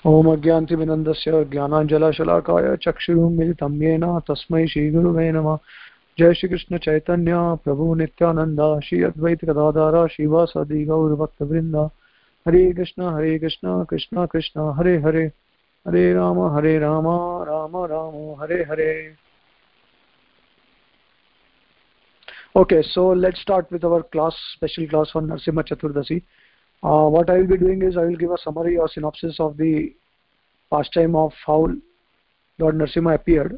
ओम अज्ञानतिमिनन्दस्य ज्ञानाञ्जलशलाकाय चक्षुरुन्मिलितं येन तस्मै श्रीगुरुवे नमः। जय श्री कृष्ण चैतन्य प्रभु नित्यानंद श्री अद्वैत गदाधर श्रीवासादि गौरभक्तवृंद। हरे कृष्ण कृष्ण कृष्ण हरे हरे, हरे Ram Ram Ram Hare Hare. Okay, so let's start with our class, special class for Narsimha Chaturdasi. What I will be doing is I will give a summary or synopsis of the pastime of how Lord Narsimha appeared,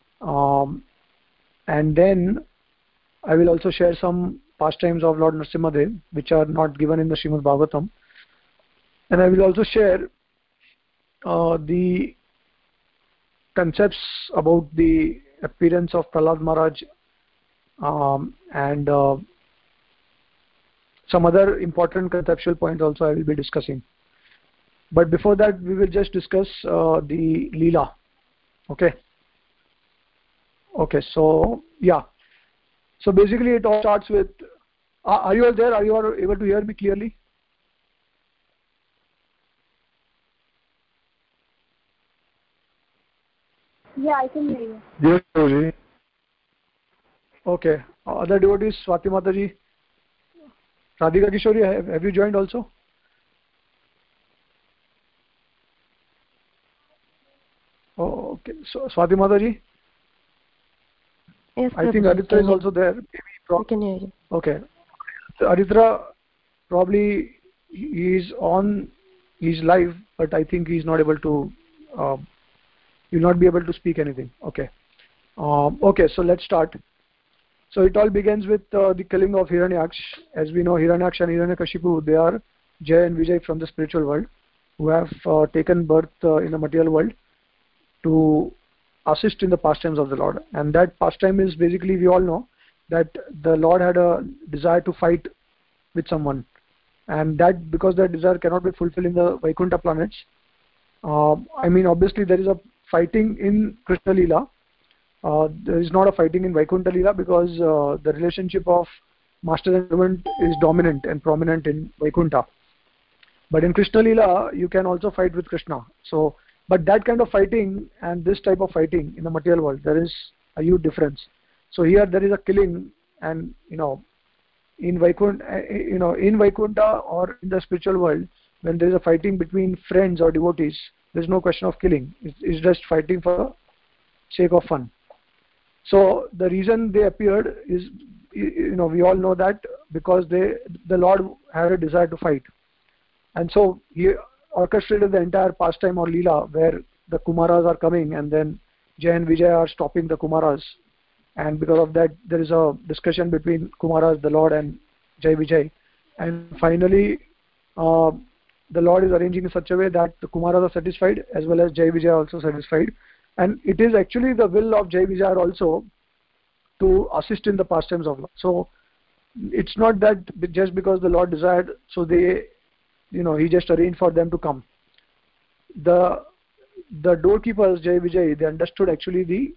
and then I will also share some pastimes of Lord Narsimha Dev which are not given in the Srimad Bhagavatam, and I will also share the concepts about the appearance of Prahlad Maharaj, and some other important conceptual points also I will be discussing. But before that, we will just discuss the Leela. Okay, so yeah, so basically it all starts with, are you all there? Are you all able to hear me clearly? Yeah, I can hear you. Yes, Guruji. Okay, other devotees, Swati Mataji, Radhika Kishori, have you joined also? Oh, okay, so Swati Mataji? Yes, I think Aritra is also there. I can hear you. Okay, so Aritra, probably he is live, but I think he's not able to, he'll not be able to speak anything. Okay, okay, so let's start. So it all begins with the killing of Hiranyaksh. As we know, Hiranyaksh and Hiranyakashipu, they are Jay and Vijay from the spiritual world, who have taken birth in the material world to assist in the pastimes of the Lord. And that pastime is basically, we all know that the Lord had a desire to fight with someone, and that because that desire cannot be fulfilled in the Vaikuntha planets. I mean, obviously there is a fighting in Krishna Leela. There is not a fighting in Vaikuntha Leela because the relationship of master and servant is dominant and prominent in Vaikuntha. But in Krishna Leela, you can also fight with Krishna. So, but that kind of fighting and this type of fighting in the material world, there is a huge difference. So here there is a killing, and in Vaikuntha or in the spiritual world, when there is a fighting between friends or devotees, there is no question of killing. It's just fighting for the sake of fun. So the reason they appeared is, we all know that because the Lord had a desire to fight, and so he orchestrated the entire pastime or Leela where the Kumaras are coming, and then Jay and Vijay are stopping the Kumaras, and because of that there is a discussion between Kumaras, the Lord, and Jay Vijay, and finally the Lord is arranging in such a way that the Kumaras are satisfied as well as Jay Vijay are also satisfied. And it is actually the will of Jay Vijay also to assist in the pastimes of Lord. So it's not that just because the Lord desired, so they, he just arranged for them to come. The doorkeepers, Jay Vijay, they understood actually the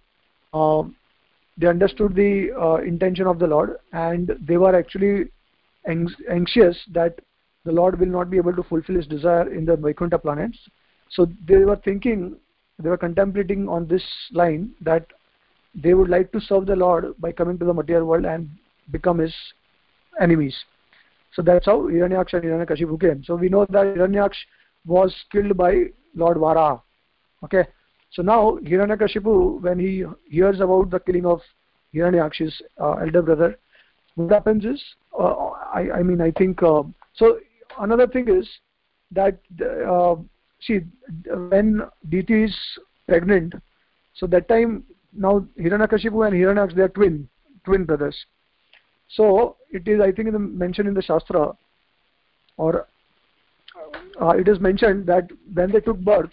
intention of the Lord, and they were actually anxious that the Lord will not be able to fulfill his desire in the Vaikuntha planets. So they were contemplating on this line that they would like to serve the Lord by coming to the material world and become his enemies. So that's how Hiranyaksh and Hiranyakashipu came. So we know that Hiranyaksh was killed by Lord Varaha. Okay, so now Hiranyakashipu, when he hears about the killing of Hiranyaksh's elder brother, what happens is, I think, so another thing is that see, when Diti is pregnant, so that time, now Hiranyakashipu and Hiranyaksha, they are twin brothers. So it is, I think, mentioned in the Shastra, or it is mentioned that when they took birth,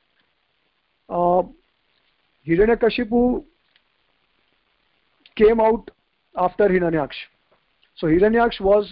Hiranyakashipu came out after Hiranyaksh. So Hiranyaksh was,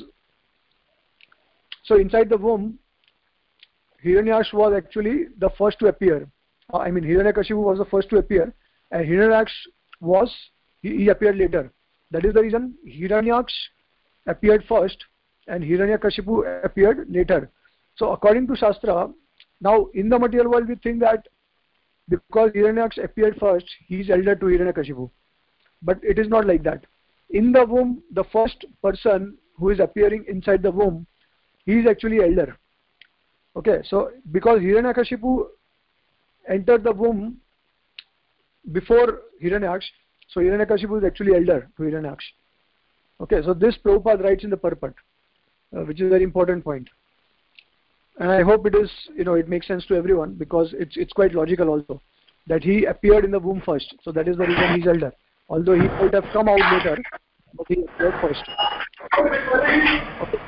so inside the womb, Hiranyaksh was actually the first to appear. Hiranyakashipu was the first to appear, and Hiranyaksh was, he appeared later. That is the reason Hiranyaksh appeared first and Hiranyakashipu appeared later. So according to Shastra, Now in the material world we think that because Hiranyaksha appeared first, he is elder to Hiranyakashipu, but it is not like that. In the womb, the first person who is appearing inside the womb, he is actually elder. Okay, so because Hiranyakashipu entered the womb before Hiranyaksha, so Hiranyakashipu is actually elder to Hiranyaksha. Okay, so this Prabhupada writes in the Purport, which is a very important point, and I hope it is, it makes sense to everyone, because it's quite logical also that he appeared in the womb first, so that is the reason he is elder. Although he might have come out later, but he appeared first. Okay.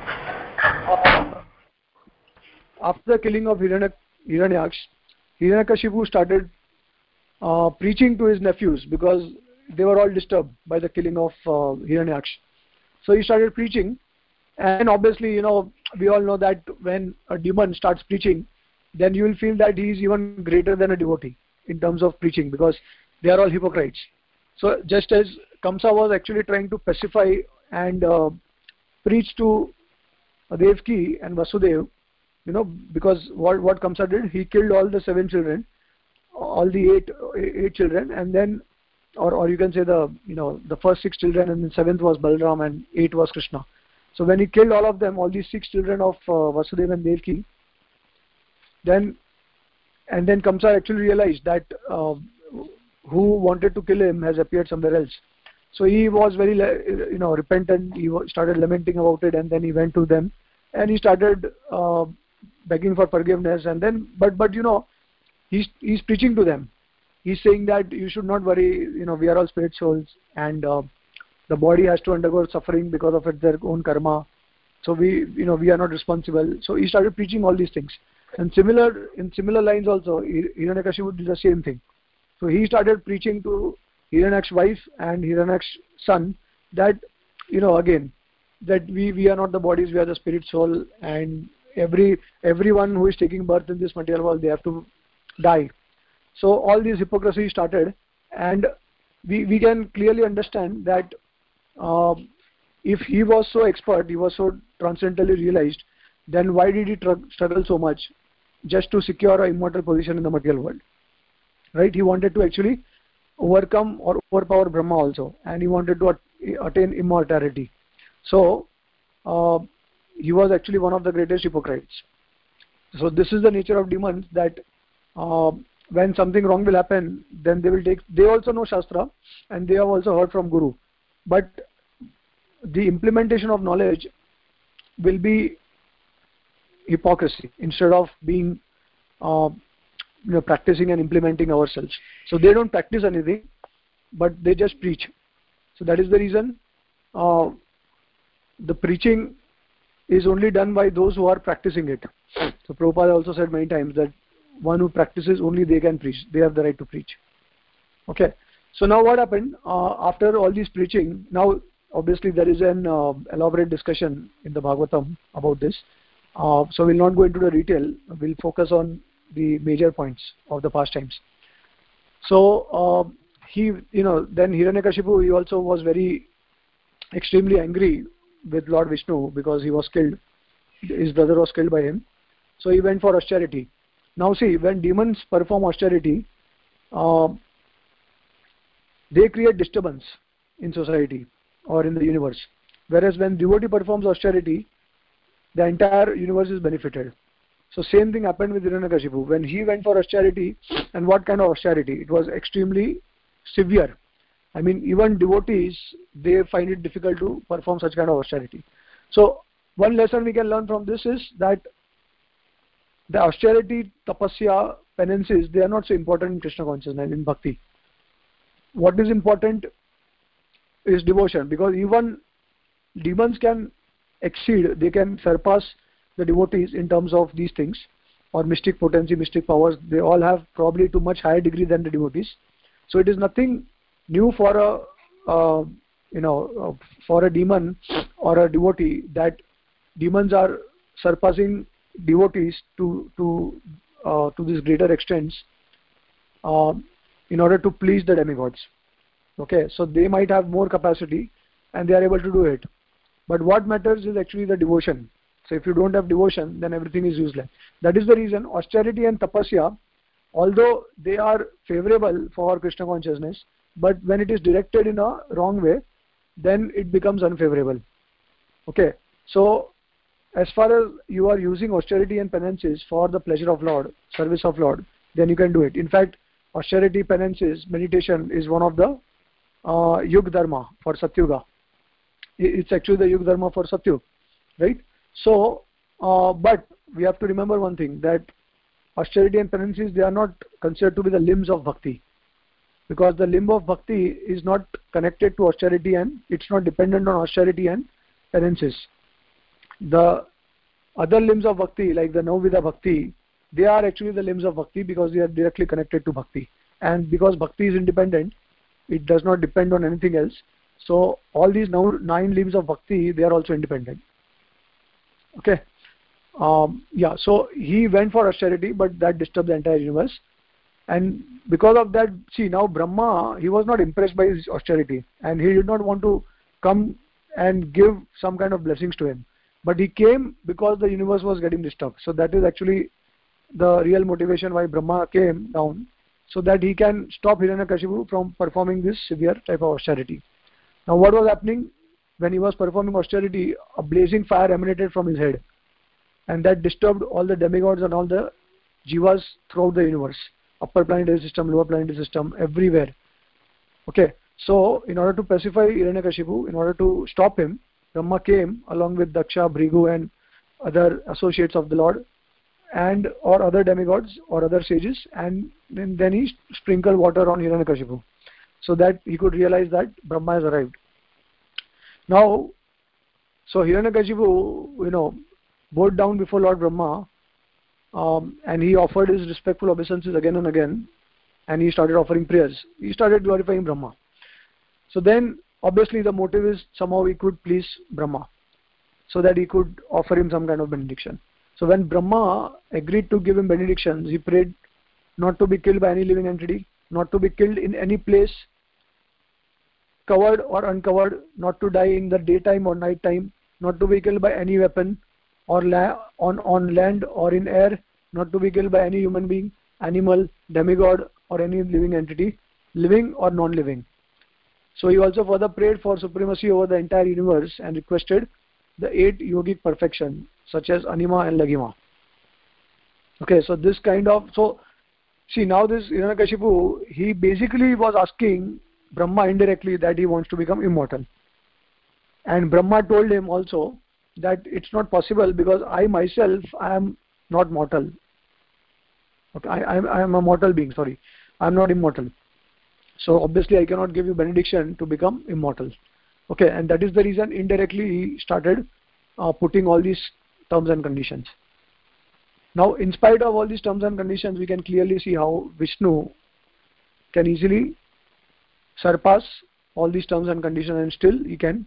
After the killing of Hiranyaksha, Hiranyakashipu started preaching to his nephews, because they were all disturbed by the killing of Hiranyaksha. So he started preaching, and obviously, we all know that when a demon starts preaching, then you will feel that he is even greater than a devotee in terms of preaching, because they are all hypocrites. So just as Kamsa was actually trying to pacify and preach to Devaki and Vasudeva, because what Kamsa did, he killed all the 7 children, all the eight children, and then, or you can say the first 6 children, and then 7th was Balram and 8 was Krishna. So when he killed all of them, all these 6 children of Vasudeva and Devaki, then Kamsa actually realized that who wanted to kill him has appeared somewhere else. So he was very repentant. He started lamenting about it, and then he went to them and he started begging for forgiveness. And then but he's preaching to them. He's saying that you should not worry, we are all spirit souls, and the body has to undergo suffering because of their own karma, so we are not responsible. So he started preaching all these things, and in similar lines also Hiranyakashipu did the same thing. So he started preaching to Hiranyaksha's wife and Hiranyaksha's son that again, that we are not the bodies, we are the spirit soul, and everyone who is taking birth in this material world, they have to die. So all this hypocrisy started, and we can clearly understand that if he was so expert, he was so transcendentally realized, then why did he struggle so much just to secure an immortal position in the material world? Right? He wanted to actually overcome or overpower Brahma also, and he wanted to attain immortality. So he was actually one of the greatest hypocrites. So this is the nature of demons, that when something wrong will happen, then they also know Shastra, and they have also heard from Guru, but the implementation of knowledge will be hypocrisy instead of being practicing and implementing ourselves. So they don't practice anything, but they just preach. So that is the reason the preaching is only done by those who are practicing it. So Prabhupada also said many times that one who practices, only they can preach. They have the right to preach. Okay. So now what happened after all this preaching? Now obviously there is an elaborate discussion in the Bhagavatam about this. So we'll not go into the detail. We'll focus on the major points of the pastimes. So then Hiranyakashipu, he also was very extremely angry with Lord Vishnu because he was killed. His brother was killed by him. So he went for austerity. Now see, when demons perform austerity, they create disturbance in society or in the universe. Whereas when devotee performs austerity, the entire universe is benefited. So same thing happened with Hiranyakashipu. When he went for austerity, and what kind of austerity? It was extremely severe. I mean, even devotees, they find it difficult to perform such kind of austerity. So one lesson we can learn from this is that the austerity, tapasya, penances, they are not so important in Krishna consciousness, in bhakti. What is important is devotion, because even demons can exceed, they can surpass the devotees in terms of these things, or mystic potency, mystic powers. They all have probably to much higher degree than the devotees. So it is nothing new for a demon or a devotee that demons are surpassing devotees to this greater extents in order to please the demigods. Okay, so they might have more capacity and they are able to do it, but what matters is actually the devotion. So if you don't have devotion, then everything is useless. That is the reason austerity and tapasya, although they are favorable for Krishna consciousness, but when it is directed in a wrong way, then it becomes unfavorable. Okay, so as far as you are using austerity and penances for the pleasure of Lord, service of Lord, then you can do it. In fact, austerity, penances, meditation is one of the Yug Dharma for Satyuga. It's actually the Yug Dharma for Satyug, right? So, but we have to remember one thing, that austerity and penances, they are not considered to be the limbs of bhakti, because the limb of bhakti is not connected to austerity and it's not dependent on austerity and penances. The other limbs of bhakti, like the Navvidha bhakti, they are actually the limbs of bhakti because they are directly connected to bhakti. And because bhakti is independent, it does not depend on anything else. So all these 9 limbs of bhakti, they are also independent. Okay. Yeah, so he went for austerity, but that disturbed the entire universe. And because of that, see, now Brahma, he was not impressed by his austerity, and he did not want to come and give some kind of blessings to him. But he came because the universe was getting disturbed. So that is actually the real motivation why Brahma came down, so that he can stop Hiranyakashipu from performing this severe type of austerity. Now what was happening? When he was performing austerity, a blazing fire emanated from his head, and that disturbed all the demigods and all the jivas throughout the universe, upper planetary system, lower planetary system, everywhere. Okay, so in order to pacify Hiranyakashipu, in order to stop him, Brahma came along with Daksha, Bhrigu and other associates of the Lord, and or other demigods or other sages, and then he sprinkled water on Hiranyakashipu so that he could realize that Brahma has arrived. Now, so Hiranyakashipu, bowed down before Lord Brahma, and he offered his respectful obeisances again and again, and he started offering prayers. He started glorifying Brahma. So then, obviously, the motive is somehow he could please Brahma, so that he could offer him some kind of benediction. So when Brahma agreed to give him benedictions, he prayed not to be killed by any living entity, not to be killed in any place, covered or uncovered, not to die in the daytime or night time, not to be killed by any weapon, or on land or in air, not to be killed by any human being, animal, demigod or any living entity, living or non-living. So he also further prayed for supremacy over the entire universe and requested the 8 yogic perfection, such as Anima and Laghima. Okay, so this kind of, so see, now this Hiranyakashipu, he basically was asking Brahma indirectly that he wants to become immortal. And Brahma told him also that it's not possible, because I myself, I am not mortal. Okay, I am a mortal being, sorry. I am not immortal. So obviously I cannot give you benediction to become immortal. Okay, and that is the reason indirectly he started putting all these terms and conditions. Now, in spite of all these terms and conditions, we can clearly see how Vishnu can easily surpass all these terms and conditions, and still he can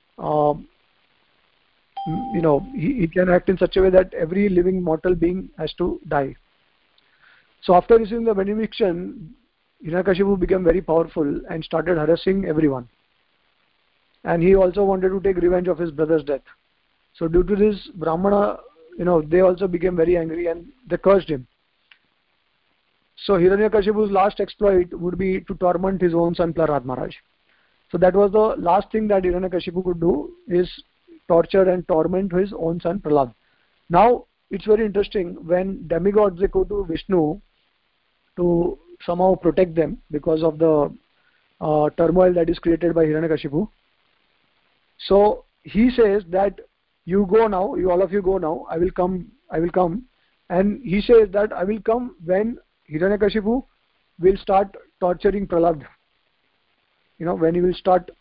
he can act in such a way that every living mortal being has to die. So after receiving the benediction, Hiranyakashipu became very powerful and started harassing everyone. And he also wanted to take revenge of his brother's death. So due to this, Brahmana, they also became very angry and they cursed him. So Hiranyakashipu's last exploit would be to torment his own son Prahlad Maharaj. So that was the last thing that Hiranyakashipu could do, is torture and torment his own son Prahlad. Now it's very interesting, when demigods, they go to Vishnu to somehow protect them because of the turmoil that is created by Hiranyakashipu. So he says that you go now, all of you go now, I will come. And he says that I will come when Hiranyakashipu will start torturing Prahlad. When he will start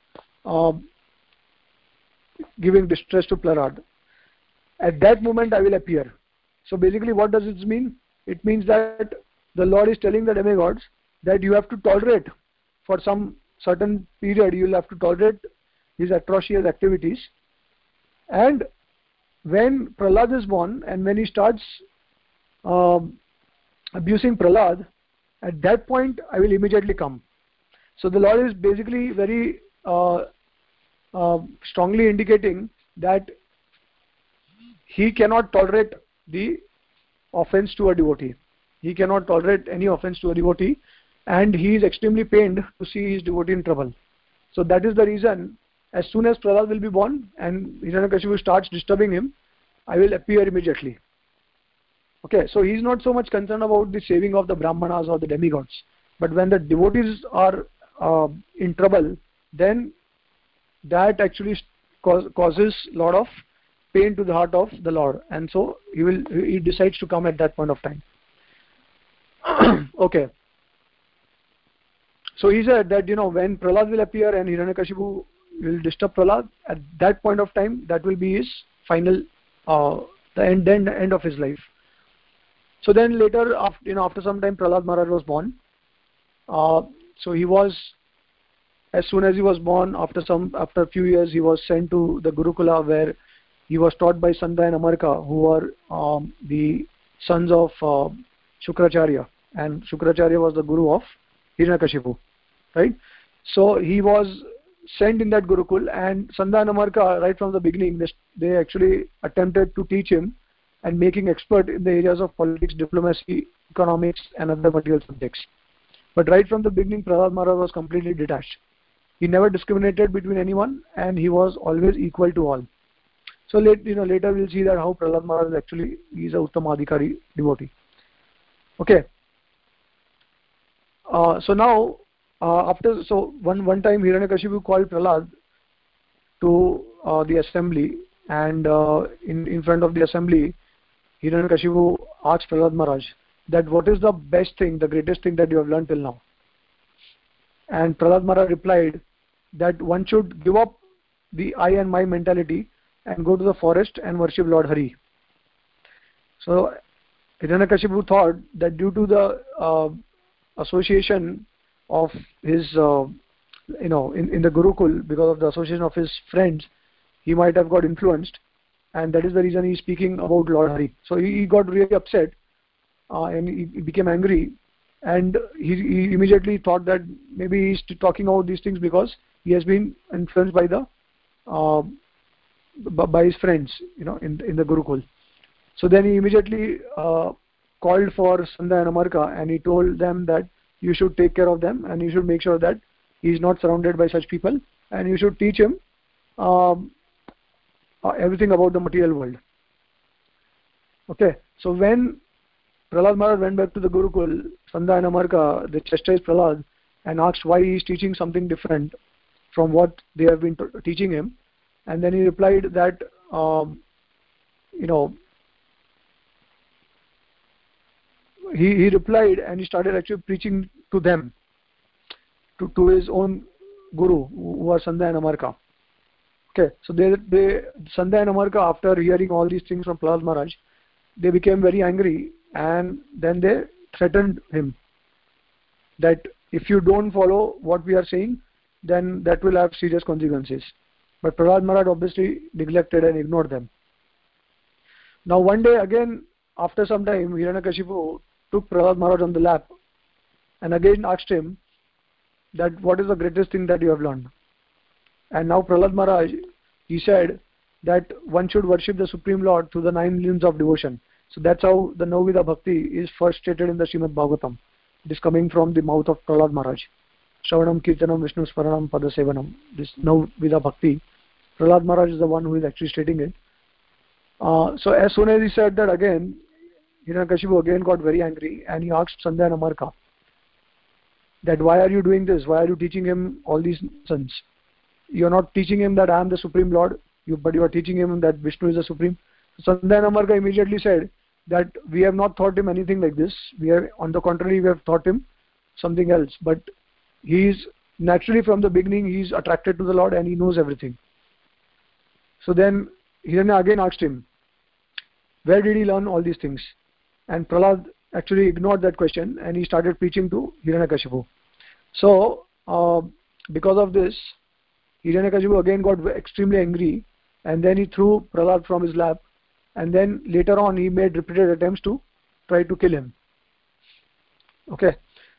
giving distress to Prahlad. At that moment I will appear. So basically what does it mean? It means that the Lord is telling the demigods that you have to tolerate for some certain period, you will have to tolerate his atrocious activities. And when Prahlad is born and when he starts abusing Prahlad, at that point I will immediately come. So the Lord is basically very strongly indicating that he cannot tolerate the offense to a devotee. He cannot tolerate any offense to a devotee, and he is extremely pained to see his devotee in trouble. So that is the reason, as soon as Prahlad will be born and Hiranyakashipu starts disturbing him, I will appear immediately. Okay, so he is not so much concerned about the saving of the Brahmanas or the demigods, but when the devotees are in trouble, then that actually causes a lot of pain to the heart of the Lord, and so he decides to come at that point of time. Okay, so he said that when Prahlad will appear and Hiranyakashipu will disturb Prahlad, at that point of time, that will be his final the end of his life. So then later, after some time, Prahlad Maharaj was born. So he was, as soon as he was born, after a few years, he was sent to the Gurukula, where he was taught by Sanda and Amarka, who were the sons of Shukracharya, and Shukracharya was the guru of Hiranyakashipu, right? So he was sent in that Gurukul, and Sanda and Amarka, right from the beginning, they actually attempted to teach him and make him expert in the areas of politics, diplomacy, economics, and other material subjects. But right from the beginning, Prahlad Maharaj was completely detached. He never discriminated between anyone, and he was always equal to all. So later we'll see that how Prahlad Maharaj actually is a Uttamadhikari devotee. Okay. So now one time Hiranyakashipu called Prahlad to the assembly, and in front of the assembly, Hiranyakashipu asked Prahlad Maharaj that what is the best thing, the greatest thing that you have learned till now? And Prahlad Maharaj replied that one should give up the I and my mentality and go to the forest and worship Lord Hari. So Hiranyakashipu thought that due to the association of his, in the Gurukul, because of the association of his friends, he might have got influenced, and that is the reason he is speaking about Lord Hari. So he got really upset, and he became angry, and he immediately thought that maybe he's talking about these things because he has been influenced by his friends, in the Gurukul. So then he immediately called for Sanda and Amarka, and he told them that you should take care of them, and you should make sure that he is not surrounded by such people, and you should teach him everything about the material world. Okay, so when Prahlad Maharaj went back to the Gurukul, Sanda and Amarka, they chastised Prahlad and asked why he is teaching something different from what they have been teaching him, and then he replied that he replied, and he started actually preaching to them, to his own guru, who are Sanda and Amarka. Okay, so they Sanda and Amarka, after hearing all these things from Prahlad Maharaj, they became very angry, and then they threatened him that if you don't follow what we are saying, then that will have serious consequences. But Prahlad Maharaj obviously neglected and ignored them. Now one day again, after some time, Hiranyakashipu took Prahlad Maharaj on the lap and again asked him that what is the greatest thing that you have learned. And now Prahlad Maharaj, he said that one should worship the Supreme Lord through the 9 limbs of devotion. So that's how the Navvidha Bhakti is first stated in the Srimad Bhagavatam. It is coming from the mouth of Prahlad Maharaj. Shravanam, Kirtanam, Vishnu Sparanam, Padasevanam. This Navvidha Bhakti, Prahlad Maharaj is the one who is actually stating it. So as soon as he said that, again, Hiranyakashipu again got very angry, and he asked Sanda and Amarka that why are you doing this? Why are you teaching him all these nonsense? You are not teaching him that I am the Supreme Lord, but you are teaching him that Vishnu is the Supreme. Sanda and Amarka immediately said that we have not taught him anything like this. On the contrary, we have taught him something else. But he is naturally, from the beginning, he is attracted to the Lord and he knows everything. So then Hiranya again asked him, where did he learn all these things? And Prahlad actually ignored that question, and he started preaching to Hiranyakashipu. So because of this, Hiranyakashipu again got extremely angry, and then he threw Prahlad from his lap, and then later on he made repeated attempts to try to kill him. Okay.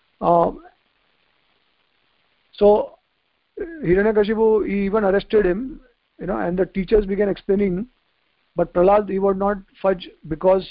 So Hiranyakashipu, he even arrested him, and the teachers began explaining, but Prahlad, he would not fudge because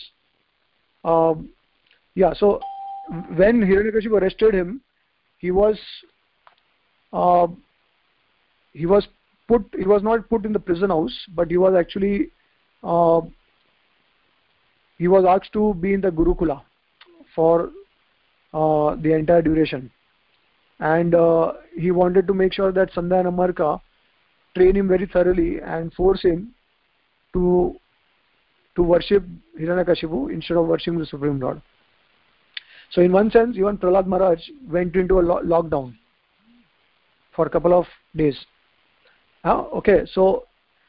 yeah, so when Hiranyakashipu arrested him, he was uh, he was not put in the prison house, but he was actually uh, he was asked to be in the Gurukula for the entire duration, and he wanted to make sure that Sandhya and Amarka train him very thoroughly and force him to worship Hiranyakashipu instead of worshiping the Supreme Lord. So in one sense, even Prahlad Maharaj went into a lockdown for a couple of days. Okay, so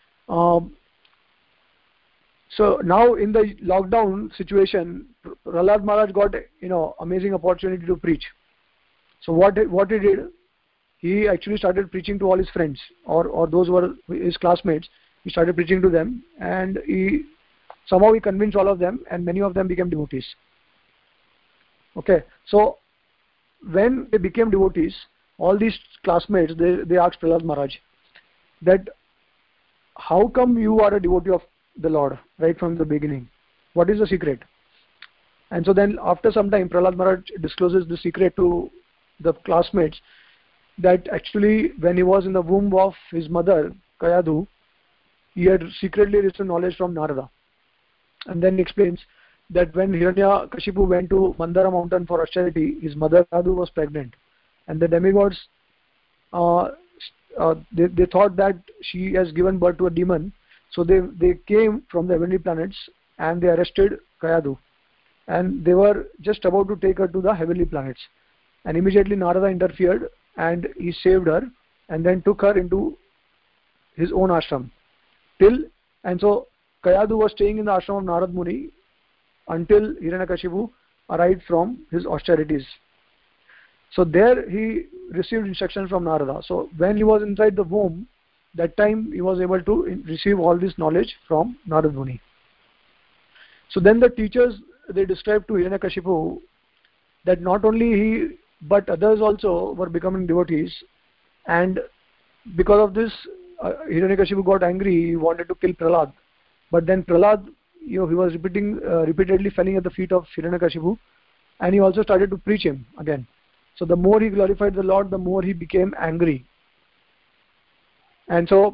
so now in the lockdown situation, Prahlad Maharaj got amazing opportunity to preach. So what he did, he actually started preaching to all his friends or those who were his classmates. He started preaching to them, and somehow he convinced all of them, and many of them became devotees. Okay, so when they became devotees, all these classmates, they asked Prahlad Maharaj that how come you are a devotee of the Lord right from the beginning? What is the secret? And so then after some time, Prahlad Maharaj discloses the secret to the classmates that actually when he was in the womb of his mother Kayadu, he had secretly received knowledge from Narada. And then he explains that when Hiranyakashipu went to Mandara mountain for austerity, his mother Kayadu was pregnant, and the demigods they thought that she has given birth to a demon, so they came from the heavenly planets and they arrested Kayadu, and they were just about to take her to the heavenly planets, and immediately Narada interfered and he saved her and then took her into his own ashram and so Kayadu was staying in the ashram of Narad Muni until Hiranyakashipu arrived from his austerities. So there he received instructions from Narada. So when he was inside the womb, that time he was able to receive all this knowledge from Narad Muni. So then the teachers, they described to Hiranyakashipu that not only he but others also were becoming devotees, and because of this Hiranyakashipu got angry. He wanted to kill Prahlad, but then Prahlad, he was repeatedly falling at the feet of Hiranyakashipu, and he also started to preach him again. So the more he glorified the Lord, the more he became angry. And so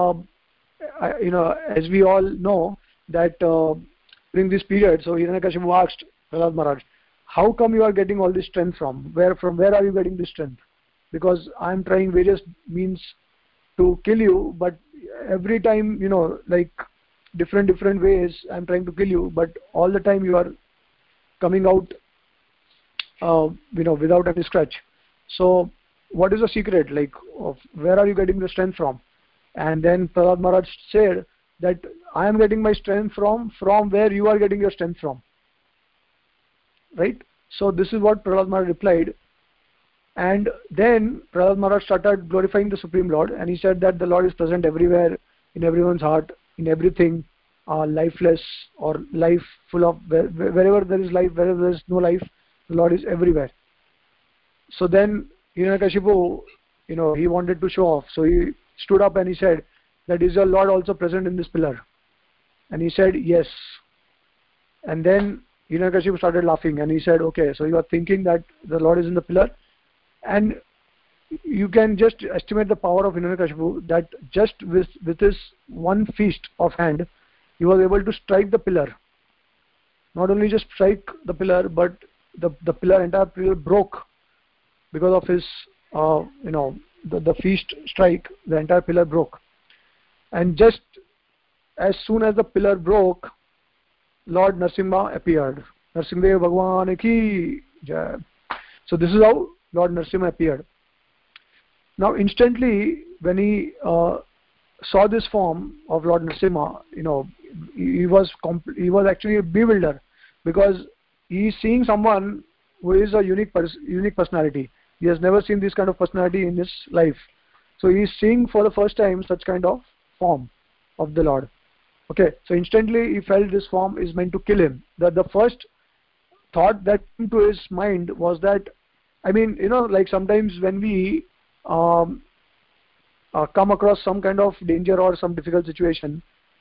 as we all know that during this period, so Hiranyakashipu asked Prahlad Maharaj, how come you are getting all this strength from where are you getting this strength? Because I am trying various means to kill you, but every time, like different ways I am trying to kill you, but all the time you are coming out without any scratch. So what is the secret, like of where are you getting the strength from? And then Prahlad Maharaj said that I am getting my strength from where you are getting your strength from, right? So this is what Prahlad Maharaj replied. And then Prahlad Maharaj started glorifying the Supreme Lord, and he said that the Lord is present everywhere, in everyone's heart, in everything, lifeless or life full of, wherever there is life, wherever there is no life, the Lord is everywhere. So then Hiranyakashipu, he wanted to show off, so he stood up and he said that, is your Lord also present in this pillar? And he said yes. And then Hiranyakashipu started laughing and he said, okay, so you are thinking that the Lord is in the pillar, and you can just estimate the power of Hiranyakashipu, that just with his one fist of hand he was able to strike the pillar. Not only just strike the pillar, but the pillar, entire pillar broke because of his the fist strike. The entire pillar broke, and just as soon as the pillar broke, Lord Narasimha appeared. Narasimha Bhagwan ki jai. So this is how Lord Narasimha appeared. Now instantly when he saw this form of Lord Narasimha, he was actually bewildered, because he is seeing someone who is a unique personality. He has never seen this kind of personality in his life. So he is seeing for the first time such kind of form of the Lord. Okay, so instantly he felt this form is meant to kill him. The first thought that came to his mind was that, like sometimes when we come across some kind of danger or some difficult situation,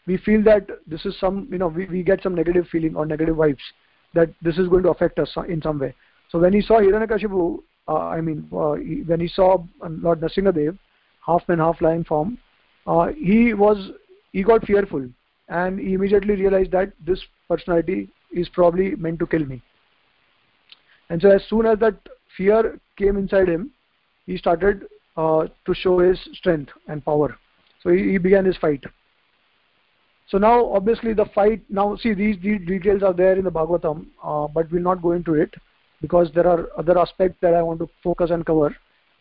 we feel that this is some, we get some negative feeling or negative vibes that this is going to affect us in some way. So when he saw Hiranyakashipu, when he saw Lord Nrsimhadev, half man, half lion form, he got fearful, and he immediately realized that this personality is probably meant to kill me. And so as soon as that fear came inside him, he started to show his strength and power. So he began his fight. So now obviously the fight, now see, these details are there in the Bhagavatam, but we'll not go into it because there are other aspects that I want to focus and cover.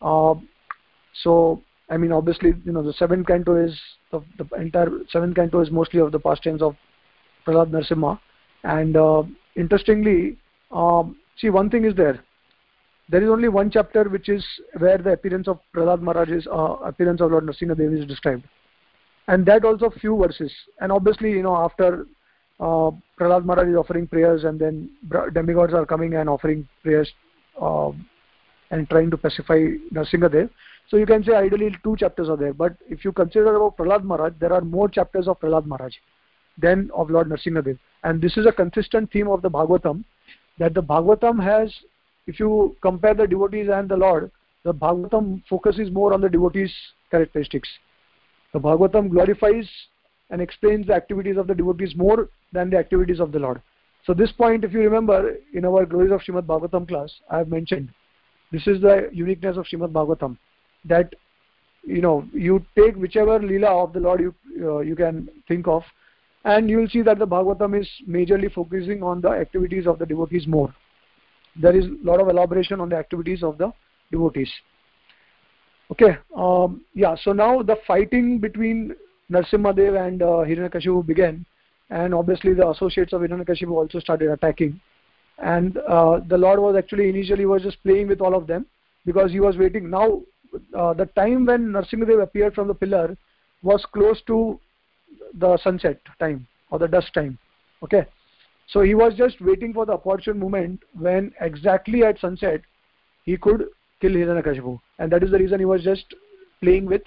So I mean, obviously, the seventh canto is the entire seventh canto is mostly of the pastimes of Prahlad Narasimha. And interestingly, see, one thing is there is only one chapter which is where the appearance of Prahlad Maharaj's appearance of Lord Nrsimhadev is described, and that also few verses. And obviously, after Prahlad Maharaj is offering prayers, and then demigods are coming and offering prayers and trying to pacify Nrsimhadev. So you can say ideally 2 chapters are there, but if you consider about Prahlad Maharaj, there are more chapters of Prahlad Maharaj than of Lord Nrsimhadev. And this is a consistent theme of the Bhagavatam, that the Bhagavatam has, if you compare the devotees and the Lord, the Bhagavatam focuses more on the devotees' characteristics. The Bhagavatam glorifies and explains the activities of the devotees more than the activities of the Lord. So this point, if you remember, in our Glories of Srimad Bhagavatam class, I have mentioned, this is the uniqueness of Srimad Bhagavatam, that you take whichever Leela of the Lord you can think of, and you will see that the Bhagavatam is majorly focusing on the activities of the devotees more. There is a lot of elaboration on the activities of the devotees. Okay, so now the fighting between Nrsimhadev and Hiranyakashipu began, and obviously the associates of Hiranyakashipu also started attacking. And the Lord was actually initially was just playing with all of them, because he was waiting. Now the time when Nrsimhadev appeared from the pillar was close to the sunset time or the dusk time. Okay, so he was just waiting for the opportune moment when exactly at sunset he could kill Hiranyakashipu, and that is the reason he was just playing with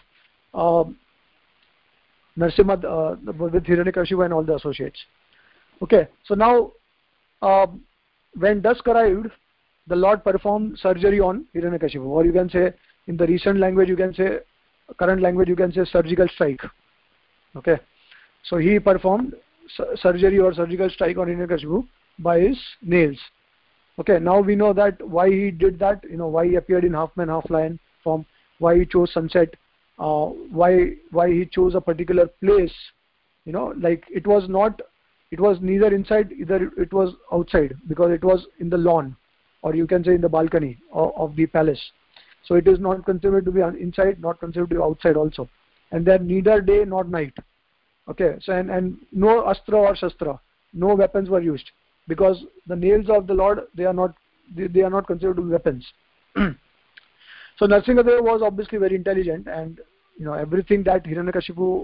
Nrsimha, with Hiranyakashipu and all the associates. Okay, so now when dusk arrived, the Lord performed surgery on Hiranyakashipu, or you can say, in the recent language, current language, you can say surgical strike. Okay, so he performed surgery or surgical strike on Hiranyakashipu by his nails. Okay, now we know that why he did that, why he appeared in half man, half lion form, why he chose sunset, why he chose a particular place, like it was neither inside, either it was outside, because it was in the lawn, or you can say in the balcony of the palace. So it is not considered to be inside, not considered to be outside also. And then neither day nor night. Okay, so and no astra or shastra, no weapons were used, because the nails of the Lord, they are not considered to be weapons. So Nrsimhadev was obviously very intelligent, and everything that Hiranyakashipu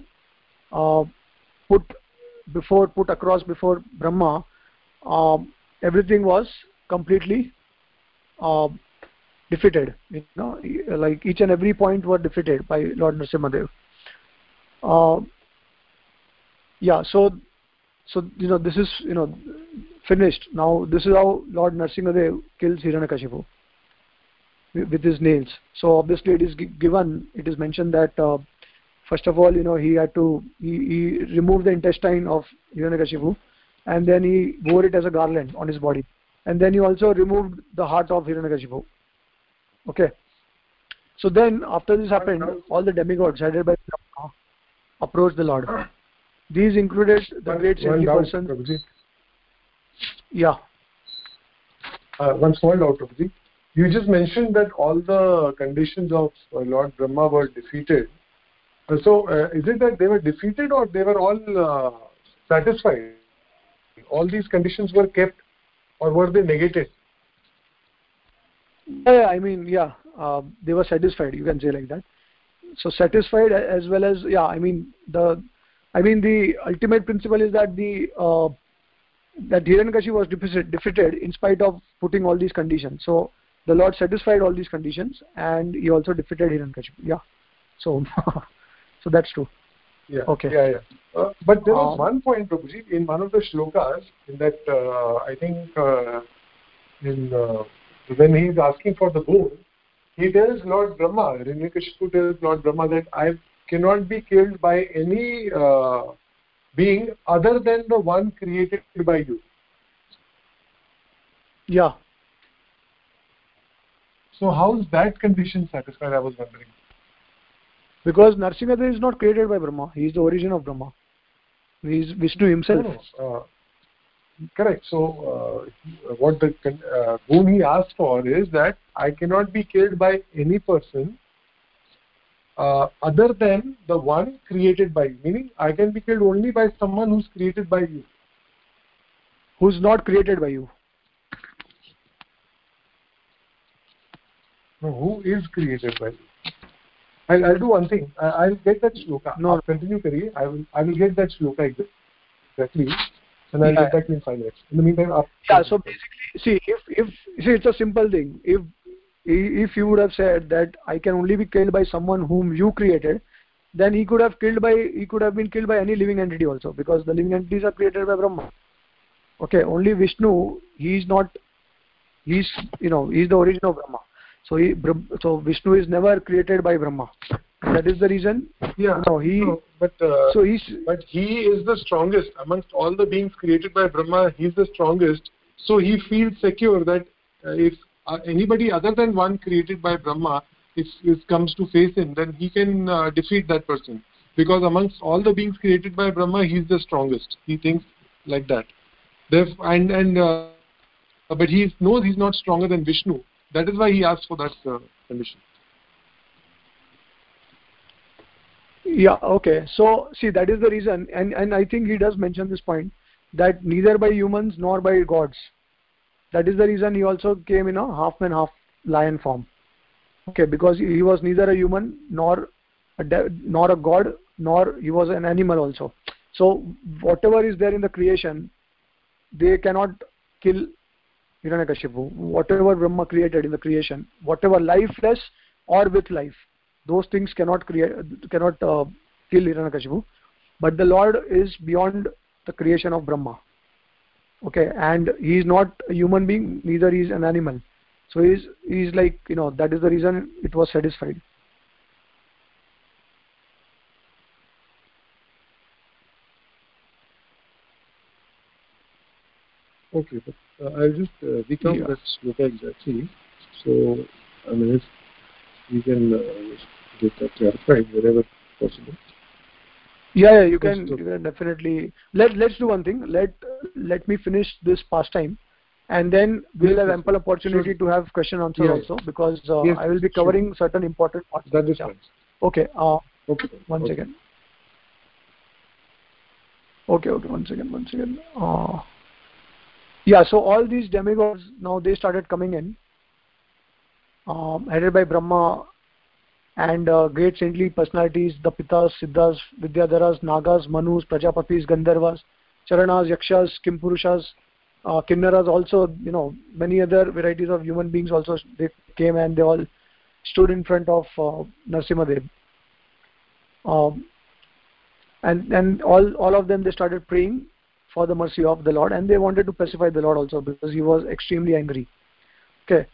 put across before Brahma, everything was completely defeated. Like each and every point were defeated by Lord Nrsimhadev. So this is finished. Now this is how Lord Nrsimhadev kills Hiranyakashipu with his nails. So obviously it is mentioned that first of all, he had to he removed the intestine of Hiranyakashipu, and then he wore it as a garland on his body, and then he also removed the heart of Hiranyakashipu. Okay, so then after this happened, all the demigods headed by Brahma approached the Lord. These included the great saintly person. Prabhuji. Yeah. One small doubt, Prabhuji. You just mentioned that all the conditions of Lord Brahma were defeated. So is it that they were defeated, or they were all satisfied? All these conditions were kept, or were they negated? Yeah, they were satisfied, you can say like that. So satisfied as well as, the ultimate principle is that that Hiranyakashipu was defeated in spite of putting all these conditions. So the Lord satisfied all these conditions, and he also defeated Hiranyakashipu. Yeah, so so that's true. Yeah. Okay. Yeah. But there was one point, Prabhuji, in one of the shlokas, in that I think when he is asking for the boon, he tells Lord Brahma, Hiranyakashipu tells Lord Brahma that I cannot be killed by any being other than the one created by you. Yeah. So how is that condition satisfied, I was wondering? Because Narsingadev is not created by Brahma. He is the origin of Brahma. He is Vishnu himself. No. Correct. So what the boon he asked for is that I cannot be killed by any person other than the one created by you. Meaning I can be killed only by someone who's created by you. Who's not created by you? No, who is created by you? I'll do one thing. I'll get that shloka. No. Continue, Kariye. I will get that shloka exactly, and I'll get back to you in 5 minutes. In the meantime, So basically, see, if it's a simple thing. If you would have said that I can only be killed by someone whom you created, then he could have been killed by any living entity also, because the living entities are created by Brahma. Okay, only Vishnu, he's the origin of Brahma. So Vishnu is never created by Brahma. That is the reason. Yeah. But he is the strongest amongst all the beings created by Brahma. He's the strongest. So he feels secure that if anybody other than one created by Brahma comes to face him, then he can defeat that person. Because amongst all the beings created by Brahma, he's the strongest. He thinks like that. But he knows he's not stronger than Vishnu. That is why he asked for that condition. Yeah, okay. So see, that is the reason, and I think he does mention this point, that neither by humans nor by gods. That is the reason he also came in a half man, half lion form. Okay, because he was neither a human nor a god, nor he was an animal also. So whatever is there in the creation, they cannot kill Hiranyakashipu. Whatever Brahma created in the creation, whatever lifeless or with life, those things cannot kill Hiranyakashipu. But the Lord is beyond the creation of Brahma. Okay, and he is not a human being, neither he is an animal. So he is like, that is the reason it was satisfied. Okay, but I'll just recount that shloka exactly. So, I mean, if we can get that clarified wherever possible. Yeah, you can definitely. Let's do one thing. Let me finish this pastime, and then we'll have ample opportunity to have question answer also, because I will be covering certain important parts. That is fine. Okay. Okay. One second. Okay. One second. Yeah. So all these demigods now they started coming in, headed by Brahma, and great saintly personalities, the Pitas, Siddhas, Vidyadharas, Nagas, Manus, Prajapatis, Gandharvas, Charanas, Yakshas, Kimpurushas, Kinnaras, also, many other varieties of human beings also, they came and they all stood in front of Narsimadev. And all of them, they started praying for the mercy of the Lord, and they wanted to pacify the Lord also, because he was extremely angry. Okay.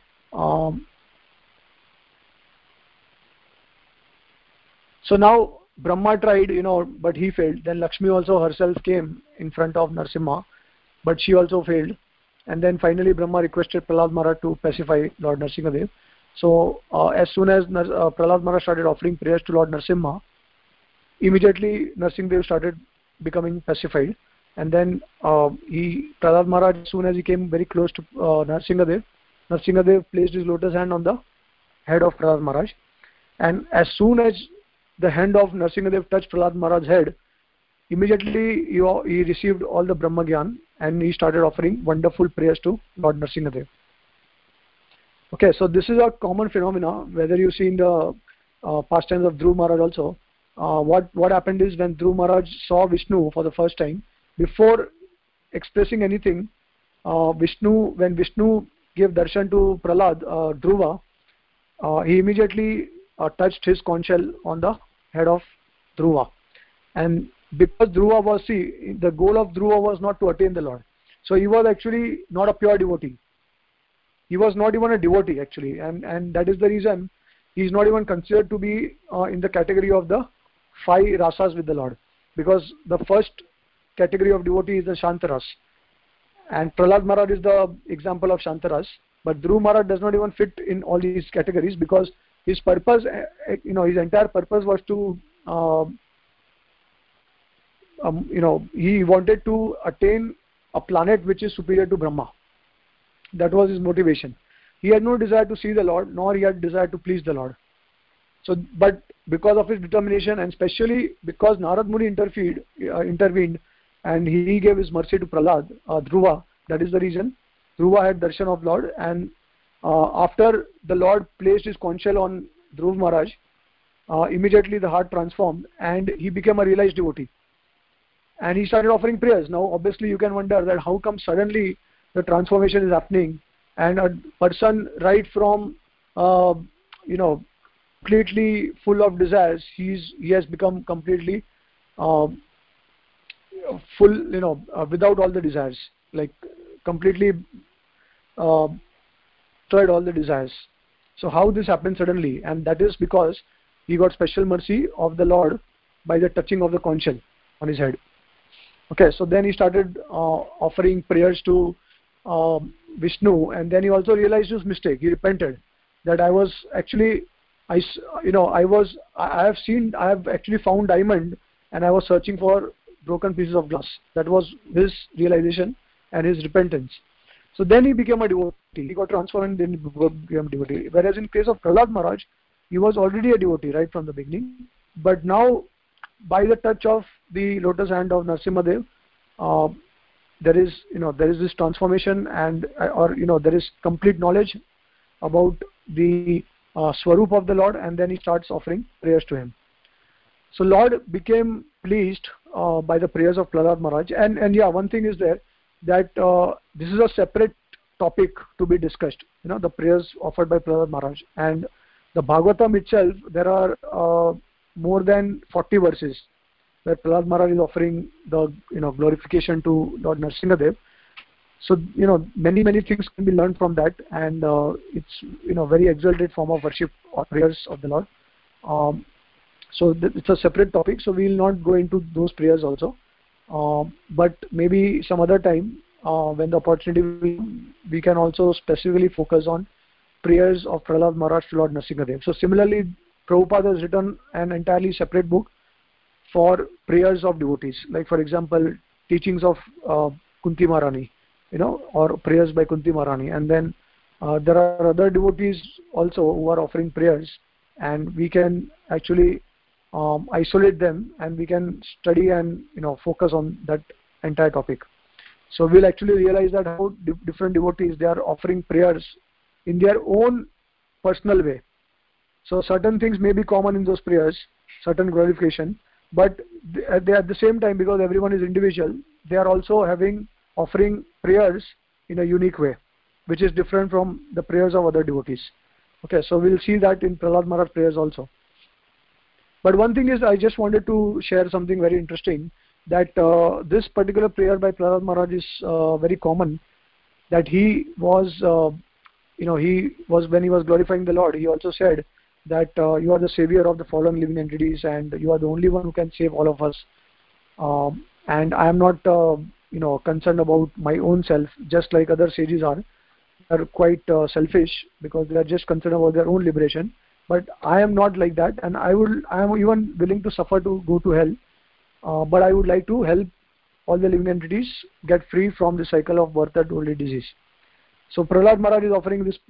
So now Brahma tried, but he failed. Then Lakshmi also herself came in front of Narsimha, but she also failed. And then finally Brahma requested Prahlad Maharaj to pacify Lord Narsingadev. So as soon as Prahlad Maharaj started offering prayers to Lord Narsimha, immediately Narsingadev started becoming pacified. And then Prahlad Maharaj, as soon as he came very close to Narsingadev placed his lotus hand on the head of Prahlad Maharaj. And as soon as the hand of Narsingadev touched Prahlad Maharaj's head, immediately he received all the Brahma Gyan, and he started offering wonderful prayers to Lord Narsingadev. Okay, so this is a common phenomena, whether you see in the pastimes of Dhruv Maharaj also. What happened is, when Dhruv Maharaj saw Vishnu for the first time, before expressing anything, when Vishnu gave darshan to Prahlad, Dhruva, he immediately touched his conch shell on the head of Dhruva, And because Dhruva was, see, the goal of Dhruva was not to attain the Lord. So he was actually not a pure devotee. He was not even a devotee actually, and that is the reason he is not even considered to be in the category of the 5 rasas with the Lord, because the first category of devotee is the Shantaras, and Prahlad Maharaj is the example of Shantaras. But Dhruv Maharaj does not even fit in all these categories, because his purpose, his entire purpose was to, he wanted to attain a planet which is superior to Brahma. That was his motivation. He had no desire to see the Lord, nor he had desire to please the Lord. So, but because of his determination, and especially because Narad Muni intervened, and he gave his mercy to Prahlad, Dhruva, that is the reason Dhruva had darshan of Lord. And after the Lord placed his conch shell on Dhruv Maharaj, immediately the heart transformed and he became a realized devotee. And he started offering prayers. Now, obviously, you can wonder that how come suddenly the transformation is happening, and a person right from completely full of desires, he has become completely full, without all the desires, like completely destroyed all the desires. So how this happened suddenly? And that is because he got special mercy of the Lord by the touching of the conch shell on his head. Okay, so then he started offering prayers to Vishnu, and then he also realized his mistake. He repented that I was actually, I have actually found diamond, and I was searching for broken pieces of glass. That was his realization and his repentance. So then he became a devotee. He got transformed and then he became a devotee. Whereas in case of Prahlad Maharaj, he was already a devotee right from the beginning. But now, by the touch of the lotus hand of Narasimhadev, there is this transformation, and there is complete knowledge about the Swarup of the Lord, and then he starts offering prayers to him. So Lord became pleased by the prayers of Prahlad Maharaj, and yeah, one thing is there, that this is a separate topic to be discussed. The prayers offered by Prahlad Maharaj, and the Bhagavatam itself, there are more than 40 verses where Prahlad Maharaj is offering the glorification to Lord Narasimhadev. So many things can be learned from that, and it's very exalted form of worship or prayers of the Lord. So it's a separate topic, so we will not go into those prayers also. But maybe some other time, when the opportunity, we can also specifically focus on prayers of Prahlad Maharaj to Lord Narasimhadev. So similarly, Prabhupada has written an entirely separate book for prayers of devotees, like for example, teachings of Kunti Maharani, or prayers by Kunti Maharani. And then there are other devotees also who are offering prayers, and we can actually isolate them, and we can study and focus on that entire topic. So we'll actually realize that how different devotees, they are offering prayers in their own personal way. So certain things may be common in those prayers, certain glorification, but they at the same time, because everyone is individual, they are also offering prayers in a unique way, which is different from the prayers of other devotees. Okay, so we'll see that in Prahlad Maharaj prayers also. But one thing is, I just wanted to share something very interesting, that this particular prayer by Prahlad Maharaj is very common, that he was when he was glorifying the Lord, he also said that you are the savior of the fallen living entities, and you are the only one who can save all of us. And I am not concerned about my own self, just like other sages are. They are quite selfish, because they are just concerned about their own liberation. But I am not like that, and I am even willing to suffer to go to hell. But I would like to help all the living entities get free from the cycle of birth and old age disease. So Prahlad Maharaj is offering this,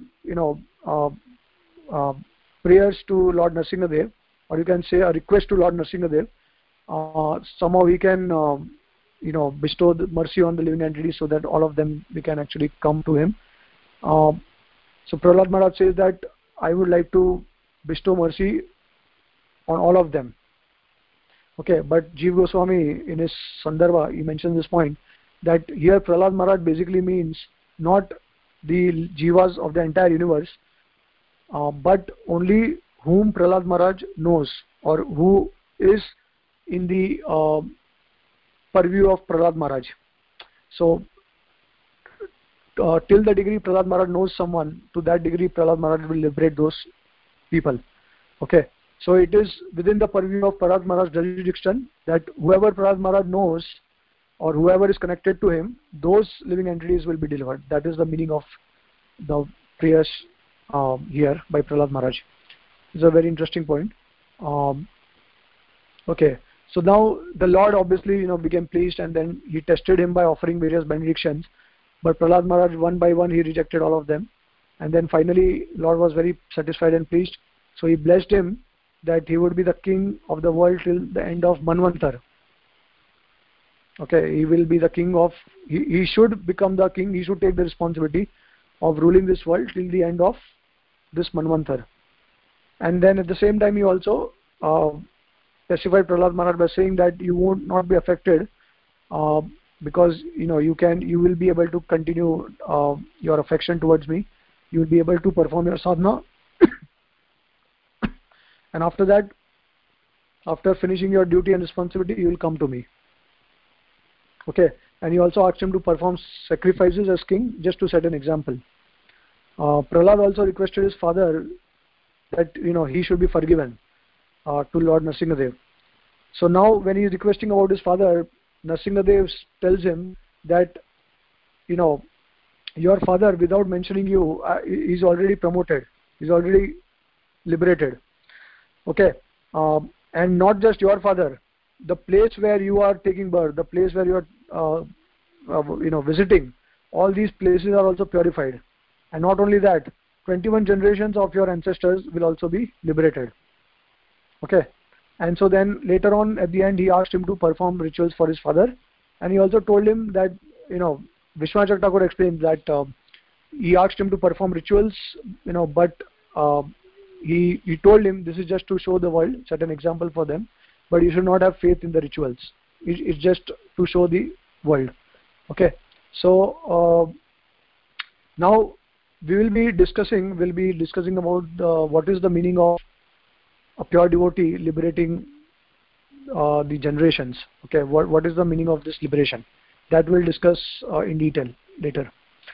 prayers to Lord Narasimhadev, or you can say a request to Lord Narasimhadev. Somehow he can, bestow the mercy on the living entities, so that all of them, we can actually come to him. So Prahlad Maharaj says that I would like to bestow mercy on all of them. Okay, but Jiva Goswami in his Sandarbha, he mentions this point, that here Prahlad Maharaj basically means not the jivas of the entire universe, but only whom Prahlad Maharaj knows, or who is in the purview of Prahlad Maharaj. So till the degree Prahlad Maharaj knows someone, to that degree Prahlad Maharaj will liberate those people. Okay, so it is within the purview of Prahlad Maharaj's jurisdiction that whoever Prahlad Maharaj knows or whoever is connected to him, those living entities will be delivered. That is the meaning of the prayers here by Prahlad Maharaj. It's a very interesting point. Okay, so now the Lord obviously became pleased, and then he tested him by offering various benedictions. But Prahlad Maharaj, one by one, he rejected all of them. And then finally, Lord was very satisfied and pleased. So he blessed him that he would be the king of the world till the end of Manvantar. Okay, he will be the king of, he should become the king, he should take the responsibility of ruling this world till the end of this Manvantar. And then at the same time, he also specified Prahlad Maharaj by saying that you would not be affected because you will be able to continue your affection towards me. You will be able to perform your sadhana, and after that, after finishing your duty and responsibility, you will come to me. Okay, and he also asked him to perform sacrifices as king, just to set an example. Prahlad also requested his father that he should be forgiven to Lord Nrsimhadev. So now when he is requesting about his father, Nrsimhadev tells him that your father, without mentioning you, is already promoted, is already liberated. Okay, and not just your father, the place where you are taking birth, the place where you are visiting, all these places are also purified. And not only that, 21 generations of your ancestors will also be liberated. Okay, and so then later on at the end, he asked him to perform rituals for his father, and he also told him that Vishwanath Thakur explained that he asked him to perform rituals, but he told him this is just to show the world, set an example for them, but you should not have faith in the rituals. It's just to show the world. Okay, so now we will be discussing about what is the meaning of a pure devotee liberating the generations. Okay, what is the meaning of this liberation? That we'll discuss in detail later.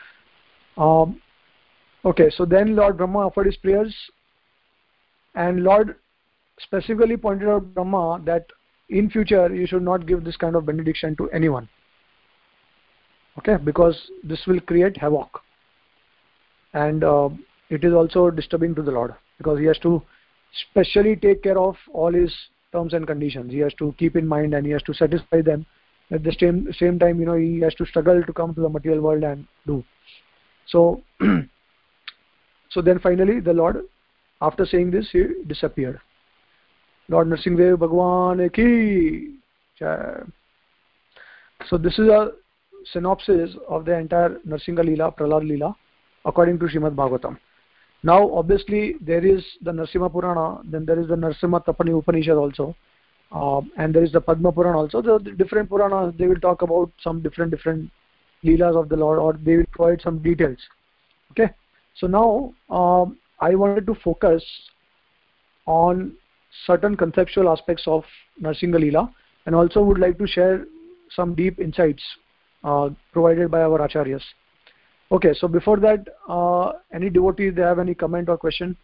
Okay, so then Lord Brahma offered his prayers, and Lord specifically pointed out Brahma that in future you should not give this kind of benediction to anyone. Okay, because this will create havoc, and it is also disturbing to the Lord, because he has to specially take care of all his terms and conditions. He has to keep in mind and he has to satisfy them. At the same time, he has to struggle to come to the material world and do. So, so then finally the Lord, after saying this, he disappeared. Lord Nrsimhadev Bhagwan ki jai. So this is a synopsis of the entire Narsingha Leela, Prahlad Leela, according to Srimad Bhagavatam. Now obviously there is the Narsimha Purana, then there is the Narsimha Tapani Upanishad also, and there is the Padma Purana also. The different Puranas, they will talk about some different Leelas of the Lord, or they will provide some details. Okay, so now I wanted to focus on certain conceptual aspects of Narsingha Leela, and also would like to share some deep insights provided by our Acharyas. Okay, so before that, any devotees, they have any comment or question?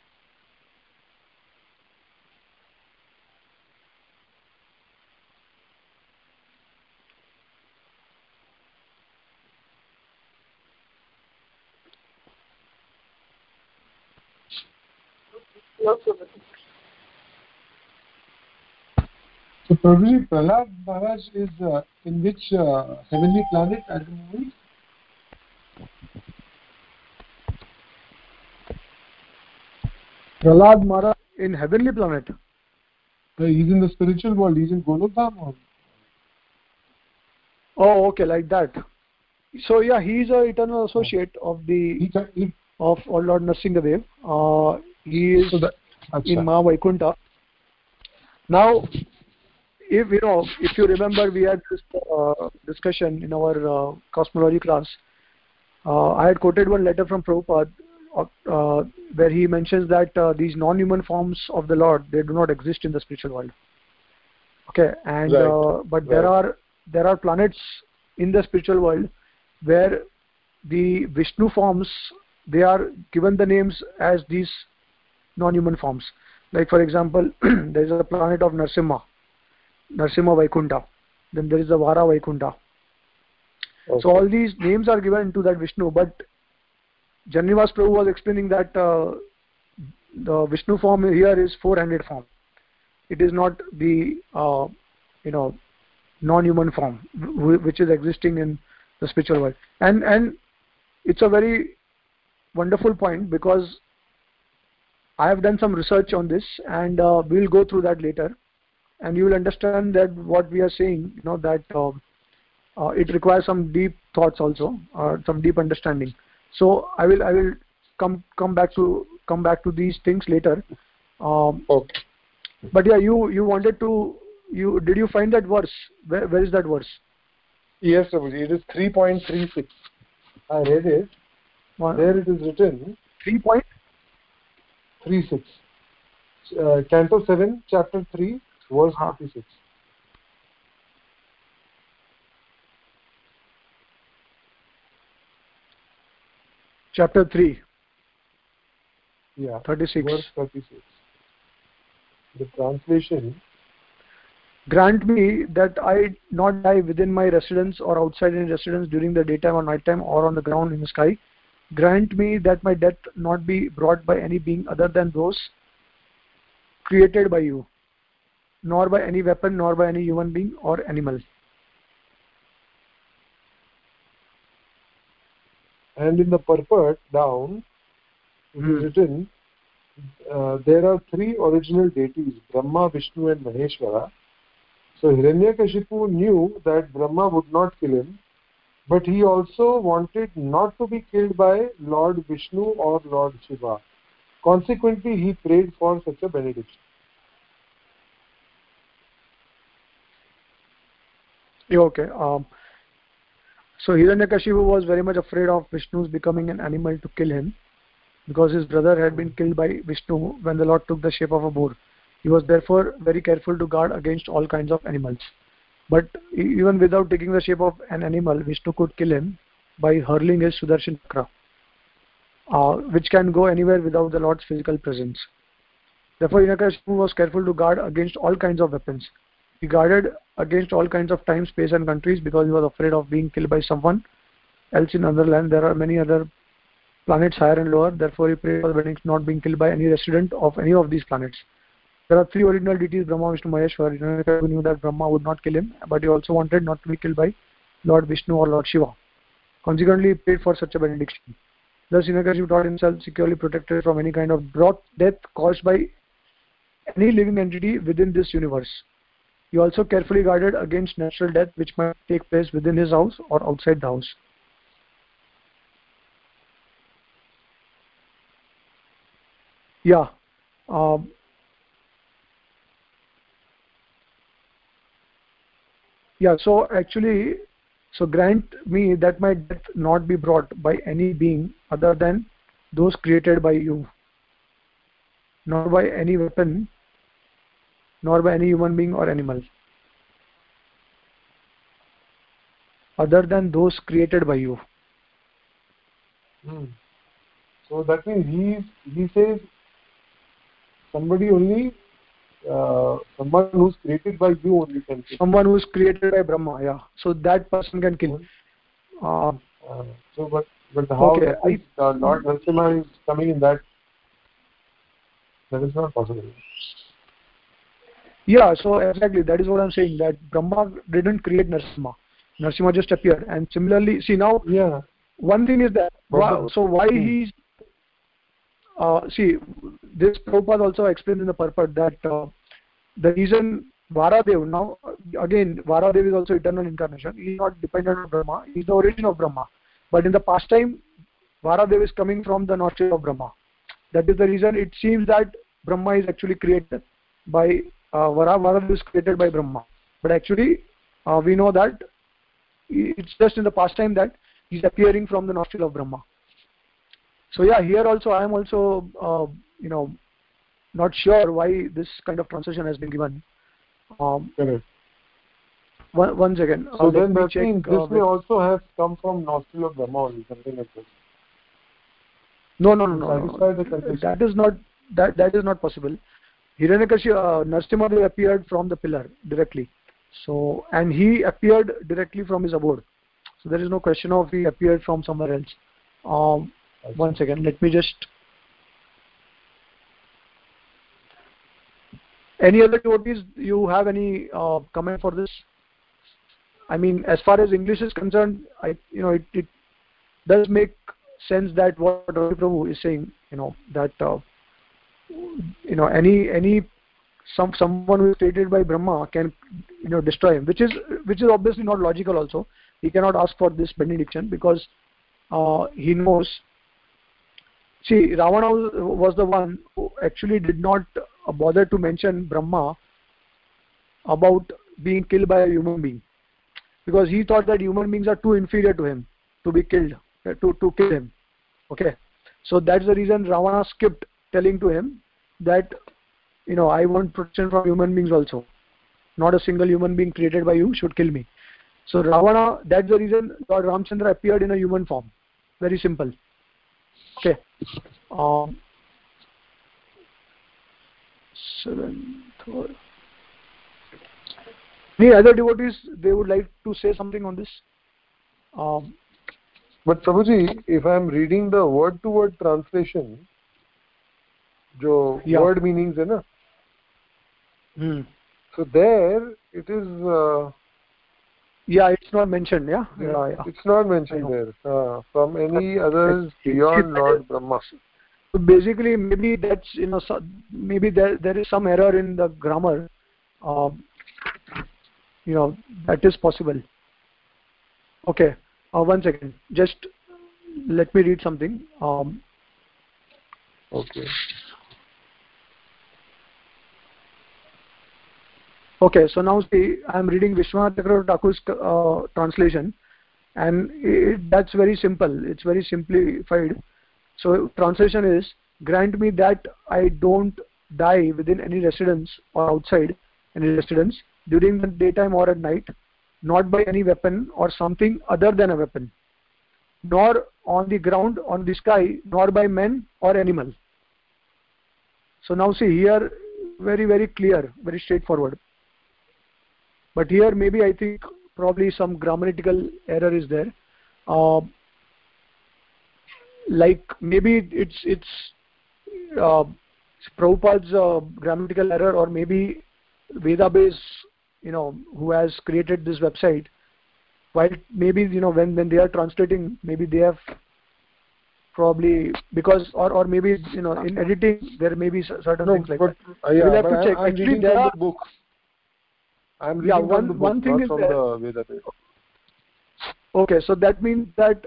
No, sir. So Prabhuji, Prahlad Maharaj is in which heavenly planet at the moment? Prahlad Maharaj in heavenly planet. He's in the spiritual world. He's in Golokdham. Or? Oh, okay, like that. So yeah, he is an eternal associate of of Lord Nrsimhadev. He is in Ma Vaikuntha. Now, if you remember, we had this discussion in our cosmology class. I had quoted one letter from Prabhupada where he mentions that these non-human forms of the Lord, they do not exist in the spiritual world. Okay, and Right. but Right. there are planets in the spiritual world where the Vishnu forms, they are given the names as these non-human forms. Like for example, there is a planet of Narsimha Vaikunta. Then there is the Vara Vaikunta. Okay. So all these names are given to that Vishnu, but Janivas Prabhu was explaining that the Vishnu form here is four-handed form. It is not the you know non-human form which is existing in the spiritual world. And it's a very wonderful point, because I have done some research on this, and we will go through that later, and you will understand that what we are saying, that it requires some deep thoughts also, some deep understanding. So I will come back to these things later. Okay. But yeah, you wanted to, did you find that verse? Where is that verse? Yes, Prabhuji, it is 3.36. I read it. There it is written 3.36. Canto 7, chapter 3, verse 36. Chapter 3. Yeah. 36. Verse 36. The translation: Grant me that I not die within my residence or outside any residence during the daytime or nighttime or on the ground in the sky. Grant me that my death not be brought by any being other than those created by you, nor by any weapon, nor by any human being or animal. And in the purport down, it is written, there are three original deities, Brahma, Vishnu and Maheshwara. So Hiranyakashipu knew that Brahma would not kill him, but he also wanted not to be killed by Lord Vishnu or Lord Shiva. Consequently, he prayed for such a benediction. Okay. So Hiranyakashipu was very much afraid of Vishnu's becoming an animal to kill him, because his brother had been killed by Vishnu when the Lord took the shape of a boar. He was therefore very careful to guard against all kinds of animals. But even without taking the shape of an animal, Vishnu could kill him by hurling his Sudarshan Chakra, which can go anywhere without the Lord's physical presence. Therefore, Hiranyakashipu was careful to guard against all kinds of weapons. He guarded against all kinds of time, space and countries, because he was afraid of being killed by someone else in another land. There are many other planets higher and lower. Therefore, he prayed for the not being killed by any resident of any of these planets. There are three original deities, Brahma, Vishnu, Maheshwar. Hiranyakashipu knew that Brahma would not kill him, but he also wanted not to be killed by Lord Vishnu or Lord Shiva. Consequently, he prayed for such a benediction. Thus, Hiranyakashipu thought himself securely protected from any kind of death caused by any living entity within this universe. He also carefully guarded against natural death which might take place within his house or outside the house. Yeah. Yeah, so actually, so grant me that my death not be brought by any being other than those created by you, nor by any weapon, nor by any human being or animal, other than those created by you. So that means he says somebody only, someone who's created by you only can kill. Someone who is created by Brahma, yeah. So that person can kill. So, but how Okay, that is, Lord Narasimha is coming in that is not possible. Yeah, so exactly, that is what I'm saying, that Brahma didn't create Narasimha. Narasimha just appeared. And similarly, see now, one thing is that, so why he's, see, this Prabhupada also explained in the purport that the reason Varadev, now again, Varadev is also eternal incarnation. He is not dependent on Brahma. He is the origin of Brahma. But in the past time, Varadev is coming from the nostril of Brahma. That is the reason it seems that Brahma is actually created by Varadev is created by Brahma. But actually, we know that it's just in the past time that he's appearing from the nostril of Brahma. So yeah, here also I am also not sure why this kind of translation has been given. Correct. One second. So then Let me that check. means this may also have come from nostril of Brahma or something like this. No. Satisfy the condition. That is not possible. Hiranyakashipu, Narasimhadev appeared from the pillar directly. So, and he appeared directly from his abode. So there is no question of he appeared from somewhere else. One second. Let me just. Any other devotees? You have any comment for this? I mean, as far as English is concerned, it does make sense that what Ravi Prabhu is saying, that someone who is created by Brahma can destroy him, which is obviously not logical. Also, he cannot ask for this benediction because he knows. See, Ravana was the one who actually did not bother to mention Brahma about being killed by a human being, because he thought that human beings are too inferior to him to be killed, to kill him. Okay, so that's the reason Ravana skipped telling to him that I want protection from human beings also. Not a single human being created by you should kill me. So Ravana, that's the reason Lord Ramchandra appeared in a human form. Very simple. Okay. 7th. Any other devotees, they would like to say something on this? But Prabhuji, if I am reading the word-to-word translation, word meanings hai na? So there it is. It's not mentioned. Yeah. It's not mentioned there. From any others beyond Lord Brahma. So basically, maybe that's maybe there is some error in the grammar. That is possible. Okay. One second. Just let me read something. Okay. Okay, so now see, I am reading Vishwanath Chakravarti Thakur's translation, and that's very simple. It's very simplified. So translation is: grant me that I don't die within any residence or outside any residence during the daytime or at night, not by any weapon or something other than a weapon, nor on the ground, on the sky, nor by men or animal. So now see here, very, very clear, very straightforward. But here maybe I think probably some grammatical error is there. Like maybe it's Prabhupada's grammatical error, or maybe Vedabase, who has created this website. While maybe when they are translating, maybe they have probably because or maybe in editing there may be certain things like that. We'll have to check. Actually, there are books. I'm reading from the book, one thing not is from the Vedabase. Okay, so that means that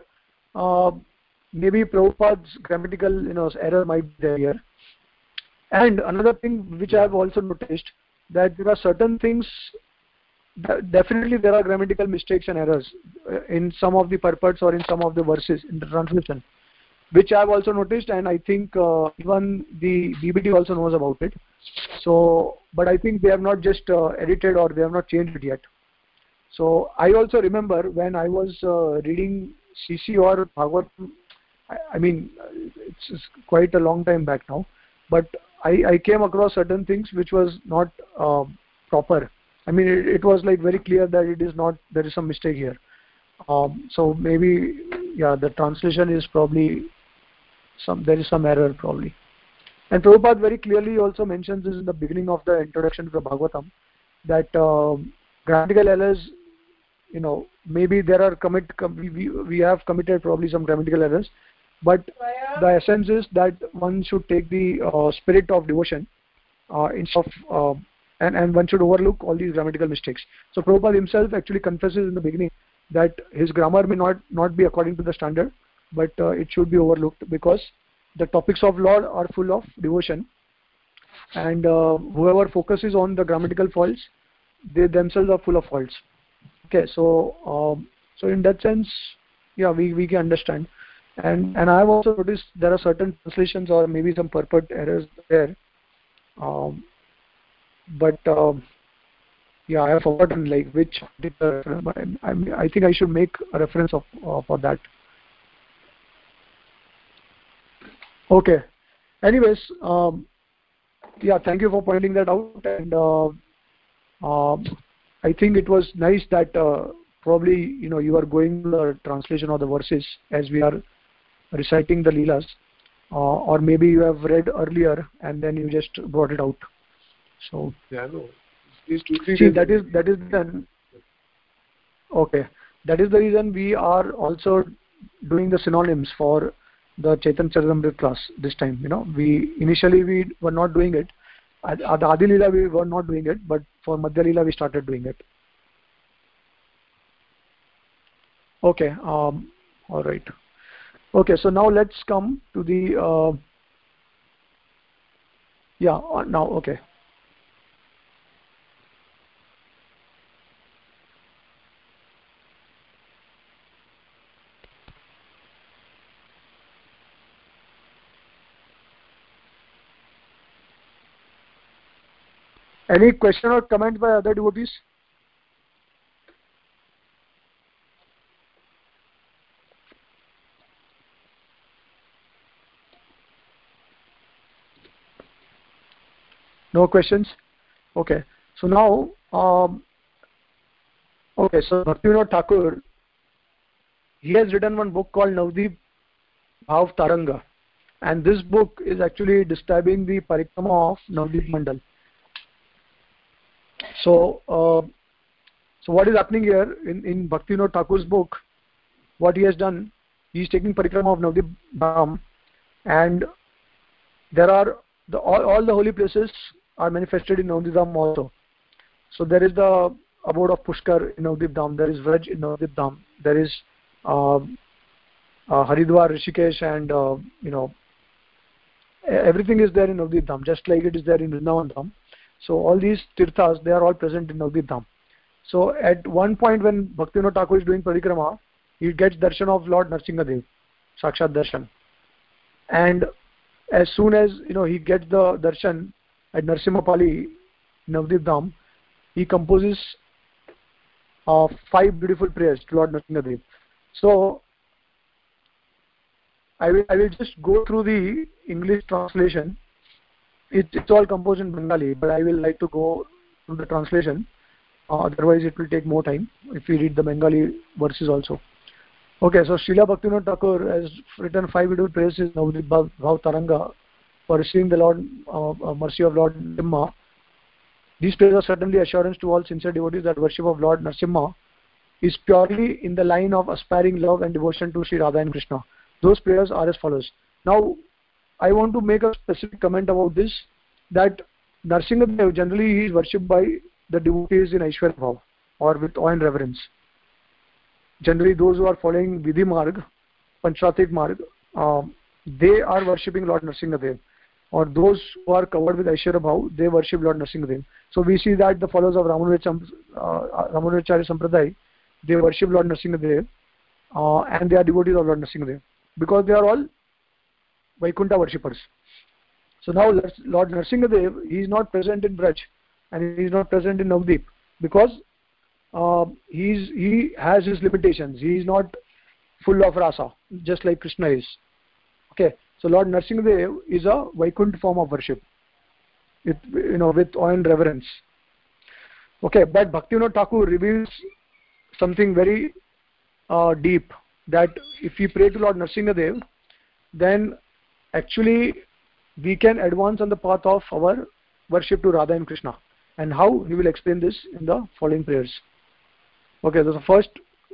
maybe Prabhupada's grammatical error might be there here. And another thing which I have also noticed, that there are certain things, definitely there are grammatical mistakes and errors in some of the purports or in some of the verses in the translation, which I have also noticed, and I think even the BBT also knows about it. So, but I think they have not just edited or they have not changed it yet. So I also remember when I was reading CC or Bhagavatam, I mean it's quite a long time back now, but I came across certain things which was not proper. I mean it was like very clear that it is not, there is some mistake here. So maybe the translation is probably there is some error probably. And Prabhupada very clearly also mentions this in the beginning of the introduction to the Bhagavatam, that grammatical errors, maybe there are we have committed probably some grammatical errors, but the essence is that one should take the spirit of devotion instead of and one should overlook all these grammatical mistakes. So Prabhupada himself actually confesses in the beginning that his grammar may not be according to the standard, but it should be overlooked because the topics of Lord are full of devotion, and whoever focuses on the grammatical faults, they themselves are full of faults. Okay, so in that sense, we can understand, and I have also noticed there are certain translations or maybe some purport errors there, but Yeah, I have forgotten like which particular reference, but I think I should make a reference of for that. Okay. Anyways, yeah, thank you for pointing that out, and I think it was nice that probably you are going the translation of the verses as we are reciting the Leelas, or maybe you have read earlier and then you just brought it out. So yeah, no. These 2-3 see, days that is then okay. That is the reason we are also doing the synonyms for the Chaitanya Charitamrita class this time. We initially were not doing it. At the Adi Leela we were not doing it, but for Madhya Leela we started doing it. Okay. All right. Okay. So now let's come to the yeah. Now okay. Any question or comment by other devotees? No questions? Okay. So now, okay, so Bhaktivinoda Thakur, he has written one book called Navdeep Bhav Taranga. And this book is actually describing the parikrama of Navdeep Mandal. So, so what is happening here in Bhaktivinoda Thakur's book, what he has done, he is taking parikrama of Navdeep Dham, and there are all the holy places are manifested in Navdeep Dham also. So there is the abode of Pushkar in Navdeep Dham, there is Vraj in Navdeep Dham, there is Haridwar, Rishikesh, and everything is there in Navdeep Dham, just like it is there in Vrindavan Dham. So all these tirthas, they are all present in Navdeep Dham. So at one point when Bhaktivinoda Thakur is doing parikrama, he gets darshan of Lord Narsingadev, Sakshat darshan, and as soon as he gets the darshan at Narsimhapali, Navdeep Dham, he composes 5 beautiful prayers to Lord Narsingadev. So I will just go through the English translation. It's all composed in Bengali, but I will like to go through the translation. Otherwise, it will take more time if we read the Bengali verses also. Okay, so Srila Bhaktivinoda Thakur has written 5 beautiful prayers in Navdeep Bhav Taranga for receiving the Lord mercy of Lord Nrsimha. These prayers are certainly assurance to all sincere devotees that worship of Lord Nrsimha is purely in the line of aspiring love and devotion to Sri Radha and Krishna. Those prayers are as follows. Now, I want to make a specific comment about this, that Narsingadev generally he is worshipped by the devotees in Aishwarya Bhav or with awe and reverence. Generally, those who are following Vidhi Marg, Panchatik Marg, they are worshipping Lord Narsingadev. Or those who are covered with Aishwarya Bhav, they worship Lord Narsingadev. So we see that the followers of Ramanujacharya Sampradaya, they worship Lord Narsingadev, and they are devotees of Lord Narsingadev, because they are all Vaikuntha worshippers. So now Lord Narsingadev, he is not present in Braj and he is not present in Navdeep, because he has his limitations. He is not full of rasa, just like Krishna is. Okay, so Lord Narsingadev is a Vaikuntha form of worship, with awe and reverence. Okay, but Bhaktivinoda Thakur reveals something very deep, that if we pray to Lord Narsingadev, then actually we can advance on the path of our worship to Radha and Krishna. And how, he will explain this in the following prayers. Okay, so the first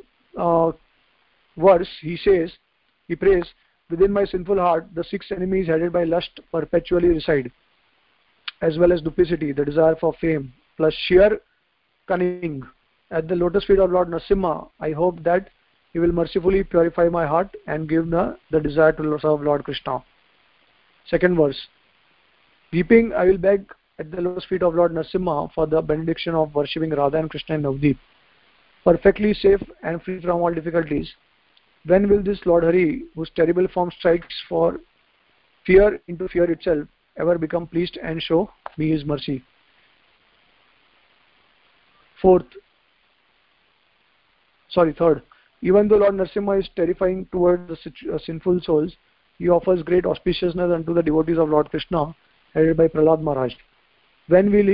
verse, he prays, within my sinful heart the 6 enemies headed by lust perpetually reside, as well as duplicity, the desire for fame, plus sheer cunning. At the lotus feet of Lord Nrsimha, I hope that he will mercifully purify my heart and give the desire to serve Lord Krishna. Second verse, weeping I will beg at the lotus feet of Lord Nrsimha for the benediction of worshipping Radha and Krishna in Navdeep, perfectly safe and free from all difficulties. When will this Lord Hari, whose terrible form strikes for fear into fear itself, ever become pleased and show me his mercy? Third, even though Lord Narasimha is terrifying towards the sinful souls, he offers great auspiciousness unto the devotees of Lord Krishna, headed by Prahlad Maharaj. When will he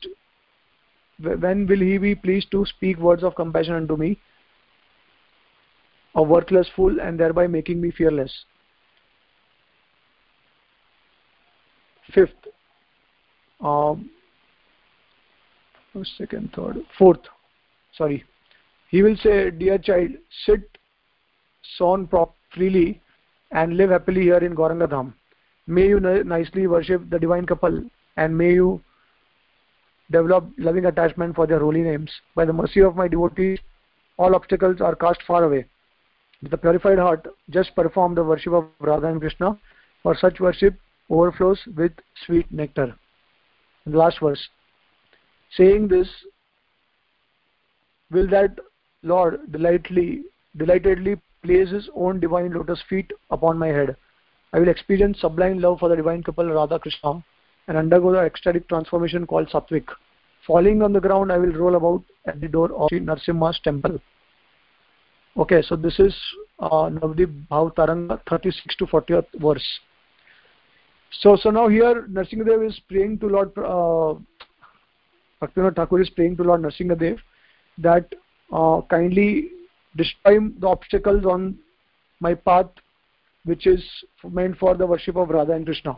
be pleased to speak words of compassion unto me, a worthless fool, and thereby making me fearless? Fourth, he will say, dear child, sit sown freely and live happily here in Gauranga Dham. May you nicely worship the divine couple, and may you develop loving attachment for their holy names. By the mercy of my devotees, all obstacles are cast far away. With a purified heart, just perform the worship of Radha and Krishna, for such worship overflows with sweet nectar. And the last verse, saying this, will that Lord delightedly place his own divine lotus feet upon my head. I will experience sublime love for the divine couple Radha Krishna and undergo the ecstatic transformation called Satvik. Falling on the ground, I will roll about at the door of Sri Narasimha's temple. Okay, so this is Navadip Bhav Taranga, 36 to 40th verse. So now here Narasimhadev is praying to Lord Bhaktivinoda Thakur is praying to Lord Narasimhadev that kindly destroy the obstacles on my path, which is meant for the worship of Radha and Krishna.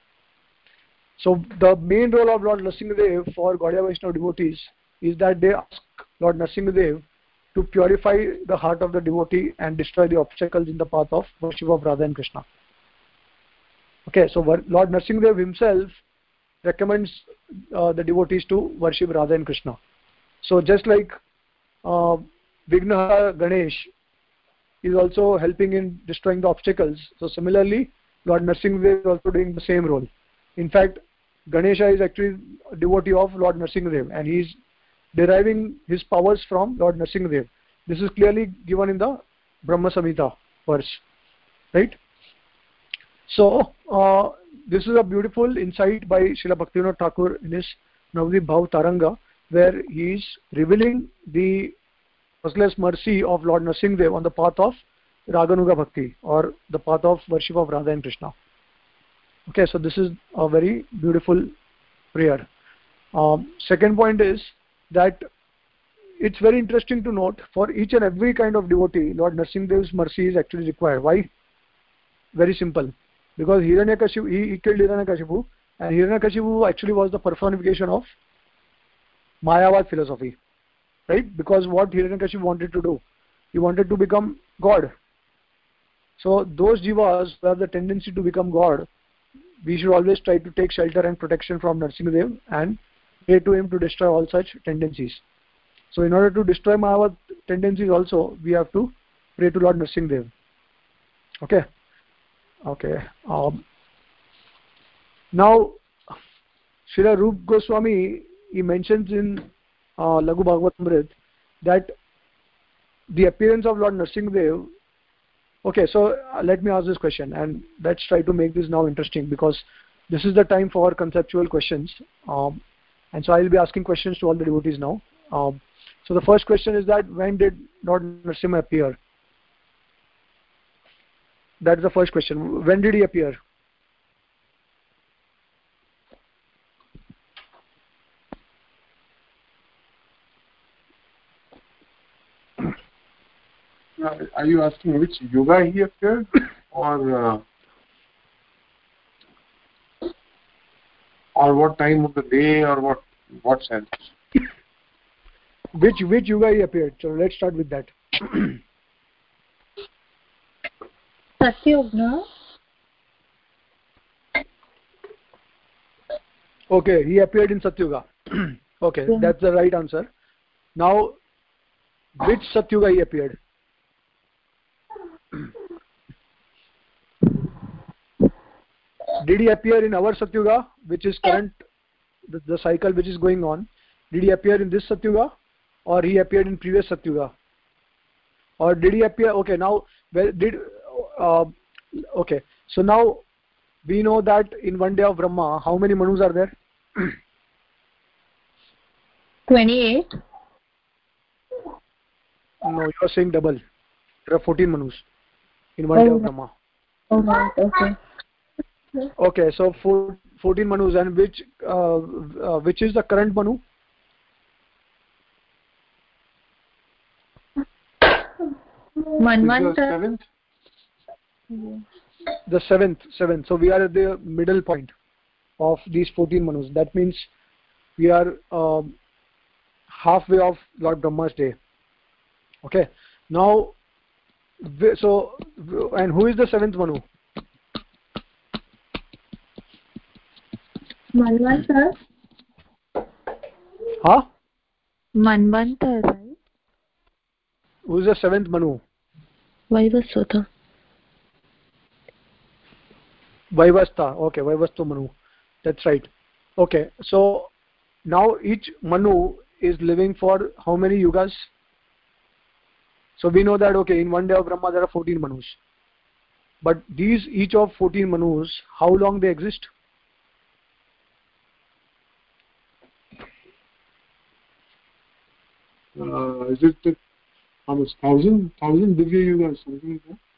So the main role of Lord Narasimhadev for Gaudiya Vaishnava devotees is that they ask Lord Narasimhadev to purify the heart of the devotee and destroy the obstacles in the path of worship of Radha and Krishna. Okay, so Lord Narasimhadev himself recommends the devotees to worship Radha and Krishna. So just like Vignahara Ganesh is also helping in destroying the obstacles, so similarly Lord Narasimhadev is also doing the same role. In fact, Ganesha is actually a devotee of Lord Narasimhadev, and he is deriving his powers from Lord Narasimhadev. This is clearly given in the Brahma Samhita verse, right? So this is a beautiful insight by Srila Bhaktivinoda Thakur in his Navadip Bhav Taranga, where he is revealing the merciless mercy of Lord Narasimhadev on the path of Raganuga Bhakti, or the path of worship of Radha and Krishna. Okay, so this is a very beautiful prayer. Second point is that it's very interesting to note, for each and every kind of devotee, Lord Narasimhadev's mercy is actually required. Why? Very simple. Because Hiranyakashipu, he killed Hiranyakashipu, and Hiranyakashipu actually was the personification of Mayavad philosophy, right? Because what Hiranyakashipu wanted to do, he wanted to become God. So those jivas who have the tendency to become God, we should always try to take shelter and protection from Narasimhadev and pray to him to destroy all such tendencies. So in order to destroy Mayavad tendencies also, we have to pray to Lord Narasimhadev. Okay. Now Srila Rupa Goswami, he mentions in Laghu Bhagavatamrita that the appearance of Lord Narasimhadev. Okay, so let me ask this question, and let's try to make this now interesting, because this is the time for conceptual questions, and so I will be asking questions to all the devotees now. So the first question is that when did Lord Narasimha appear? That's the first question. When did he appear? Are you asking which yuga he appeared, or what time of the day, or what sense? Which yuga he appeared? So let's start with that. Satyuga. Okay, he appeared in Satyuga. Okay, that's the right answer. Now, which Satyuga he appeared? Did he appear in our Satyuga, which is current, the cycle which is going on? Did he appear in this Satyuga, or he appeared in previous Satyuga? Or did he appear? Okay, now okay, so now we know that in one day of Brahma, how many Manus are there? 28. No, you are saying double. There are 14 Manus in one day of Brahma. Alright, okay. Okay, so 14 Manus, and which is the current Manu? Manvantara. The seventh. So we are at the middle point of these 14 Manus. That means we are halfway of Lord Brahma's day. Okay. Now, so, and who is the seventh Manu? Manvantara. Huh? Manvantara, right? Who is the seventh Manu? Vaivasvata. Vaivastha. Okay, Vaivastha Manu. That's right. Okay, so now each Manu is living for how many yugas? So we know that, okay, in one day of Brahma there are 14 Manus. But these, each of 14 Manus, how long they exist? Is it how much? 1,000 Divya Yugas, something like that?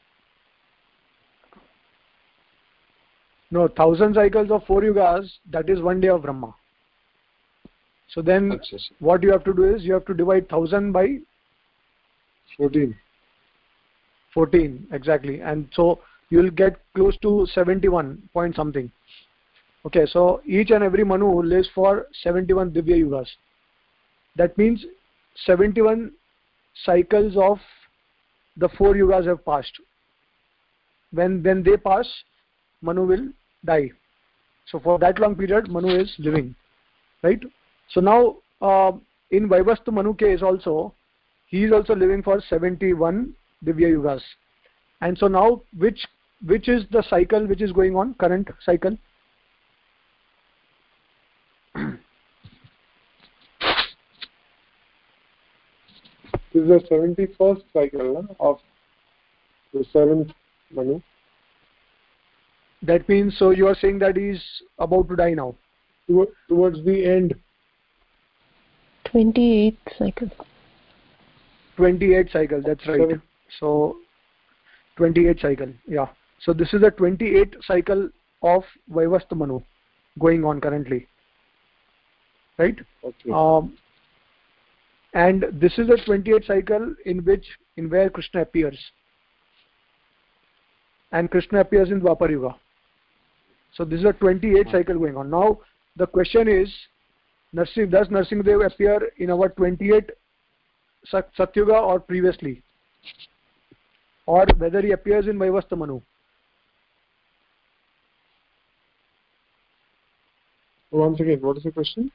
No, 1,000 cycles of 4 yugas, that is one day of Brahma. So then what you have to do is you have to divide 1,000 by 14. 14, exactly. And so you will get close to 71 point something. Okay, so each and every Manu lives for 71 Divya Yugas. That means 71 cycles of the 4 yugas have passed. When they pass, Manu will die. So for that long period, Manu is living, right? So now in Vaivastha Manu case also, he is also living for 71 Divya Yugas. And so now which is the cycle which is going on, current cycle? This is the 71st cycle of the 7th Manu. That means, so you are saying that he is about to die now. Towards the end. 28th cycle. 28 cycle, that's right. 7. So 28 cycle, yeah. So this is the 28 cycle of Vaivastha Manu going on currently, right? Okay. And this is the 28 cycle in where Krishna appears, and Krishna appears in Dwapar Yuga. So this is a 28 cycle going on. Now the question is, does Narsimhadev appear in our 28 Satyuga or previously, or whether he appears in Vaivastha Manu? Once again, what is the question?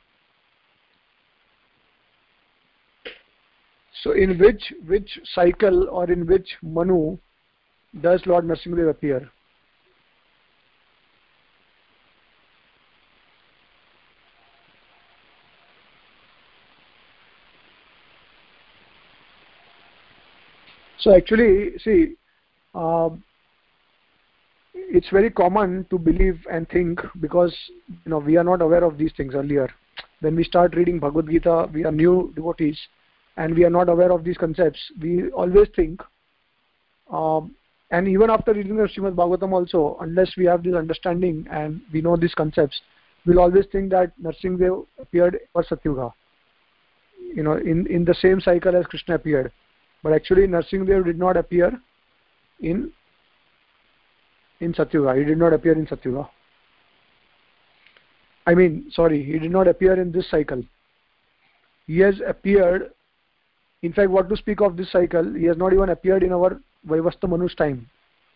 So in which cycle or in which Manu does Lord Narsimhadev appear? So actually, see, it's very common to believe and think, because we are not aware of these things earlier. When we start reading Bhagavad Gita, we are new devotees and we are not aware of these concepts. We always think, and even after reading the Srimad Bhagavatam also, unless we have this understanding and we know these concepts, we'll always think that Narsimhadev appeared for Satyuga, in the same cycle as Krishna appeared. But actually Narsimhadev did not appear in Satyuga. He did not appear in Satyuga. He did not appear in this cycle. He has appeared, in fact, what to speak of this cycle, he has not even appeared in our Vaivastha Manu's time.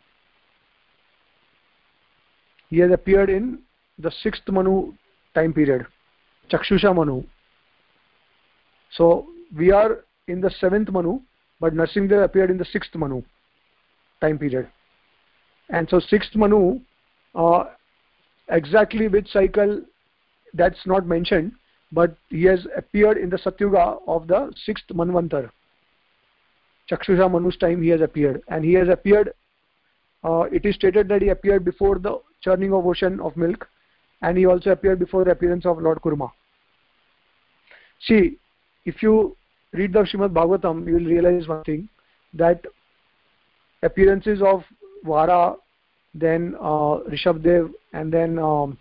He has appeared in the 6th Manu time period, Chakshusha Manu. So we are in the 7th Manu, but Narsimhadev appeared in the 6th Manu time period. And so 6th Manu, exactly which cycle, that's not mentioned, but he has appeared in the Satyuga of the 6th Manvantar. Chakshusha Manu's time he has appeared. And he has appeared, it is stated that he appeared before the churning of ocean of milk, and he also appeared before the appearance of Lord Kurma. See, if you read the Srimad Bhagavatam, you will realize one thing, that appearances of Vara, then Rishabdev, and then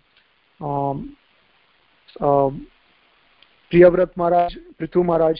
Priyavrat Maharaj, Prithu Maharaj,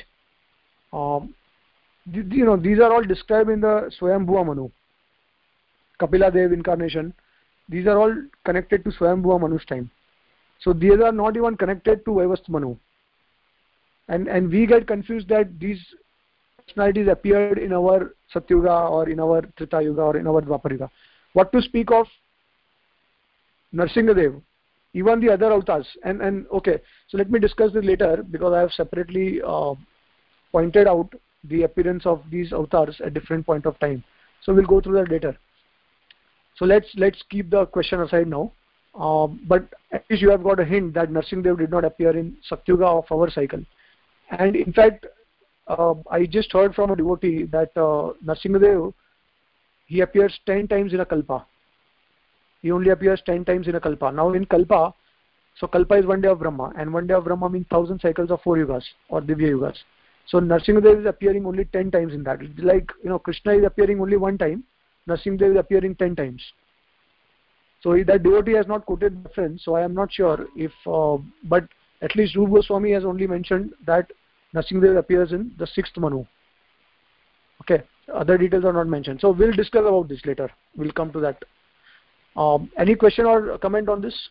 these are all described in the Swayambhuva Manu. Kapila Dev incarnation, these are all connected to Swayambhuva Manu's time. So these are not even connected to Vaivastha Manu. And we get confused that these personalities appeared in our Satyuga or in our Treta Yuga or in our Dwapar Yuga. What to speak of Narsingadev, even the other avatars. And okay, so let me discuss this later, because I have separately pointed out the appearance of these avatars at different point of time. So we'll go through that later. So let's keep the question aside now. But at least you have got a hint that Narsingadev did not appear in Satyuga of our cycle. And in fact, I just heard from a devotee that Narsingadev, he appears 10 times in a kalpa. He only appears 10 times in a kalpa. Now in kalpa, so kalpa is 1 day of Brahma, and 1 day of Brahma means 1000 cycles of 4 yugas or Divya yugas. So Narsingadev is appearing only 10 times in that. It's like, Krishna is appearing only 1 time, Narsingadev is appearing 10 times. So that devotee has not quoted the reference, so I am not sure if, but at least Rupa Goswami has only mentioned that Narsingadev appears in the 6th Manu. Okay, other details are not mentioned. So we'll discuss about this later. We'll come to that. Any question or comment on this?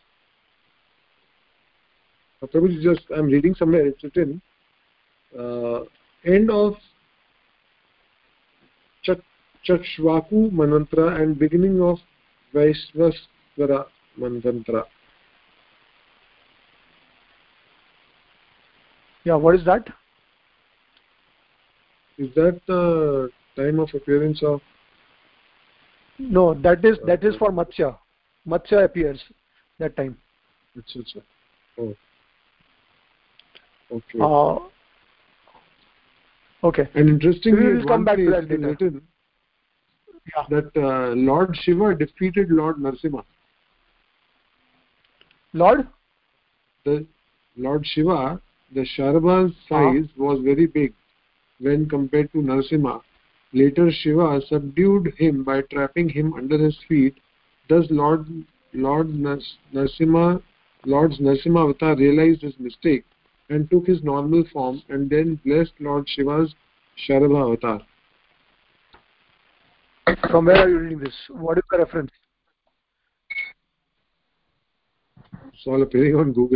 Prabhuji, just I'm reading somewhere, it's written end of Chakshvaku Manantra and beginning of Vaishvasvara Manantra. Yeah, what is that? Is that the time of appearance of? No, that is for Matsya. Matsya appears that time. Achha. Oh. Okay. Okay. And interestingly, we will come back to that later. Written that Lord Shiva defeated Lord Narasimha. Lord Shiva, the Sharabha's size was very big when compared to Narasimha. Later Shiva subdued him by trapping him under his feet. Thus Lord's Narasimha avatar realized his mistake and took his normal form and then blessed Lord Shiva's Sharabha avatar. From where are you reading this? What is the reference? It's all appearing on Google.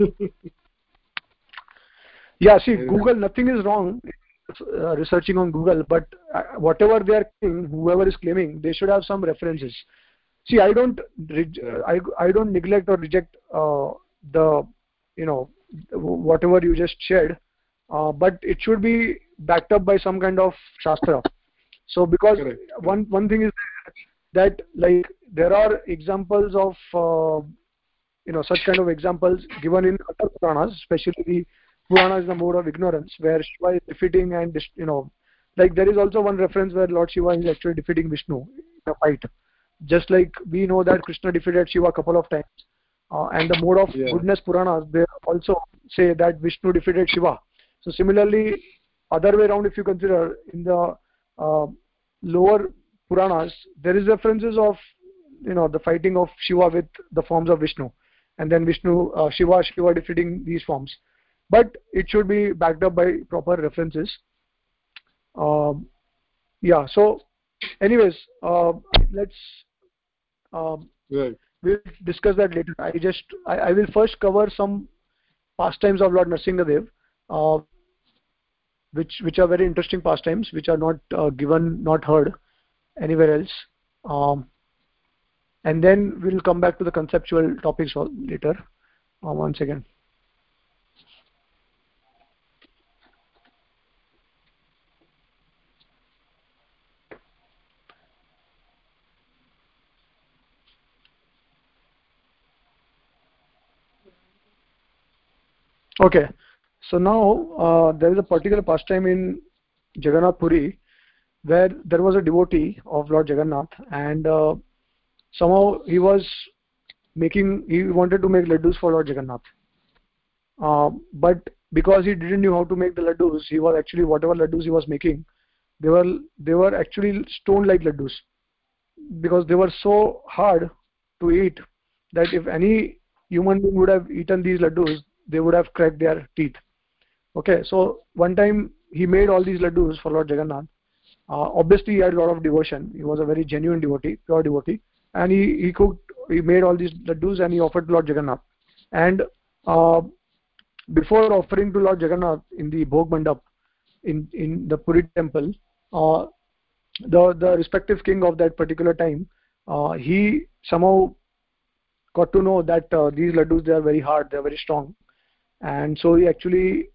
Yeah, see, Google, nothing is wrong researching on Google, but whatever they are claiming, whoever is claiming, they should have some references. See, I don't neglect or reject the whatever you just shared, but it should be backed up by some kind of shastra. So because one thing is that, like, there are examples of such kind of examples given in other Puranas, especially the Purana is the mode of ignorance, where Shiva is defeating and like there is also one reference where Lord Shiva is actually defeating Vishnu in a fight. Just like we know that Krishna defeated Shiva a couple of times, and the mode of goodness Puranas, they also say that Vishnu defeated Shiva. So similarly, other way around, if you consider in the lower Puranas, there is references of the fighting of Shiva with the forms of Vishnu, and then Shiva defeating these forms. But it should be backed up by proper references. Yeah. So, anyways, let's. We'll discuss that later. I will first cover some pastimes of Lord Narasimhadev, which are very interesting pastimes, which are not given, not heard anywhere else. And then we'll come back to the conceptual topics later. Once again. Okay, so now there is a particular pastime in Jagannath Puri where there was a devotee of Lord Jagannath, and somehow he wanted to make laddus for Lord Jagannath, but because he didn't know how to make the laddus, he was actually, whatever laddus he was making, they were actually stone like laddus, because they were so hard to eat that if any human being would have eaten these laddus, they would have cracked their teeth. Okay, so one time he made all these laddus for Lord Jagannath. Obviously he had a lot of devotion, he was a very genuine devotee, pure devotee, and he made all these laddus and he offered to Lord Jagannath. And before offering to Lord Jagannath in the Bhog Mandap in the Puri temple, the respective king of that particular time, he somehow got to know that these laddus, they are very hard, they are very strong, and so he actually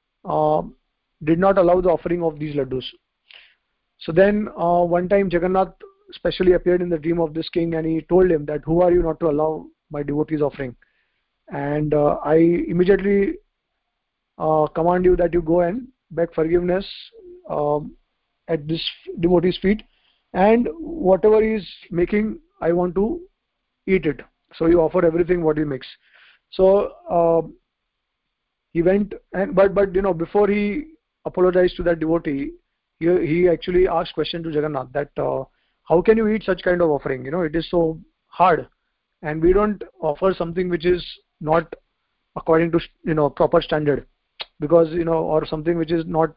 did not allow the offering of these laddus. So then one time Jagannath specially appeared in the dream of this king, and he told him that, who are you not to allow my devotees offering? And I immediately command you that you go and beg forgiveness at this devotee's feet, and whatever he is making, I want to eat it. So you offer everything what he makes. So he went, and but before he apologized to that devotee, he actually asked question to Jagannath that how can you eat such kind of offering? It is so hard, and we don't offer something which is not according to proper standard, because or something which is not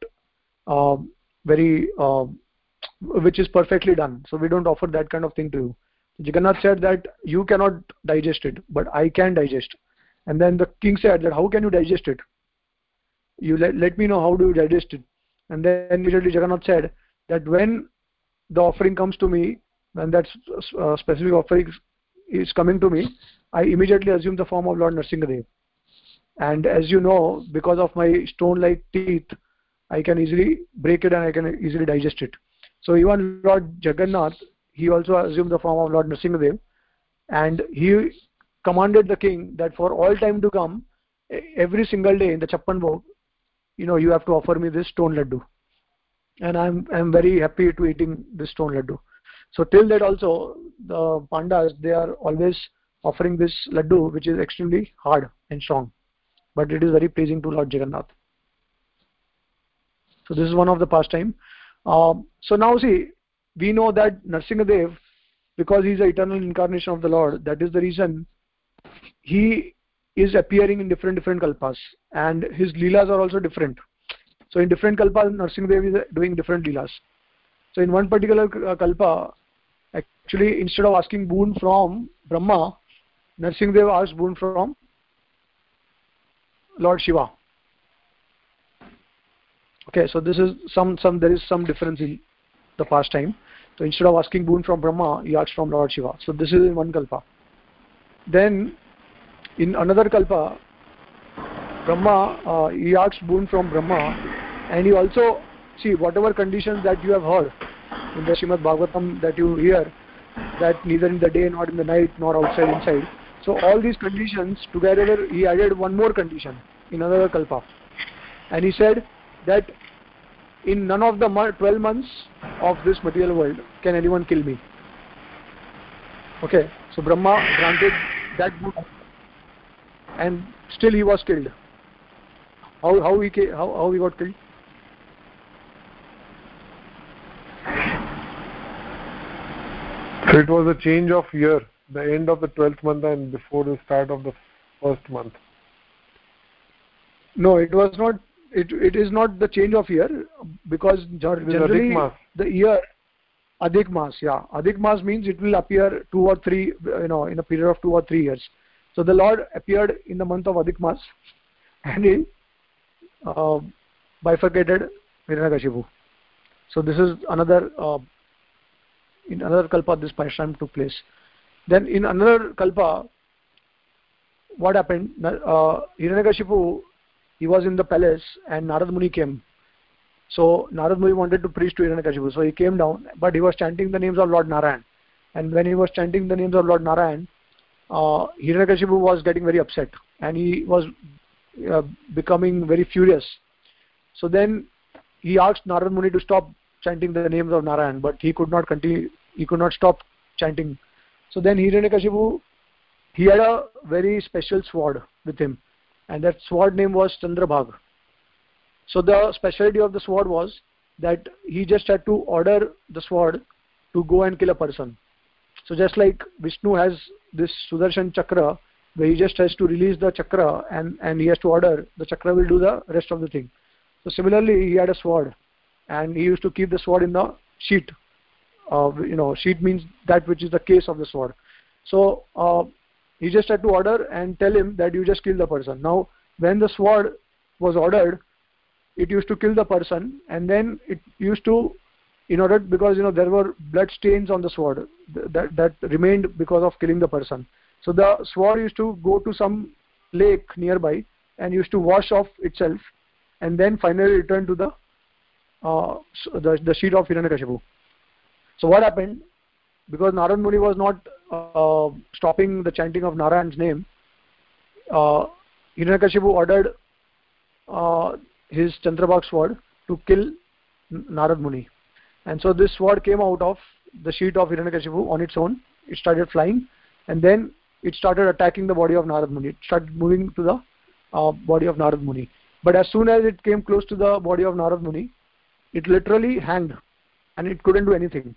very which is perfectly done. So we don't offer that kind of thing to you. Jagannath said that you cannot digest it, but I can digest. And then the king said that, how can you digest it? You let me know how do you digest it. And then immediately Jagannath said that when the offering comes to me, when that specific offering is coming to me, I immediately assume the form of Lord Nrsimhadev. And as you know, because of my stone-like teeth, I can easily break it and I can easily digest it. So even Lord Jagannath, he also assumed the form of Lord Nrsimhadev, and he commanded the king that for all time to come, every single day in the Chappan Bhog, you have to offer me this stone laddu, and I'm very happy to eating this stone laddu. So till that also, the Pandas, they are always offering this laddu, which is extremely hard and strong, but it is very pleasing to Lord Jagannath. So this is one of the pastime. So now see, we know that Nrsimhadev, because he is the eternal incarnation of the Lord, that is the reason he is appearing in different kalpas, and his leelas are also different. So in different kalpas, Nrsimhadev is doing different leelas. So in one particular kalpa, actually instead of asking boon from Brahma, Nrsimhadev asked boon from Lord Shiva. Okay, so this is there is some difference in the pastime. So instead of asking boon from Brahma, he asked from Lord Shiva. So this is in one kalpa. Then in another kalpa, Brahma, he asked boon from Brahma, and he also, see, whatever conditions that you have heard in the Srimad Bhagavatam that you hear, that neither in the day nor in the night nor outside inside. So all these conditions together, he added one more condition in another kalpa, and he said that in none of the 12 months of this material world can anyone kill me. Okay, so Brahma granted that boon, and still he was killed. How he got killed? So it was a change of year, the end of the 12th month and before the start of the first month. No, it was not. It is not the change of year, because generally the year Adhik Mas, yeah, Adhik Mas means it will appear 2 or 3, in a period of 2 or 3 years. So the Lord appeared in the month of Adhik Mas, and he bifurcated Hiranyakashipu. So this is another in another kalpa this pastime took place. Then in another kalpa, what happened? Hiranyakashipu, he was in the palace, and Narad Muni came. So Narad Muni wanted to preach to Hiranyakashipu, so he came down, but he was chanting the names of Lord Narayan. And when he was chanting the names of Lord Narayan, Hiranyakashipu was getting very upset, and he was becoming very furious. So then he asked Narad Muni to stop chanting the names of Narayan, but he could not continue. He could not stop chanting. So then Hiranyakashipu, he had a very special sword with him, and that sword name was Chandrabhag. So the specialty of the sword was that he just had to order the sword to go and kill a person. So just like Vishnu has this Sudarshan Chakra, where he just has to release the chakra and he has to order, the chakra will do the rest of the thing. So similarly, he had a sword, and he used to keep the sword in the sheath. Sheath means that which is the case of the sword. So he just had to order and tell him that you just kill the person. Now, when the sword was ordered, it used to kill the person, and then it used to, because there were blood stains on the sword that remained because of killing the person. So the sword used to go to some lake nearby and used to wash off itself, and then finally return to the sheath of Hiranyakashipu. So what happened? Because Narad Muni was not stopping the chanting of Narayan's name, Hiranyakashipu ordered his Chandrabag sword to kill Narad Muni. And so this sword came out of the sheath of Hiranyakashipu on its own. It started flying, and then it started attacking the body of Narad Muni. It started moving to the body of Narad Muni. But as soon as it came close to the body of Narad Muni, it literally hanged, and it couldn't do anything.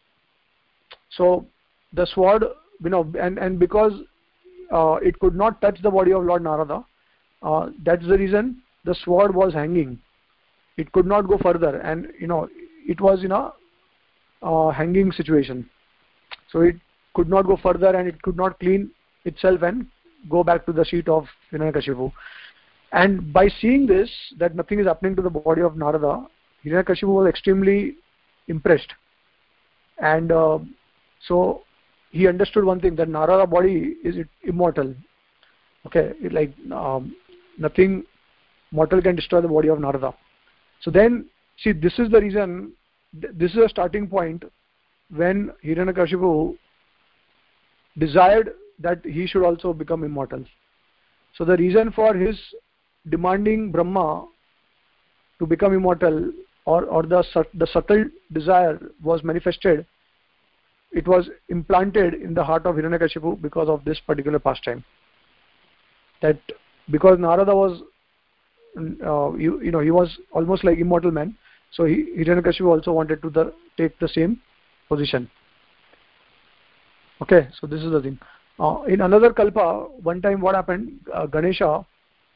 So the sword, and because it could not touch the body of Lord Narada, that's the reason the sword was hanging. It could not go further, and it was in a hanging situation. So it could not go further, and it could not clean itself and go back to the sheath of Hiranyakashipu. And by seeing this, that nothing is happening to the body of Narada, Hiranyakashipu was extremely impressed. And so he understood one thing, that Narada body is immortal. Okay, nothing mortal can destroy the body of Narada. So then, see, this is the reason, this is a starting point when Hiranyakashipu desired that he should also become immortal. So the reason for his demanding Brahma to become immortal, or the subtle desire was manifested, it was implanted in the heart of Hiranyakashipu because of this particular pastime. That because Narada was, he was almost like immortal man, so Hiranyakashipu also wanted to take the same position. Okay, so this is the thing. In another kalpa, one time what happened, Ganesha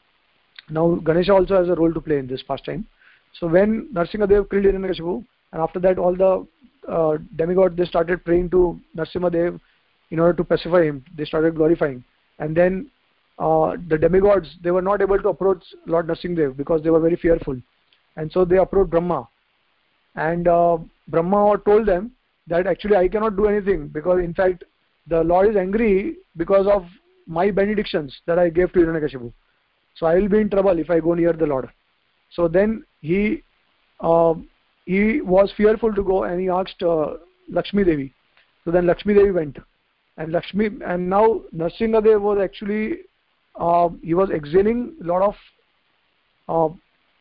also has a role to play in this pastime. So when Narsingadev killed Hiranyakashipu, and after that all the demigods, they started praying to Narsimhadev in order to pacify him. They started glorifying, and then the demigods, they were not able to approach Lord Narsingadev because they were very fearful, and so they approached Brahma, and Brahma told them that actually I cannot do anything, because in fact the Lord is angry because of my benedictions that I gave to Hiranyakashipu. So I will be in trouble if I go near the Lord. So then he was fearful to go, and he asked Lakshmi Devi. So then Lakshmi Devi went, and now Narsingadev was actually he was exhaling a lot of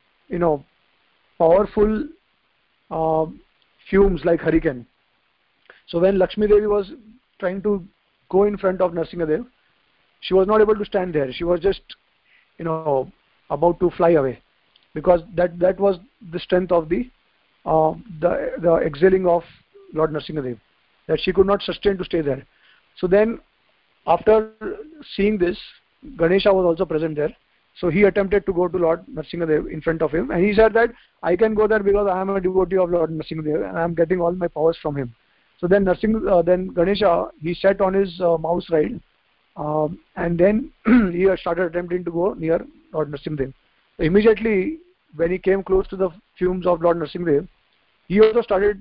powerful fumes like hurricane. So when Lakshmi Devi was trying to go in front of Narsingadev, she was not able to stand there. She was just about to fly away, because that was the strength of the exhaling of Lord Narsingadev, that she could not sustain to stay there. So then after seeing this, Ganesha was also present there. So he attempted to go to Lord Narsingadev in front of him, and he said that I can go there because I am a devotee of Lord Narsingadev and I am getting all my powers from him. So then then Ganesha, he sat on his mouse ride, and then he started attempting to go near Lord Narsingadev. So immediately when he came close to the fumes of Lord Narsingadev, he also started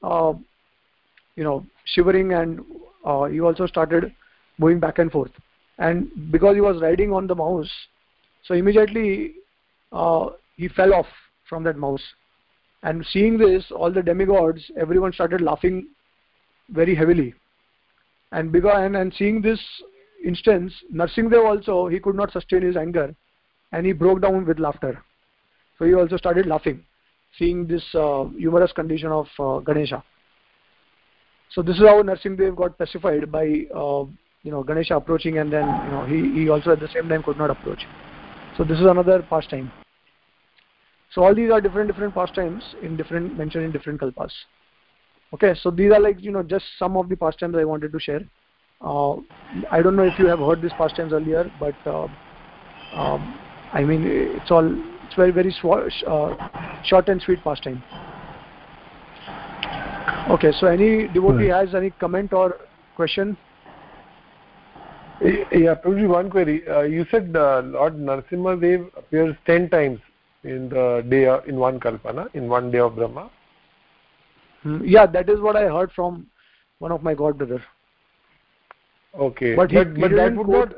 shivering, and he also started moving back and forth. And because he was riding on the mouse, so immediately he fell off from that mouse. And seeing this, all the demigods, everyone started laughing very heavily. And seeing this instance, Narsingadev also, he could not sustain his anger, and he broke down with laughter. So he also started laughing, seeing this humorous condition of Ganesha. So this is how Narsingadev got pacified, by Ganesha approaching, and then he also at the same time could not approach. So this is another pastime. So all these are different pastimes mentioned in different kalpas. Okay, so these are like, just some of the pastimes I wanted to share. I don't know if you have heard these pastimes earlier, but I mean, it's very short and sweet pastime. Okay, so any devotee has any comment or question? Yeah, probably one query. You said Lord Narasimha Dev appears 10 times in the day in one kalpana, in one day of Brahma. Yeah, that is what I heard from one of my god brother. Okay, but that would not.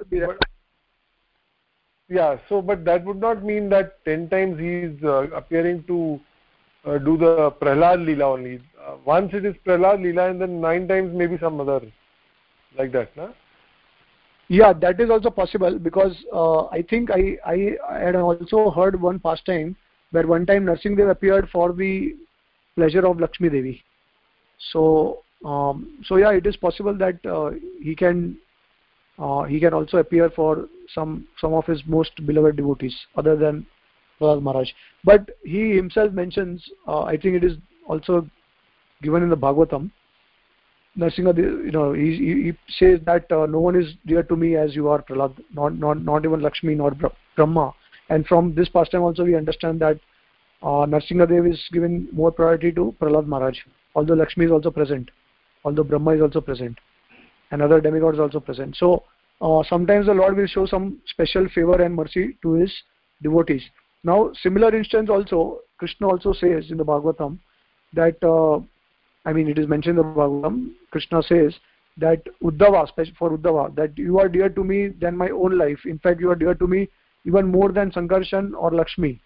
But that would not mean that 10 times he is appearing to do the Prahlad Leela only. Once it is Prahlad Leela, and then 9 times maybe some other, like that, no? Yeah, that is also possible, because I think I had also heard one pastime where one time Narsimha appeared for the pleasure of Lakshmi Devi. So yeah, it is possible that he can also appear for some of his most beloved devotees other than Prahlad Maharaj. But he himself mentions, I think it is also given in the Bhagavatam, Narsimha, he says that no one is dear to me as you are, Prahlad, not even Lakshmi nor Brahma. And from this pastime also we understand that Narsimha Dev is given more priority to Prahlad Maharaj, although Lakshmi is also present, although Brahma is also present, and other demigods also present. So sometimes the Lord will show some special favor and mercy to his devotees. Now, similar instance also, Krishna also says in the Bhagavatam that I mean, it is mentioned in the Bhagavatam, Krishna says that Uddhava, especially for Uddhava, that you are dear to me than my own life. In fact, you are dear to me even more than Sankarshan or Lakshmi.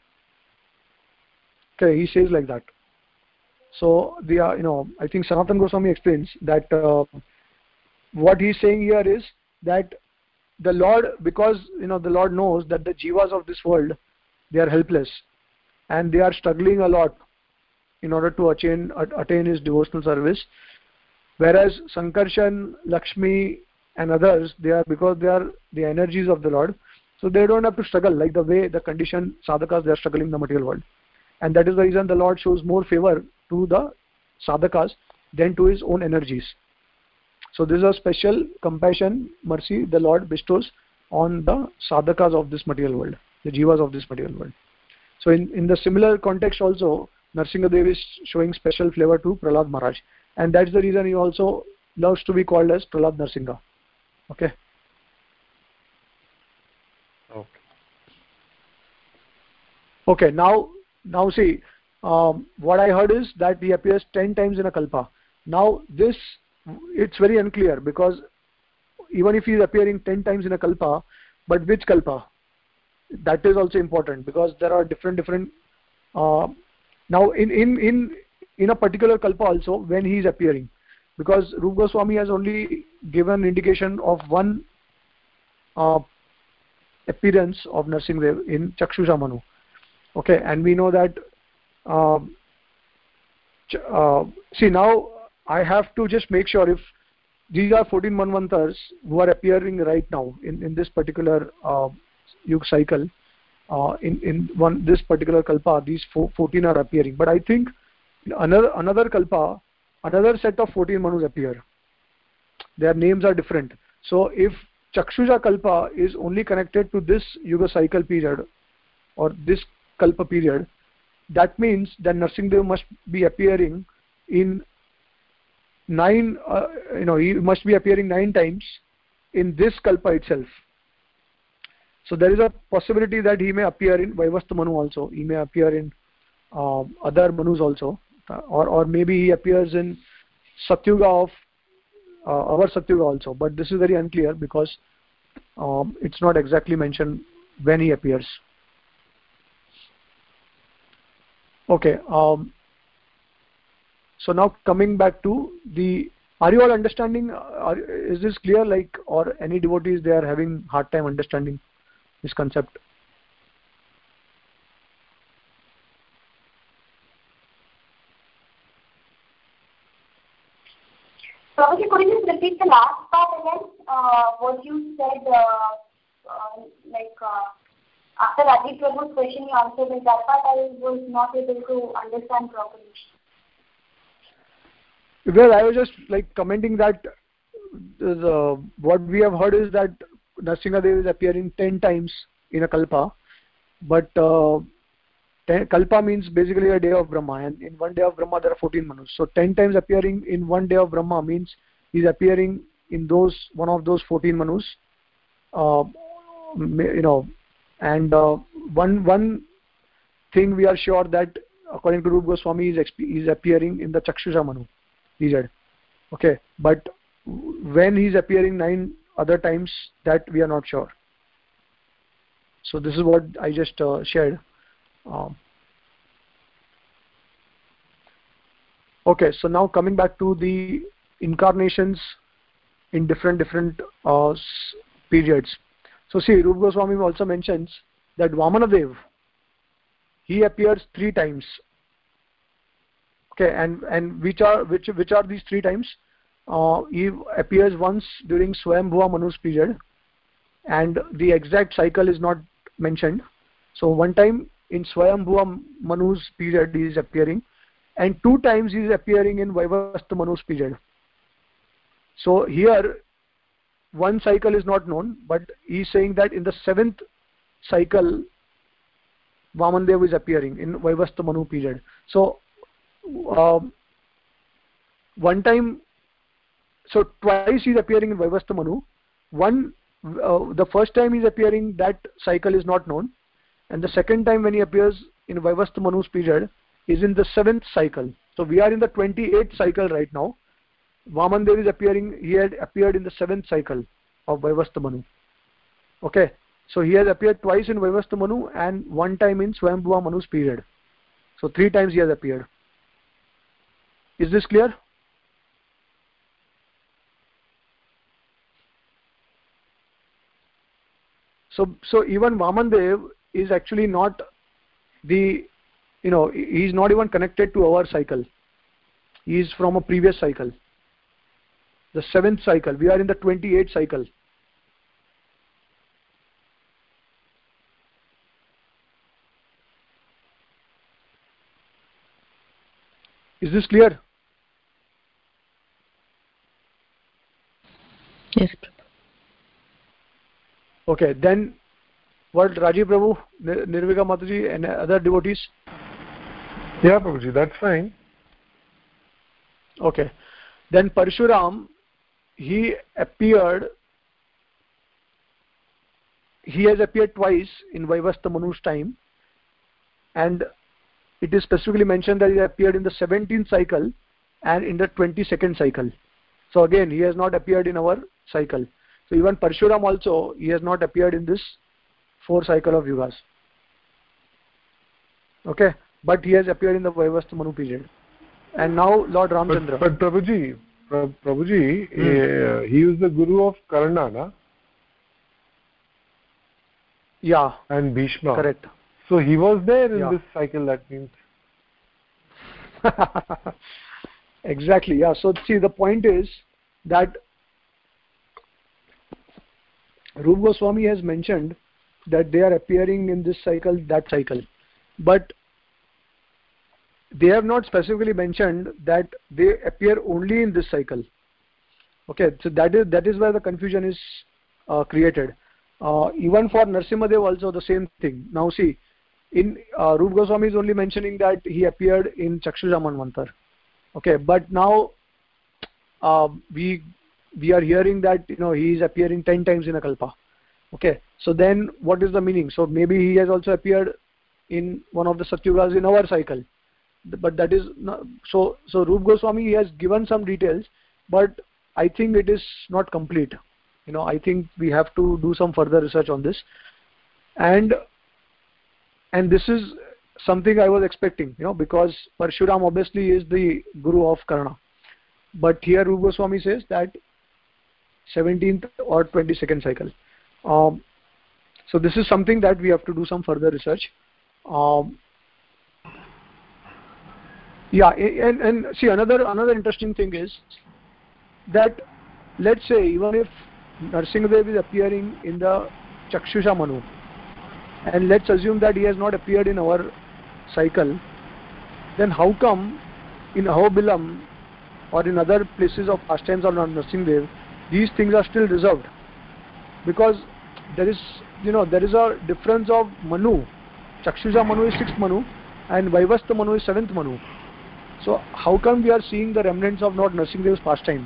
Okay, he says like that. So I think Sanatana Goswami explains that what he is saying here is that the Lord, because the Lord knows that the jivas of this world, they are helpless and they are struggling a lot in order to attain his devotional service, whereas Sankarshan, Lakshmi and others, because they are the energies of the Lord, so they don't have to struggle like the way the conditioned sadhakas, they are struggling in the material world. And that is the reason the Lord shows more favor to the sadhakas than to his own energies. So this is a special compassion, mercy the Lord bestows on the sadhakas of this material world, the jivas of this material world. So in the similar context also, Narsimha Dev is showing special flavor to Prahlad Maharaj, and that's the reason he also loves to be called as Prahlad Narsimha. Okay. Okay. Now see, what I heard is that he appears 10 times in a kalpa. Now this, it's very unclear, because even if he is appearing 10 times in a kalpa, but which kalpa? That is also important, because there are different now in a particular kalpa also when he is appearing, because Rupa Goswami has only given indication of one appearance of Narsimha Dev in Chakshusha Manu. Okay, and we know that see, now I have to just make sure if these are 14 manvantars who are appearing right now in this particular Yug cycle, in this particular kalpa, these 14 are appearing. But I think another kalpa, another set of 14 manus appear. Their names are different. So if Chakshusha kalpa is only connected to this Yuga cycle period or this kalpa period, that means that Narsimha Dev must be appearing in 9. He must be appearing 9 times in this kalpa itself. So there is a possibility that he may appear in Vaivastha Manu also. He may appear in other Manus also, or maybe he appears in Satyuga of our Satyuga also. But this is very unclear, because it's not exactly mentioned when he appears. Okay. So now coming back to the, are you all understanding? Is this clear? Like, or any devotees, they are having hard time understanding this concept? Prabhuji, could you just repeat the last part again? What you said, after Rajiv Prabhu's question you answered, and that part I was not able to understand properly. Well, I was just like commenting that what we have heard is that Narsingadev is appearing 10 times in a kalpa, but kalpa means basically a day of Brahma, and in one day of Brahma there are 14 Manus. So 10 times appearing in one day of Brahma means he's appearing in one of those 14 Manus, and one thing we are sure that according to Rupa Goswami is appearing in the Chakshusha Manu. He said, okay, but when he's appearing 9 other times, that we are not sure. So this is what I just shared. Okay, so now coming back to the incarnations in different periods. So see, Rupa Goswami also mentions that Vamanadev, he appears 3 times. Okay, and which are these 3 times? He appears once during Swayambhuva Manu's period, and the exact cycle is not mentioned. So one time in Swayambhuva Manu's period he is appearing, and 2 times he is appearing in Vaivastha Manu's period. So here one cycle is not known, but he is saying that in the 7th cycle Vamandev is appearing in Vaivastha Manu period. So one time, so twice he is appearing in Vaivastha Manu. The first time he is appearing, that cycle is not known, and the second time when he appears in Vaivastha Manu's period is in the 7th cycle. So we are in the 28th cycle right now. Vamandev is appearing, he had appeared in the 7th cycle of Vaivastha Manu. Okay, so he has appeared twice in Vaivastha Manu and 1 time in Swayambhuva Manu's period. So 3 times he has appeared. Is this clear? So even Vamandev is actually not he is not even connected to our cycle. He is from a previous cycle, the 7th cycle. We are in the 28th cycle. Is this clear? Yes. Okay, then what, Rajiv Prabhu, Nirvika Mataji and other devotees? Yeah, Prabhuji, that's fine. Okay, then Parshuram, he has appeared twice in Vaivastha Manu's time, and it is specifically mentioned that he appeared in the 17th cycle and in the 22nd cycle. So again, he has not appeared in our cycle. So even Parshuram also, he has not appeared in this 4 cycle of yugas. Okay, but he has appeared in the Vaivastha Manu period. And now Lord Ramchandra. But Prabhuji, he was the guru of Karna, na? Yeah. And Bhishma. Correct. So he was there in this cycle, that means. Exactly, yeah. So see, the point is that Rupa Goswami has mentioned that they are appearing in this cycle, that cycle, but they have not specifically mentioned that they appear only in this cycle. Okay, so that is where the confusion is created. Even for Narsimhadev also the same thing. Now see, in Rupa Goswami is only mentioning that he appeared in Chakshusha Manvantar. Okay, but now we are hearing that he is appearing 10 times in a kalpa. Okay, so then what is the meaning? So maybe he has also appeared in one of the Satyugas in our cycle, but that is not, so Rupa Goswami, he has given some details, but I think it is not complete. I think we have to do some further research on this, and this is something I was expecting, because Parshuram obviously is the guru of Karna, but here Rupa Goswami says that 17th or 22nd cycle. So this is something that we have to do some further research. Yeah, and see, another interesting thing is that, let's say, even if Narsingadev is appearing in the Chakshusha Manu, and let's assume that he has not appeared in our cycle, then how come in Ahobilam or in other places of pastimes of Lord Nrsimhadev these things are still reserved? Because there is a difference of Manu. Chakshuja Manu is 6th Manu and Vaivastha Manu is 7th Manu. So how come we are seeing the remnants of Lord Nrsimhadev's pastimes?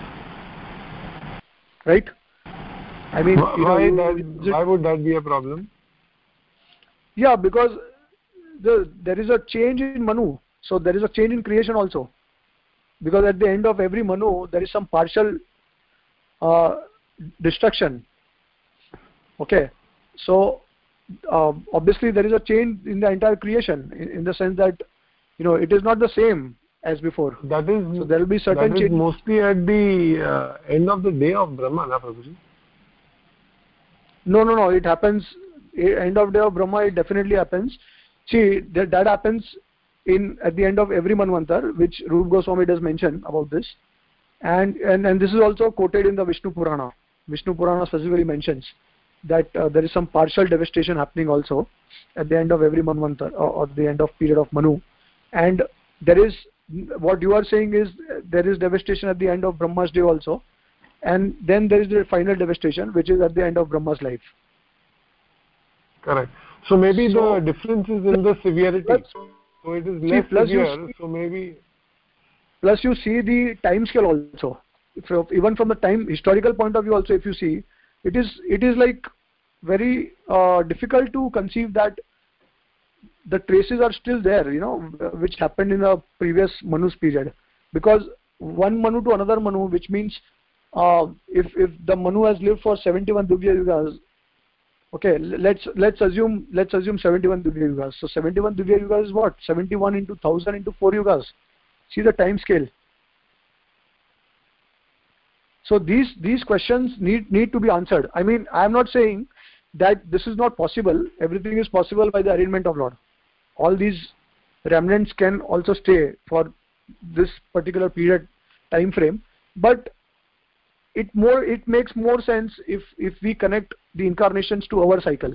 Right? I mean, why would that be a problem? Yeah, because there is a change in Manu, so there is a change in creation also. Because at the end of every Manu, there is some partial destruction. Okay, so obviously there is a change in the entire creation in the sense that it is not the same as before. That is, so there will be certain change mostly at the end of the day of Brahma, na Prabhuji? No, it happens end of day of Brahma. It definitely happens. See, that happens at the end of every Manvantar, which Rupa Goswami does mention about this, and this is also quoted in the Vishnu Purana. Vishnu Purana specifically mentions that there is some partial devastation happening also at the end of every Manvantar or the end of period of Manu, and there is, what you are saying is, there is devastation at the end of Brahma's day also, and then there is the final devastation which is at the end of Brahma's life. Correct. So maybe the difference is in the severity. So it is less severe. So maybe. Plus, you see the time scale also. Even from the historical point of view, also, if you see, it is like very difficult to conceive that the traces are still there, which happened in the previous Manu's period. Because one Manu to another Manu, which means if the Manu has lived for 71 Divya Yugas, okay, let's assume 71 Divya Yugas. So 71 Divya Yugas is what? 71 into 1000 into 4 Yugas. See the time scale. So these questions need to be answered. I mean, I am not saying that this is not possible. Everything is possible by the arrangement of Lord. All these remnants can also stay for this particular period time frame, but it makes more sense if we connect the incarnations to our cycle.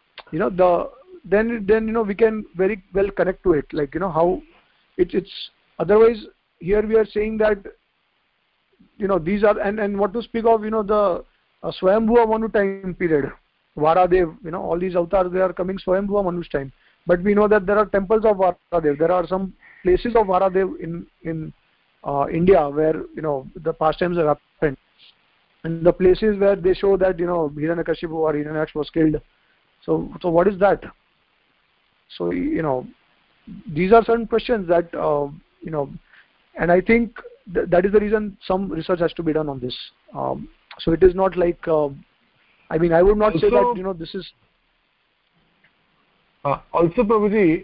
Then we can very well connect to it, like how it's otherwise. Here we are saying that these are, and what to speak of the Swayambhuva Manu time period, Varadev, all these avatars, they are coming Swayambhuva Manu's time, but we know that there are temples of Varadev. There are some places of Varadev in India where the pastimes have happened, and the places where they show that Hiranyakashipu or Hiranyaksha was killed. So what is that? So these are certain questions that and I think that is the reason some research has to be done on this. So it is not like I mean, I would not say that this is. Also, Prabhuji,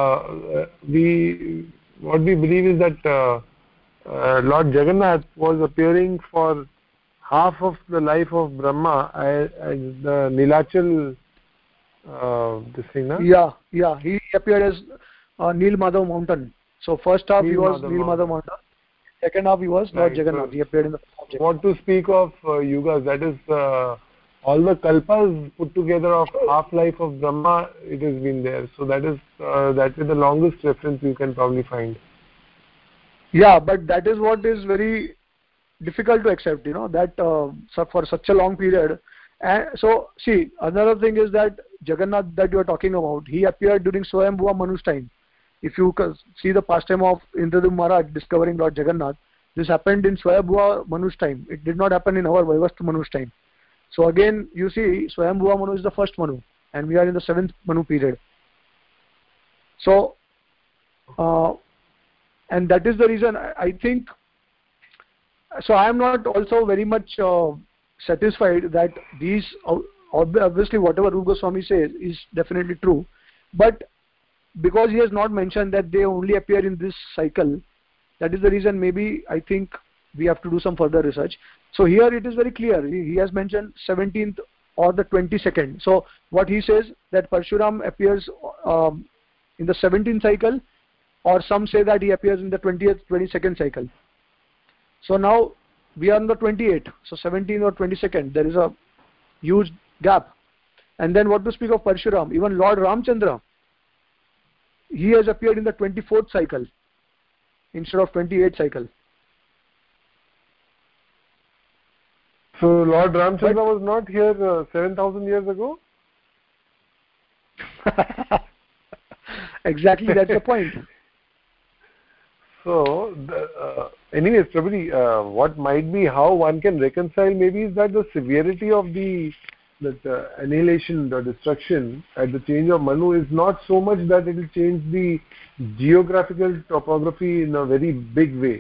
what we believe is that Lord Jagannath was appearing for half of the life of Brahma as the Nilachal this thing, na? Yeah, he appeared as Nil Madhav mountain. So first half he was Nil Madhav mountain. Second half he was Lord Jagannath. He appeared in the object. What to speak of yugas, that is all the kalpas put together of half life of Brahma, it has been there. So that is the longest reference you can probably find. Yeah, but that is what is very difficult to accept, that for such a long period. And so see, another thing is that Jagannath that you are talking about, he appeared during Swayambhuva Manu's time. If you see the pastime of Indradyumna Maharaj discovering Lord Jagannath, this happened in Swayambhuva Manu's time. It did not happen in our Vaivastha Manu's time. So again, you see, Swayambhuva Manu is the first Manu, and we are in the 7th Manu period. So, and that is the reason I think. So I am not also very much satisfied that these, obviously whatever Rupa Goswami says is definitely true, but because he has not mentioned that they only appear in this cycle, that is the reason maybe I think we have to do some further research. So here it is very clear. He has mentioned 17th or the 22nd. So what he says that Parshuram appears in the 17th cycle, or some say that he appears in the 20th, 22nd cycle. So now we are in the 28th. So 17th or 22nd, there is a huge gap. And then what to speak of Parshuram? Even Lord Ramchandra, he has appeared in the 24th cycle instead of 28th cycle. So Lord Ramchandra was not here 7,000 years ago? Exactly, that's the point. So, anyways, Prabhuji, what might be how one can reconcile maybe is that the severity of that annihilation, the destruction at the change of Manu is not so much that it will change the geographical topography in a very big way.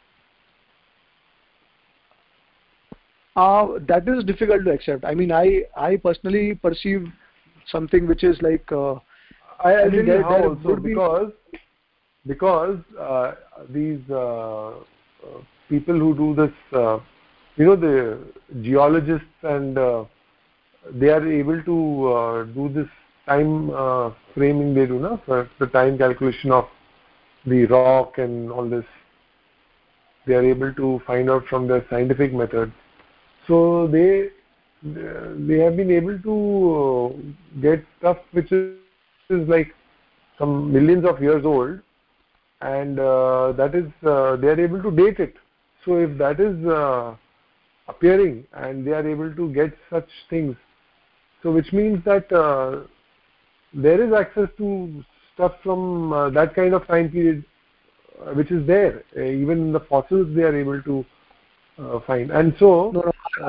That is difficult to accept. I mean, I personally perceive something which is like I mean, there would be because these people who do this, the geologists, and they are able to do this time framing they do, for the time calculation of the rock and all this. They are able to find out from their scientific methods. So they have been able to get stuff which is like some millions of years old, and that is they are able to date it. So if that is appearing and they are able to get such things, so which means that there is access to stuff from that kind of time period which is there. Even in the fossils they are able to find. And so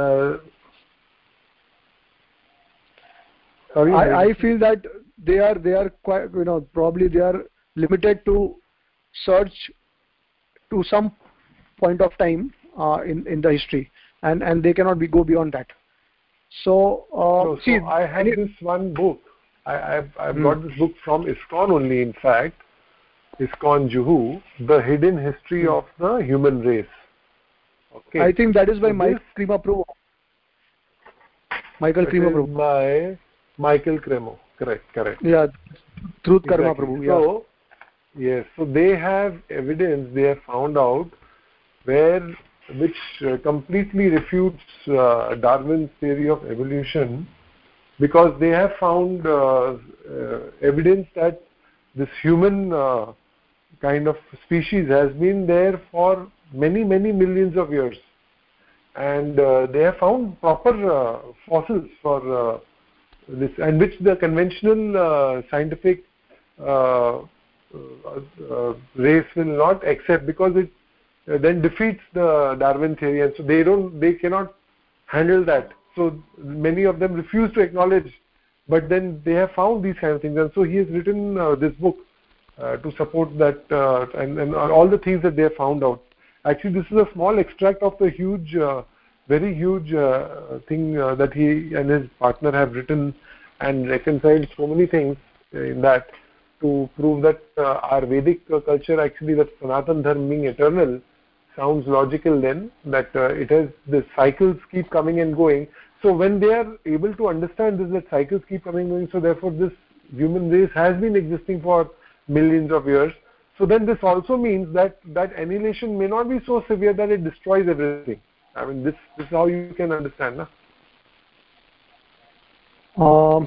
sorry, I feel that they are quite, probably they are limited to search to some point of time in the history, and they cannot go beyond that. So see, I have this one book. I've got this book from ISKCON only, in fact, ISKCON Juhu, The Hidden History of the Human Race. Okay. I think that is by Michael Cremo Prabhu. Michael Cremo Prabhu. By Michael Cremo. Correct. Yeah, Truth Exactly. Karma Prabhu. Yeah. So, yes, so they have evidence, they have found out which completely refutes Darwin's theory of evolution, because they have found evidence that this human kind of species has been there for many millions of years, and they have found proper fossils for this, and which the conventional scientific race will not accept, because it then defeats the Darwin theory, and so they cannot handle that. So many of them refuse to acknowledge, but then they have found these kind of things, and so he has written this book to support that and all the things that they have found out. Actually, this is a small extract of the huge, very huge thing that he and his partner have written and reconciled so many things in that to prove that our Vedic culture, actually, that Sanatan Dharma being eternal, sounds logical then, that it has the cycles keep coming and going. So when they are able to understand this, that cycles keep coming and going, so therefore this human race has been existing for millions of years. So then this also means that annihilation may not be so severe that it destroys everything. I mean, this is how you can understand, no?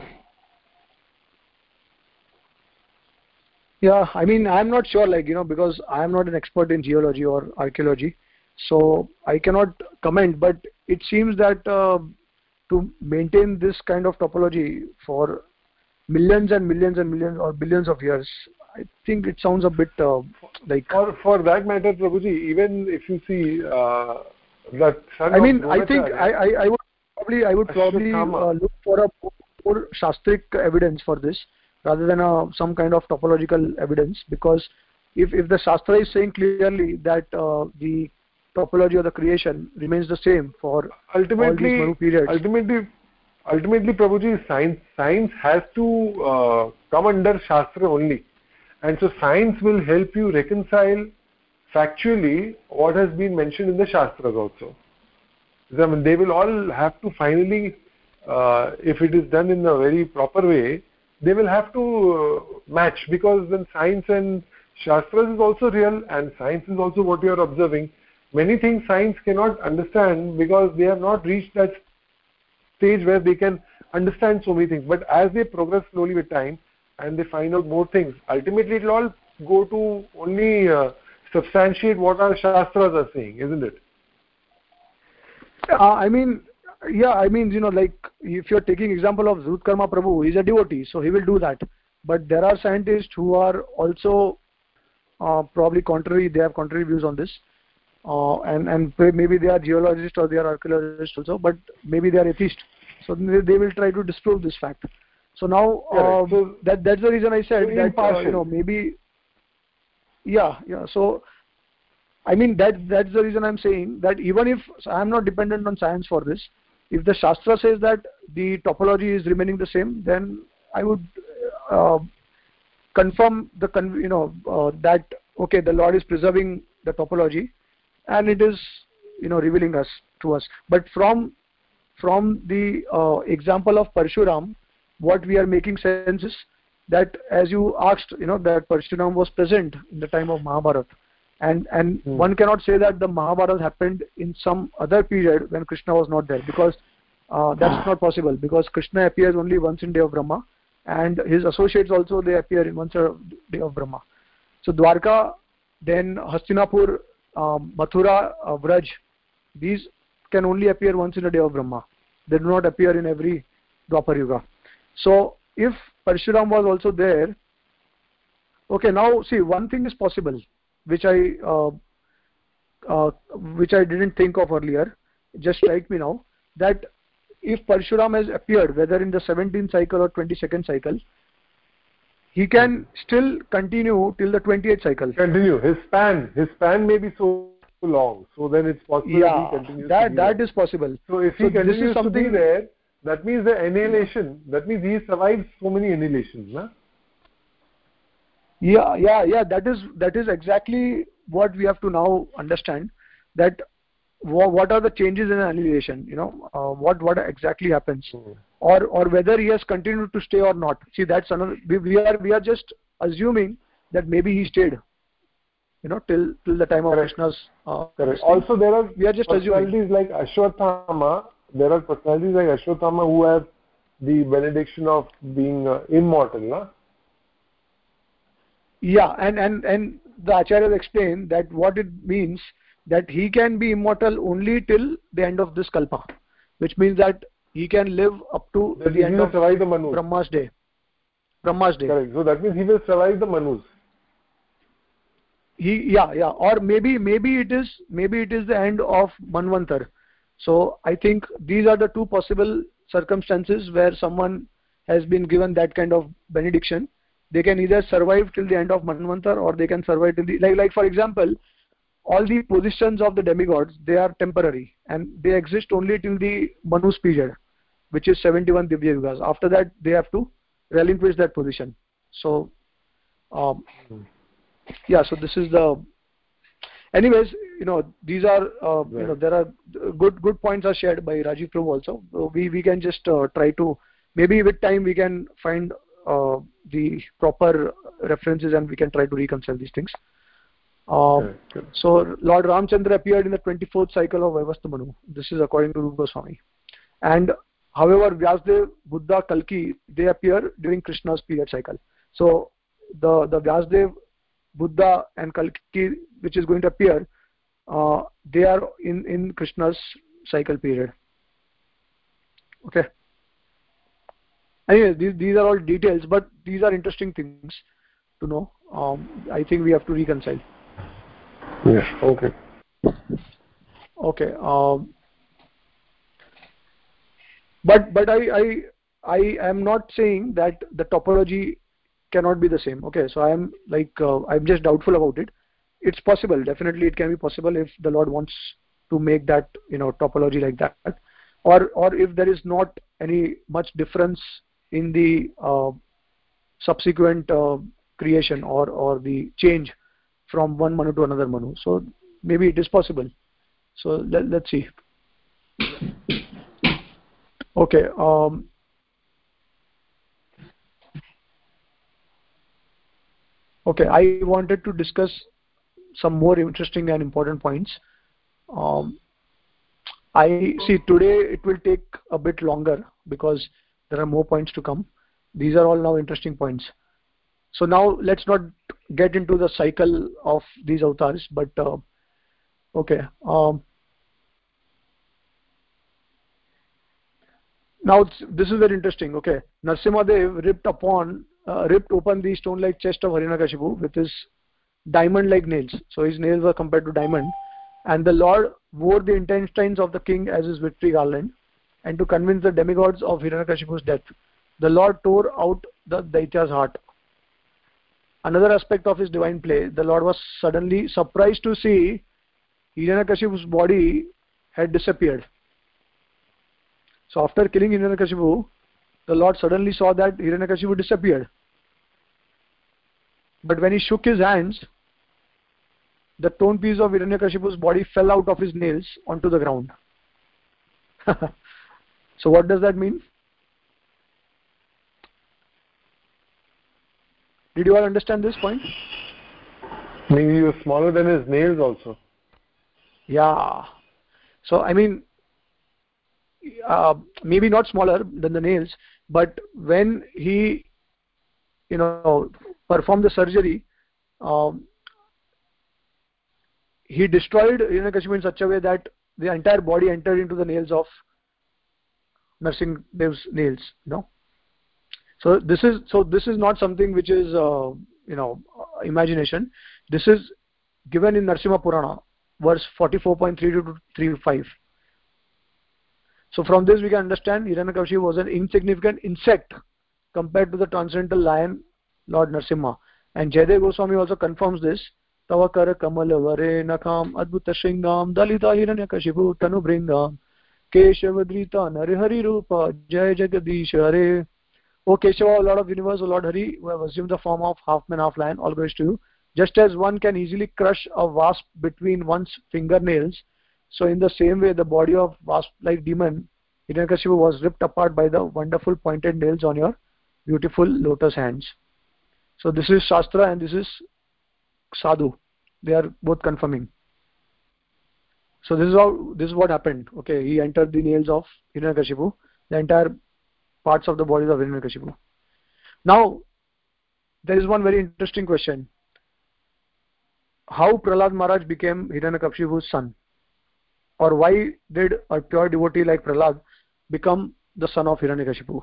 Yeah, I mean, I'm not sure, because I'm not an expert in geology or archaeology, so I cannot comment, but it seems that to maintain this kind of topology for millions and millions and millions or billions of years, I think it sounds a bit like... For that matter, Prabhuji, even if you see that... I mean, I think I would probably look for a more Shastric evidence for this, rather than some kind of topological evidence, because if the Shastra is saying clearly that the topology of the creation remains the same for all these Manu periods. Ultimately, Prabhuji, science has to come under Shastra only. And so science will help you reconcile factually what has been mentioned in the Shastras also. I mean, they will all have to finally, if it is done in a very proper way, they will have to match, because then science and Shastras is also real, and science is also what you are observing. Many things science cannot understand because they have not reached that stage where they can understand so many things. But as they progress slowly with time and they find out more things, ultimately it will all go to only substantiate what our Shastras are saying, isn't it? I mean, yeah, I mean, like if you're taking example of Zrutkarma Prabhu, he's a devotee, so he will do that. But there are scientists who are also probably contrary, they have contrary views on this. And maybe they are geologists or they are archaeologists also, but maybe they are atheists. So they will try to disprove this fact. So now So that's the reason I said that maybe. Yeah. So I mean that's the reason I'm saying that even if I'm not dependent on science for this, if the Shastra says that the topology is remaining the same, then I would confirm that okay, the Lord is preserving the topology, and it is revealing to us. But from the example of Parshuram, what we are making sense is that, as you asked, that Parshuram was present in the time of Mahabharata, and one cannot say that the Mahabharata happened in some other period when Krishna was not there, because that's not possible, because Krishna appears only once in day of Brahma, and his associates also, they appear in once a day of Brahma. So Dwarka, then Hastinapur, Mathura, Vraj, these can only appear once in a day of Brahma. They do not appear in every Dwapar Yuga. So if Parshuram was also there, okay, now see, one thing is possible, which I didn't think of earlier, just strike me now, that if Parshuram has appeared, whether in the 17th cycle or 22nd cycle, he can still continue till the 28th cycle. Continue. His span may be so long, so then it's possible he continues that is possible. So if he continues to be there, that means the annihilation, that means he survives so many annihilations, na? Yeah, that is exactly what we have to now understand, that what are the changes in annihilation, what exactly happens, or whether he has continued to stay or not. See, that's another, we are just assuming that maybe he stayed till the time of Krishna's also we are just personalities like Ashwatthama. There are personalities like Ashwatthama who have the benediction of being immortal, na? Yeah, and the Acharyas explain that what it means, that he can be immortal only till the end of this kalpa, which means that he can live up to the end of Brahma's day. Correct. So that means he will survive the Manus. Or maybe it is the end of Manvantar. So I think these are the two possible circumstances where someone has been given that kind of benediction. They can either survive till the end of Manvantar, or they can survive till the like for example, all the positions of the demigods, they are temporary and they exist only till the Manu's period, which is 71 Divya Yugas. After that, they have to relinquish that position. So so this is the, anyways, these are there are good points are shared by Rajiv Prabhu also. So we can just try to, maybe with time we can find the proper references and we can try to reconcile these things. So Lord Ramchandra appeared in the 24th cycle of Vaivastha Manu. This is according to Rupa Goswami. And however, Vyasdev, Buddha, Kalki, they appear during Krishna's period cycle. So the Vyasdev, Buddha and Kalki, which is going to appear, they are in Krishna's cycle period. Okay. Anyway, these are all details, but these are interesting things to know. I think we have to reconcile. Yes. Okay. Okay. But I am not saying that the topology cannot be the same. Okay. So I am I'm just doubtful about it. It's possible. Definitely, it can be possible if the Lord wants to make that topology like that, or if there is not any much difference in the subsequent creation or the change from one Manu to another Manu. So maybe it is possible. So let's see. Okay. Okay, I wanted to discuss some more interesting and important points. I see today it will take a bit longer because There are more points to come. These are all now interesting points. So now let's not get into the cycle of these avatars, but okay. Now this is very interesting. Okay, Narsimhadev ripped open the stone-like chest of Hiranyakashipu with his diamond-like nails. So his nails were compared to diamond, and the Lord wore the intestines of the king as his victory garland. And to convince the demigods of Hiranyakashipu's death, the Lord tore out the Daitya's heart. Another aspect of his divine play, the Lord was suddenly surprised to see Hiranyakashipu's body had disappeared. So after killing Hiranyakashipu, the Lord suddenly saw that Hiranyakashipu disappeared. But when he shook his hands, the torn piece of Hiranyakashipu's body fell out of his nails onto the ground. So what does that mean? Did you all understand this point? Maybe he was smaller than his nails also. Yeah. So I mean, maybe not smaller than the nails, but when he, performed the surgery, he destroyed Hiranyakashipu in such a way that the entire body entered into the nails of Narsimhadev's nails. So this is not something which is imagination. This is given in Narsimha Purana, verse 44.3 to 35. So from this we can understand Hiranyakashipu was an insignificant insect compared to the transcendental lion Lord Narsimha. And Jaydev Goswami also confirms this. Tavakara Kamala Vare Nakam Adbhuta Shringam Dalita Hiranyakashipu Tanu Bringam Keshavadrita Narihari Rupa Jai Jagadish Hare. O Keshava, Lord of the Universe, O Lord Hari, who have assumed the form of half man, half lion, all glories to you. Just as one can easily crush a wasp between one's fingernails, so in the same way the body of wasp-like demon Hiranyakashipu was ripped apart by the wonderful pointed nails on your beautiful lotus hands. So this is Shastra and this is Sadhu. They are both confirming. So this is what happened. Okay, he entered the nails of Hiranyakashipu, the entire parts of the bodies of Hiranyakashipu. Now, there is one very interesting question. How Prahlad Maharaj became Hiranyakashipu's son? Or why did a pure devotee like Prahlad become the son of Hiranyakashipu?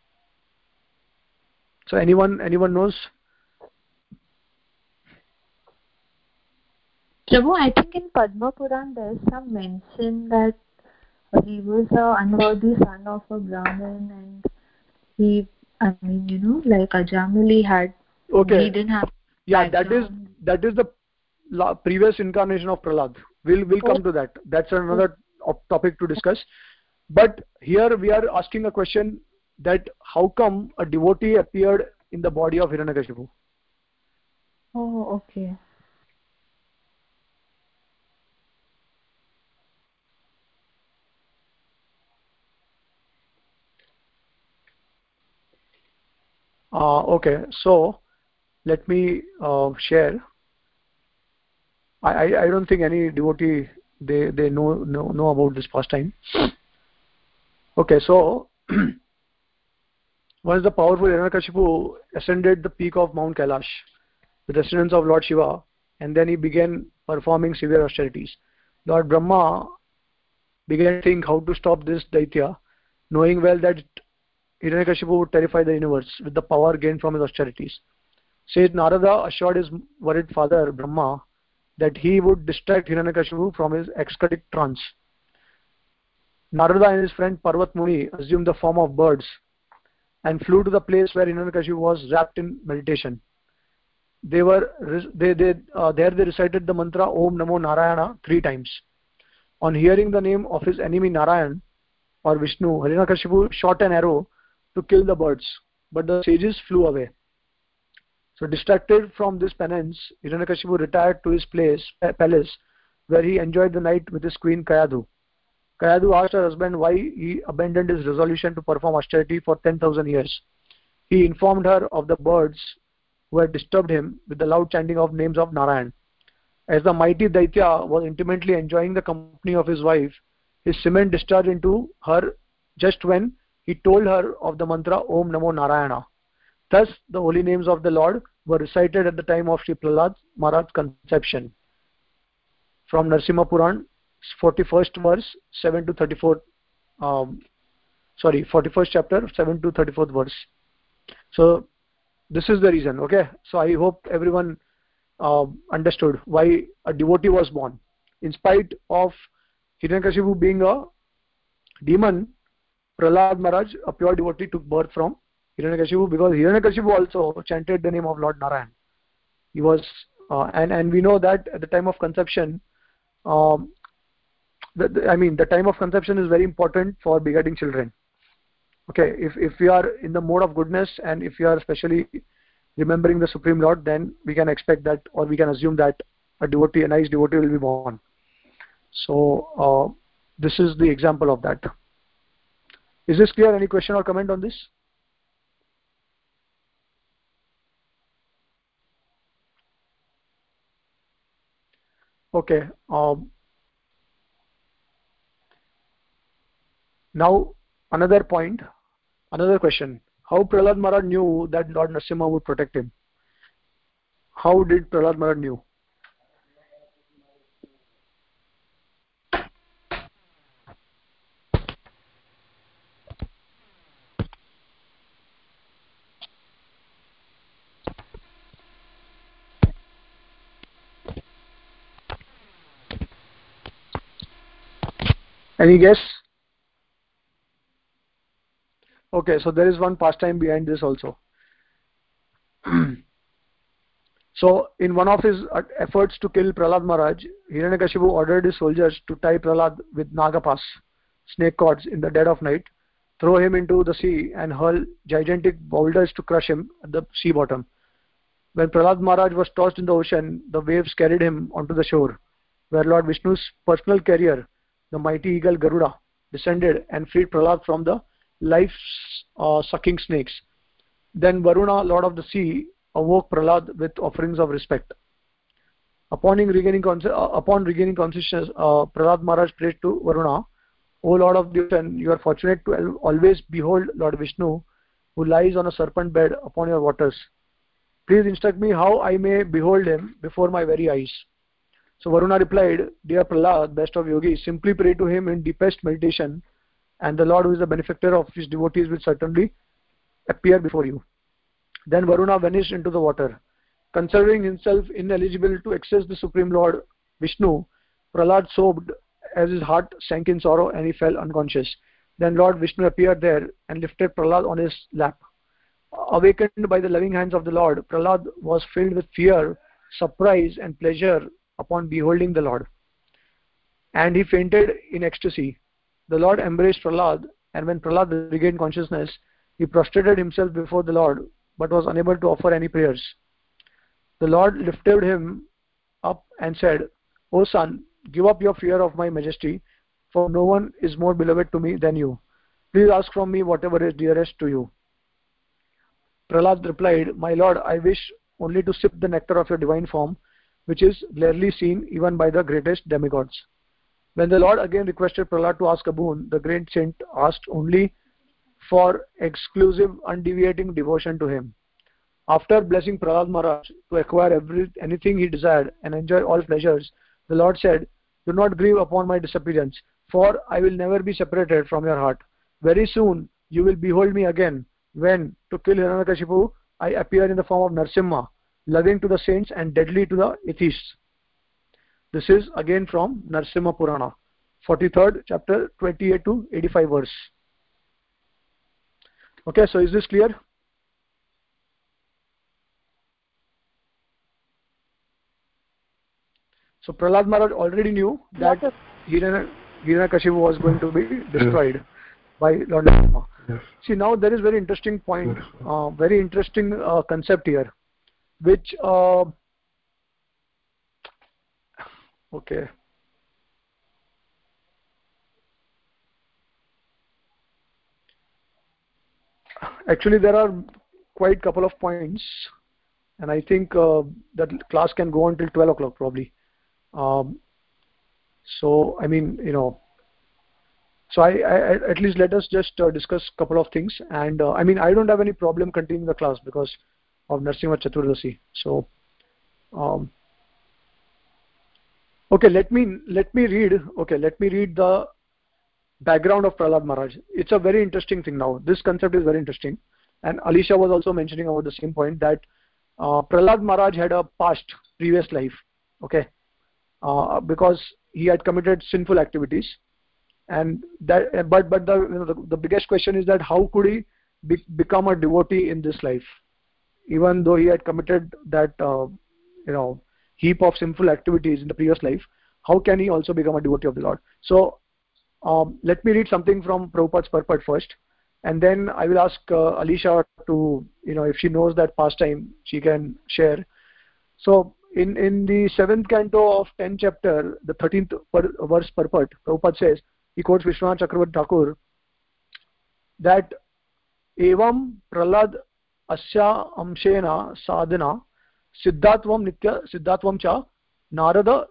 So anyone knows? Prabhu, I think in Padma Puran there is some mention that he was an unworthy son of a Brahmin, and he, like Ajamali had. Okay. He didn't have. Yeah, that is the previous incarnation of Prahlad. We'll come to that. That's another topic to discuss. But here we are asking a question that how come a devotee appeared in the body of Hiranyakashipu? Oh, okay. Okay, so let me share. I don't think any devotee they know about this pastime. Okay, so once the powerful Hiranyakashipu ascended the peak of Mount Kailash, the residence of Lord Shiva, and then he began performing severe austerities. Lord Brahma began to think how to stop this Daitya, knowing well that Hiranyakashipu would terrify the universe with the power gained from his austerities. Says Narada assured his worried father Brahma that he would distract Hiranyakashipu from his ecstatic trance. Narada and his friend Parvat Muni assumed the form of birds and flew to the place where Hiranyakashipu was wrapped in meditation. There they recited the mantra Om Namo Narayana 3 times. On hearing the name of his enemy Narayan or Vishnu, Hiranyakashipu shot an arrow to kill the birds, but the sages flew away. So distracted from this penance, Hiranyakashipu retired to his palace, where he enjoyed the night with his queen Kayadhu. Kayadhu asked her husband why he abandoned his resolution to perform austerity for 10,000 years. He informed her of the birds who had disturbed him with the loud chanting of names of Narayan. As the mighty Daitya was intimately enjoying the company of his wife, his semen discharged into her just when he told her of the mantra Om Namo Narayana. Thus, the holy names of the Lord were recited at the time of Sri Prahlad Maharaj's conception. From Narsimha Puran, 41st verse, 7 to 34. 41st chapter, 7 to 34th verse. So this is the reason. Okay, so I hope everyone understood why a devotee was born. In spite of Hiranyakashipu being a demon, Prahlad Maharaj, a pure devotee, took birth from Hiranyakashipu, because Hiranyakashipu also chanted the name of Lord Narayan. He was, and we know that at the time of conception, the time of conception is very important for begetting children. Okay, if we are in the mode of goodness, and if we are especially remembering the Supreme Lord, then we can expect that, or we can assume that a nice devotee will be born. So this is the example of that. Is this clear? Any question or comment on this? Okay. Now another point, another question. How Prahlad Maharaj knew that Lord Narasimha would protect him? How did Prahlad Maharaj knew? Any guess? Okay, so there is one pastime behind this also. So in one of his efforts to kill Prahlad Maharaj, Hiranyakashipu ordered his soldiers to tie Prahlad with Nagapas, snake cords, in the dead of night, throw him into the sea, and hurl gigantic boulders to crush him at the sea bottom. When Prahlad Maharaj was tossed in the ocean, the waves carried him onto the shore, where Lord Vishnu's personal carrier, the mighty eagle Garuda, descended and freed Prahlad from the life-sucking snakes. Then Varuna, Lord of the Sea, awoke Prahlad with offerings of respect. Upon regaining consciousness, Prahlad Maharaj prayed to Varuna, O Lord of the Ocean, you are fortunate to always behold Lord Vishnu, who lies on a serpent bed upon your waters. Please instruct me how I may behold him before my very eyes. So Varuna replied, Dear Prahlad, best of yogis, simply pray to him in deepest meditation, and the Lord, who is the benefactor of his devotees, will certainly appear before you. Then Varuna vanished into the water. Considering himself ineligible to access the Supreme Lord Vishnu, Prahlad sobbed as his heart sank in sorrow, and he fell unconscious. Then Lord Vishnu appeared there and lifted Prahlad on his lap. Awakened by the loving hands of the Lord, Prahlad was filled with fear, surprise, and pleasure upon beholding the Lord, and he fainted in ecstasy. The Lord embraced Prahlad, and when Prahlad regained consciousness, he prostrated himself before the Lord, but was unable to offer any prayers. The Lord lifted him up and said, O son, give up your fear of my majesty, for no one is more beloved to me than you. Please ask from me whatever is dearest to you. Prahlad replied, My Lord, I wish only to sip the nectar of your divine form, which is rarely seen even by the greatest demigods. When the Lord again requested Prahlad to ask a boon, the great saint asked only for exclusive, undeviating devotion to him. After blessing Prahlad Maharaj to acquire anything he desired and enjoy all pleasures, the Lord said, Do not grieve upon my disappearance, for I will never be separated from your heart. Very soon you will behold me again, when, to kill Hiranyakashipu, I appear in the form of Narasimha, loving to the saints and deadly to the atheists. This is again from Narsimha Purana, 43rd chapter, 28 to 85 verse. Okay, so is this clear? So Prahlad Maharaj already knew that Hiranyakashipu was going to be destroyed by Lord Narasimha. Yes. See, now there is very interesting point, very interesting concept here, which okay. Actually, there are quite a couple of points, and I think that class can go until 12 o'clock probably. So, I mean, So I at least let us just discuss a couple of things. And I mean, I don't have any problem continuing the class because of Narsimha Chaturdasi. So okay, let me read. Okay, let me read the background of Prahlad Maharaj. It's a very interesting thing. Now this concept is very interesting, and Alisha was also mentioning about the same point, that Prahlad Maharaj had a previous life, okay, because he had committed sinful activities, and that but the biggest question is that how could he become a devotee in this life, even though he had committed that heap of sinful activities in the previous life. How can he also become a devotee of the Lord? So let me read something from Prabhupada's purport first, and then I will ask Alisha to, if she knows that pastime, she can share. So in the 7th canto of 10th chapter, the 13th verse purport, Prabhupada says, he quotes Vishwanath Chakravarti Thakur, that evam pralad asya amshena sadhana siddhatvam cha narada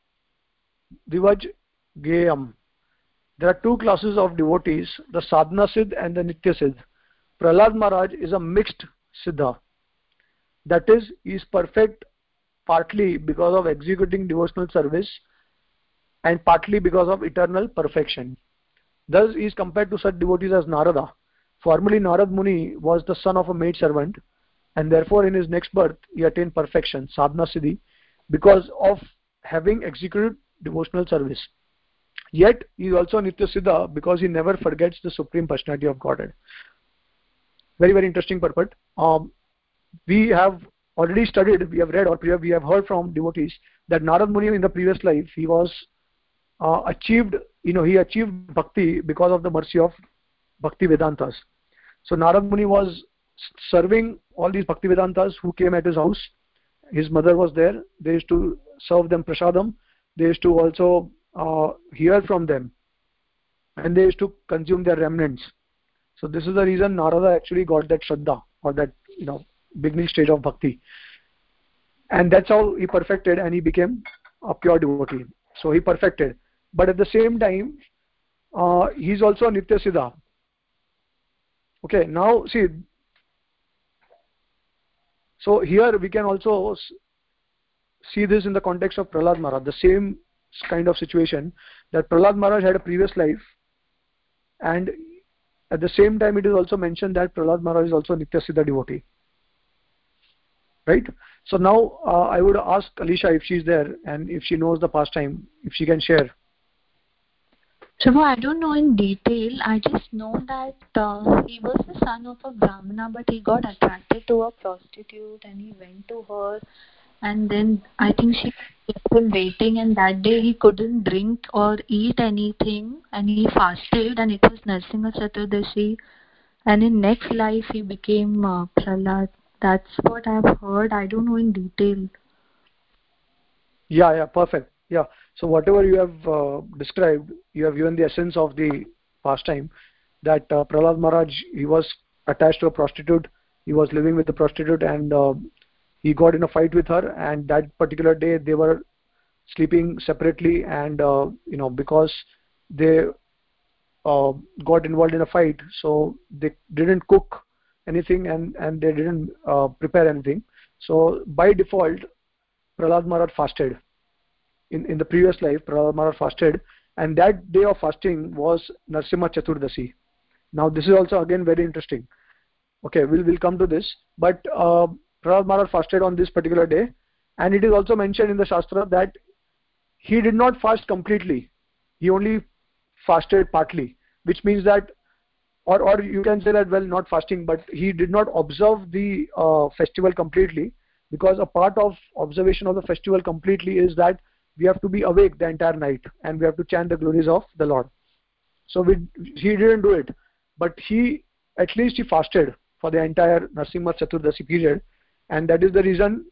divaj geyam. There are two classes of devotees, the sadhana siddh and the nitya siddh. Prahlad Maharaj is a mixed siddha, that is, he is perfect partly because of executing devotional service and partly because of eternal perfection. Thus he is compared to such devotees as Narada. Formerly Narad Muni was the son of a maid servant, and therefore in his next birth he attained perfection, sadhana siddhi, because of having executed devotional service. Yet he is also Nitya Siddha because he never forgets the Supreme Personality of Godhead. Very, very interesting purport. We have already studied, we have read, or we have heard from devotees that Narad Muni in the previous life, he was achieved bhakti because of the mercy of Bhakti Vedantas. So Narad Muni was serving all these Bhakti Vedantas who came at his house. His mother was there. They used to serve them prasadam. They used to also hear from them, and they used to consume their remnants. So this is the reason Narada actually got that Shraddha, or that beginning stage of bhakti, and that's how he perfected and he became a pure devotee. So he perfected, but at the same time he's also a Nitya Siddha. Okay, now see, so here we can also see this in the context of Prahlad Maharaj, the same kind of situation, that Prahlad Maharaj had a previous life, and at the same time it is also mentioned that Prahlad Maharaj is also a Nitya Siddha devotee, right? So now I would ask Alisha if she's there, and if she knows the pastime, if she can share. So I don't know in detail. I just know that he was the son of a Brahmana, but he got attracted to a prostitute and he went to her, and then I think she kept him waiting, and that day he couldn't drink or eat anything, and he fasted, and it was Narsimha Chaturdasi, and in next life he became Prahlad. That's what I've heard. I don't know in detail. Yeah, perfect. Yeah, so whatever you have described, you have given the essence of the pastime, that Prahlad Maharaj, he was attached to a prostitute, he was living with the prostitute, and he got in a fight with her, and that particular day they were sleeping separately, and because they got involved in a fight, so they didn't cook anything, and they didn't prepare anything. So by default Prahlad Maharaj fasted. In the previous life, Prahlad Maharaj fasted, and that day of fasting was Narsimha Chaturdasi. Now this is also again very interesting. Okay, we'll come to this, but Prahlad Maharaj fasted on this particular day, and it is also mentioned in the Shastra that he did not fast completely. He only fasted partly, which means that, or you can say that, well, not fasting, but he did not observe the festival completely, because a part of observation of the festival completely is that we have to be awake the entire night and we have to chant the glories of the Lord. So he didn't do it, but at least he fasted for the entire Narsimha Chaturdasi period, and that is the reason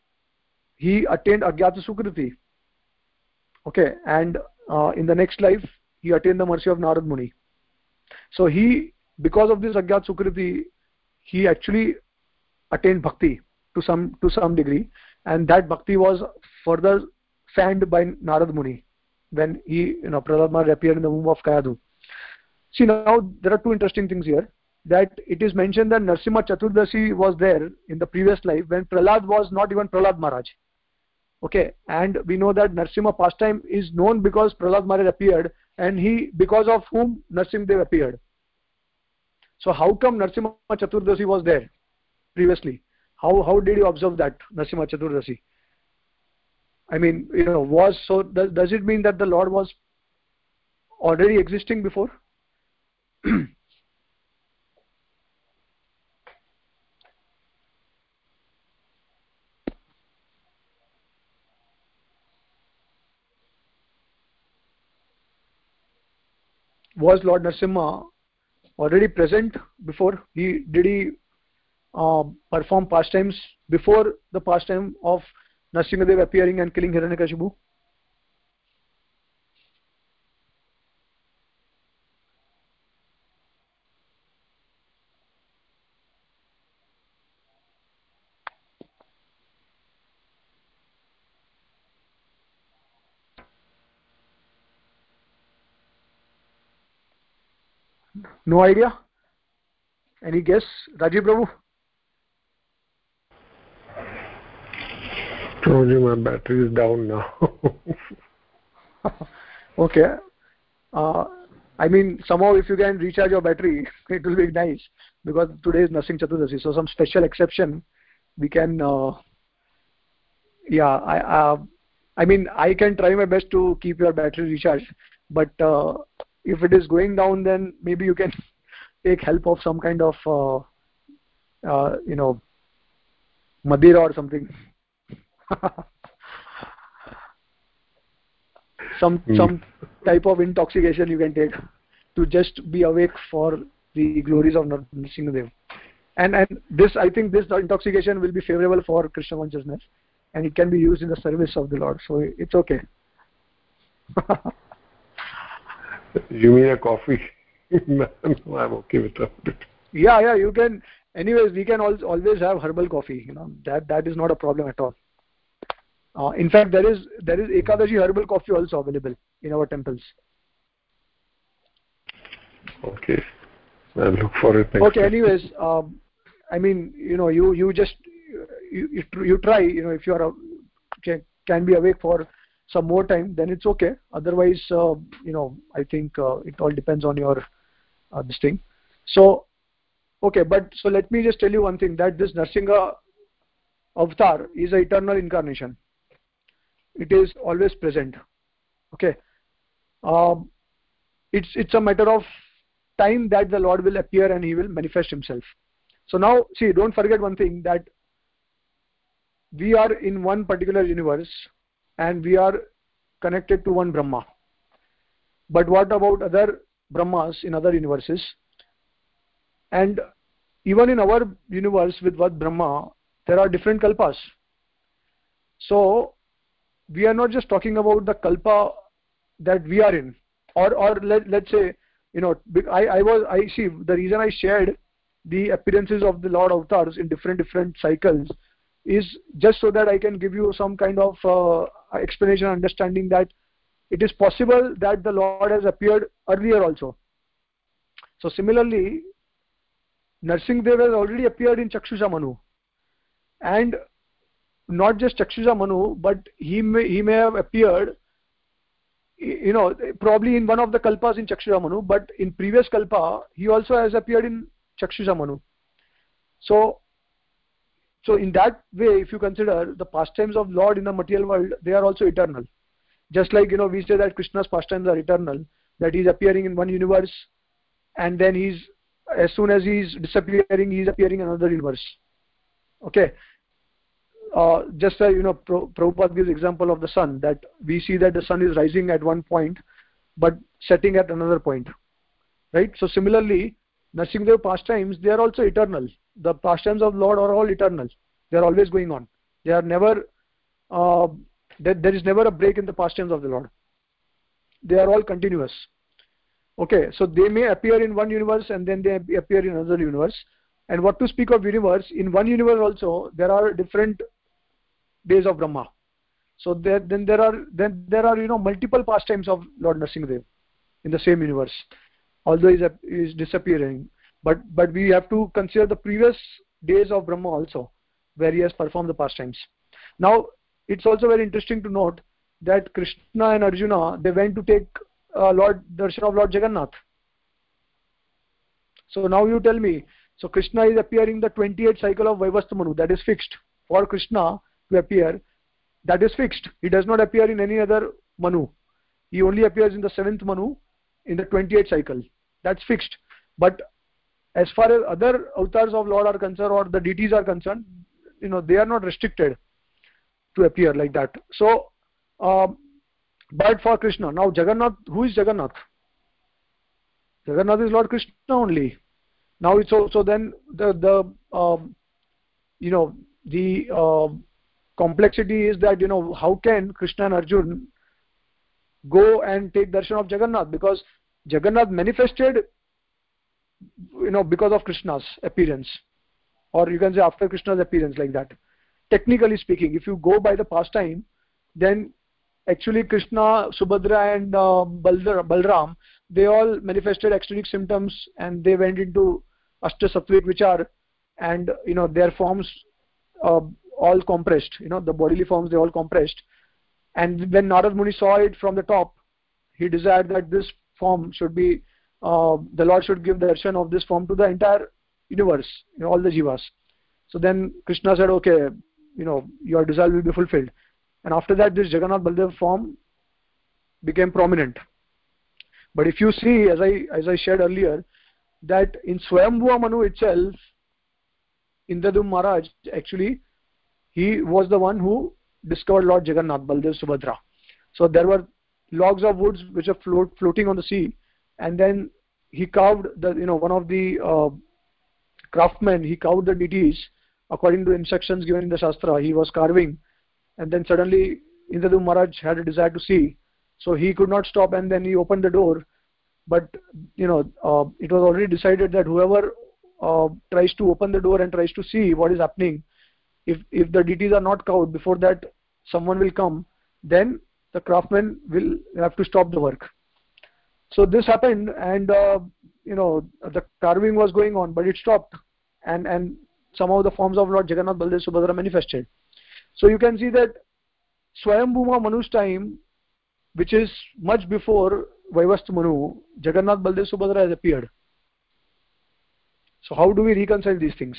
he attained Agyata Sukriti. Okay, and in the next life he attained the mercy of Narad Muni. So because of this Agyata Sukriti, he actually attained bhakti to some degree, and that bhakti was further fanned by Narad Muni when Prahlad Maharaj appeared in the womb of Kayadu. see, now there are two interesting things here, that it is mentioned that Narsimha Chaturdasi was there in the previous life when Prahlad was not even Prahlad Maharaj. Okay, and we know that Narsimha pastime is known because Prahlad Maharaj appeared, and because of whom Narsimhadev appeared. So how come Narsimha Chaturdasi was there previously? How did you observe that Narsimha Chaturdasi? I mean, does it mean that the Lord was already existing before? Was Lord Narsimha already present before? Did he perform pastimes before the pastime of Narsimhadev appearing and killing Hiranyakashipu? No idea? Any guess? Rajiv Prabhu? My battery is down now. Okay. I mean, somehow if you can recharge your battery, it will be nice, because today is Narsingh Chaturdasi, so some special exception we can. I mean, I can try my best to keep your battery recharged, but if it is going down, then maybe you can take help of some kind of Madira or something. some type of intoxication you can take to just be awake for the glories of Nrsimhadev. And this, I think this intoxication will be favorable for Krishna consciousness, and it can be used in the service of the Lord, so it's okay. You mean a coffee? No, I'm okay with that. Yeah, you can. Anyways, we can always have herbal coffee. That is not a problem at all. In fact, there is Ekadashi herbal coffee also available in our temples. Okay, I'll look for it next Okay. time. Anyways, I mean, you just you try. If you are can be awake for some more time, then it's okay. Otherwise, I think it all depends on your this thing. So, okay, but so let me just tell you one thing, that this Narsingha avatar is an eternal incarnation. It is always present. Okay. It's a matter of time that the Lord will appear and he will manifest himself. So now, see, don't forget one thing, that we are in one particular universe and we are connected to one Brahma. But what about other Brahmas in other universes? And even in our universe with one Brahma, there are different kalpas. So we are not just talking about the kalpa that we are in, or let's say, I see the reason I shared the appearances of the Lord avatars in different cycles is just so that I can give you some kind of explanation, understanding that it is possible that the Lord has appeared earlier also. So similarly, Narsinghadev has already appeared in Chakshusha Manu, and not just Chakshusha Manu, but he may have appeared, probably in one of the kalpas in Chakshusha Manu, but in previous kalpa he also has appeared in Chakshusha Manu. So in that way, if you consider the pastimes of Lord in the material world, they are also eternal. Just like we say that Krishna's pastimes are eternal, that he's appearing in one universe, and then as soon as he's disappearing, he's appearing in another universe. Okay. Just Prabhupada gives example of the sun, that we see that the sun is rising at one point but setting at another point, right? So similarly, Narsinghadev pastimes, they are also eternal. The pastimes of Lord are all eternal. They are always going on. They are never there is never a break in the pastimes of the Lord. They are all continuous. Okay, so they may appear in one universe and then they appear in another universe. And what to speak of universe, in one universe also there are different days of Brahma. So there are multiple pastimes of Lord Narsinghadev in the same universe. although he is disappearing. But we have to consider the previous days of Brahma also, where he has performed the pastimes. Now it's also very interesting to note that Krishna and Arjuna, they went to take darshan of Lord Jagannath. So now you tell me, so Krishna is appearing the 28th cycle of Vaivastha Manu, that is fixed. For Krishna to appear, that is fixed. He does not appear in any other Manu. He only appears in the 7th Manu in the 28th cycle. That's fixed. But as far as other avatars of Lord are concerned, or the deities are concerned, they are not restricted to appear like that. So but for Krishna, now Jagannath, who is Jagannath? Jagannath is Lord Krishna only. Now it's also then the complexity is that how can Krishna and Arjuna go and take darshan of Jagannath, because Jagannath manifested because of Krishna's appearance, or you can say after Krishna's appearance, like that. Technically speaking, if you go by the pastime, then actually Krishna, Subhadra and Balram, they all manifested ecstatic symptoms, and they went into Ashtasattvic Vichar, and their forms all compressed, the bodily forms, they all compressed. And when Narad Muni saw it from the top, he desired that this form should be, the Lord should give darshan of this form to the entire universe, all the jivas. So then Krishna said, okay, your desire will be fulfilled. And after that, this Jagannath Baldev form became prominent. But if you see, as I shared earlier, that in Swayambhuva Manu itself, Indradum Maharaj, actually, he was the one who discovered Lord Jagannath, Baldev, Subhadra. So there were logs of woods which are floating on the sea, and then he carved one of the craftsmen, he carved the deities according to instructions given in the Shastra. He was carving, and then suddenly Indradum Maharaj had a desire to see, so he could not stop, and then he opened the door. But it was already decided that whoever tries to open the door and tries to see what is happening, if the deities are not cowed, before that someone will come, then the craftsman will have to stop the work. So this happened, and the carving was going on, but it stopped, and somehow the forms of Lord Jagannath, Baldev, Subhadra manifested. So you can see that Swayambhuva Manu's time, which is much before Vaivastha Manu, Jagannath, Baldev, Subhadra has appeared. So how do we reconcile these things?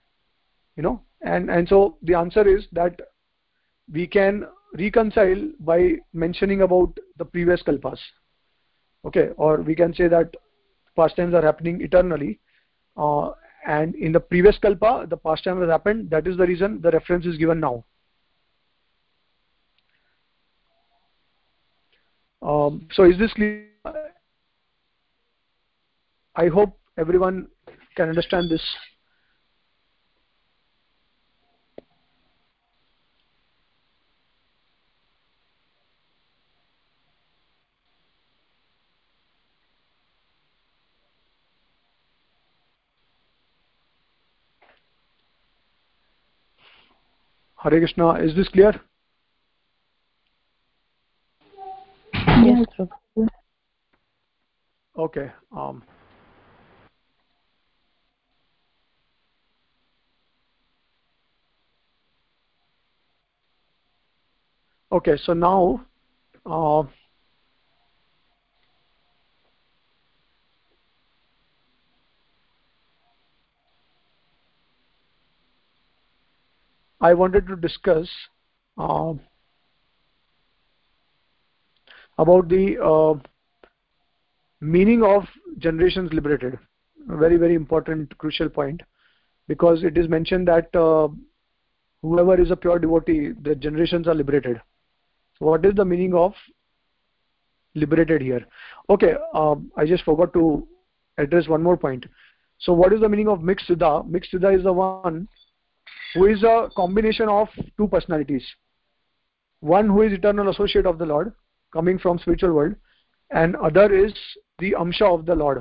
And so the answer is that we can reconcile by mentioning about the previous kalpas. Okay, or we can say that pastimes are happening eternally, and in the previous kalpa the pastime has happened. That is the reason the reference is given now. So is this clear? I hope everyone can understand this. Hare Krishna, is this clear? Yes, Prabhu. Okay. Okay, so now I wanted to discuss about the meaning of generations liberated. A very, very important, crucial point, because it is mentioned that whoever is a pure devotee, the generations are liberated. So what is the meaning of liberated here? Okay, I just forgot to address one more point. So what is the meaning of mixed siddha? Mixed siddha is the one who is a combination of two personalities. One who is eternal associate of the Lord, coming from spiritual world, and other is the amsha of the Lord,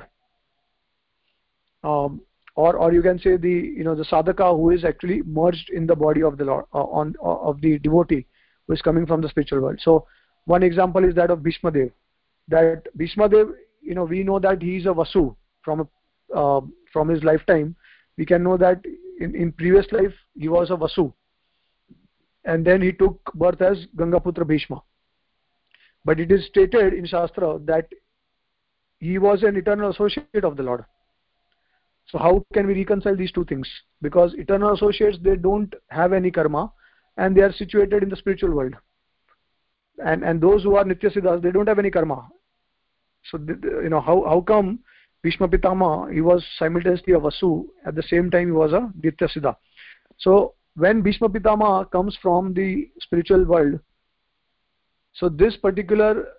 or you can say the sadhaka who is actually merged in the body of the Lord, of the devotee who is coming from the spiritual world. So one example is that of Bhishma Dev. That Bhishma Dev we know that he is a Vasu from his lifetime. We can know that in previous life he was a Vasu, and then he took birth as Gangaputra Bhishma. But it is stated in Shastra that he was an eternal associate of the Lord. So how can we reconcile these two things? Because eternal associates, they don't have any karma, and they are situated in the spiritual world. And those who are Nitya Siddhas, they don't have any karma. So how come Bhishma Pitama, he was simultaneously a Vasu, at the same time he was a Nitya Siddha. So when Bhishma Pitama comes from the spiritual world, so this particular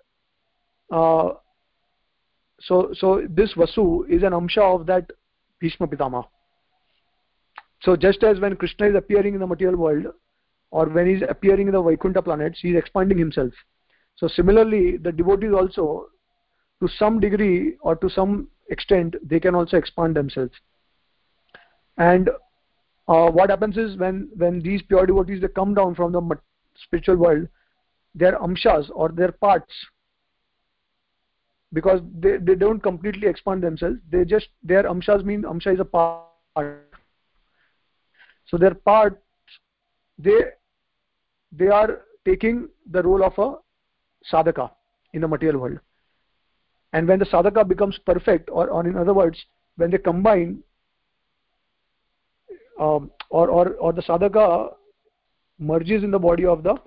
so this Vasu is an amsha of that Bhishma Pitama. So just as when Krishna is appearing in the material world, or when he is appearing in the Vaikuntha planets, he is expanding himself. So similarly, the devotees also, to some degree or to some extent, they can also expand themselves. And what happens is when these pure devotees, they come down from the spiritual world, their amshas or their parts, because they don't completely expand themselves, their amshas mean amsha is a part. So their parts, they are taking the role of a sadhaka in the material world. And when the sadhaka becomes perfect, or in other words, when they combine, or the sadhaka merges in the body of the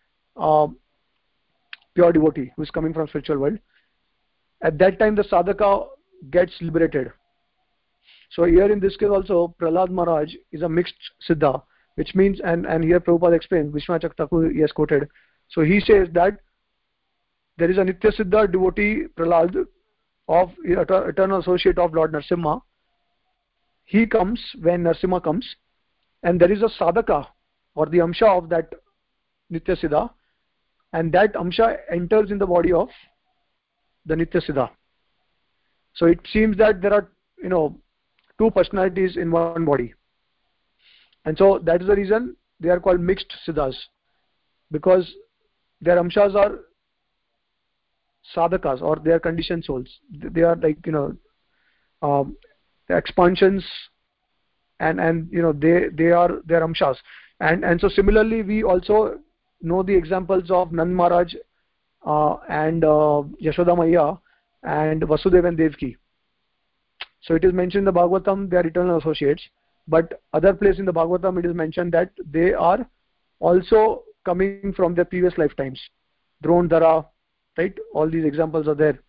pure devotee who is coming from spiritual world, at that time the sadhaka gets liberated. So here in this case also, Prahlad Maharaj is a mixed siddha, which means, and here Prabhupada explains, Vishwanath Thakur he has quoted. So he says that there is a Nitya Siddha devotee, Prahlad, of eternal associate of Lord Narasimha. He comes when Narasimha comes, and there is a sadhaka or the amsha of that Nitya Siddha, and that amsha enters in the body of the Nitya Siddha. So it seems that there are two personalities in one body, and so that is the reason they are called mixed siddhas, because their amshas are sadhakas, or they are conditioned souls. They are like the expansions, and they are their amshas. And so similarly we also know the examples of Nand Maharaj and Yashoda Maiya and Vasudeva and Devaki. So it is mentioned in the Bhagavatam they are eternal associates, but other place in the Bhagavatam it is mentioned that they are also coming from their previous lifetimes. Dron, Dara, right? All these examples are there.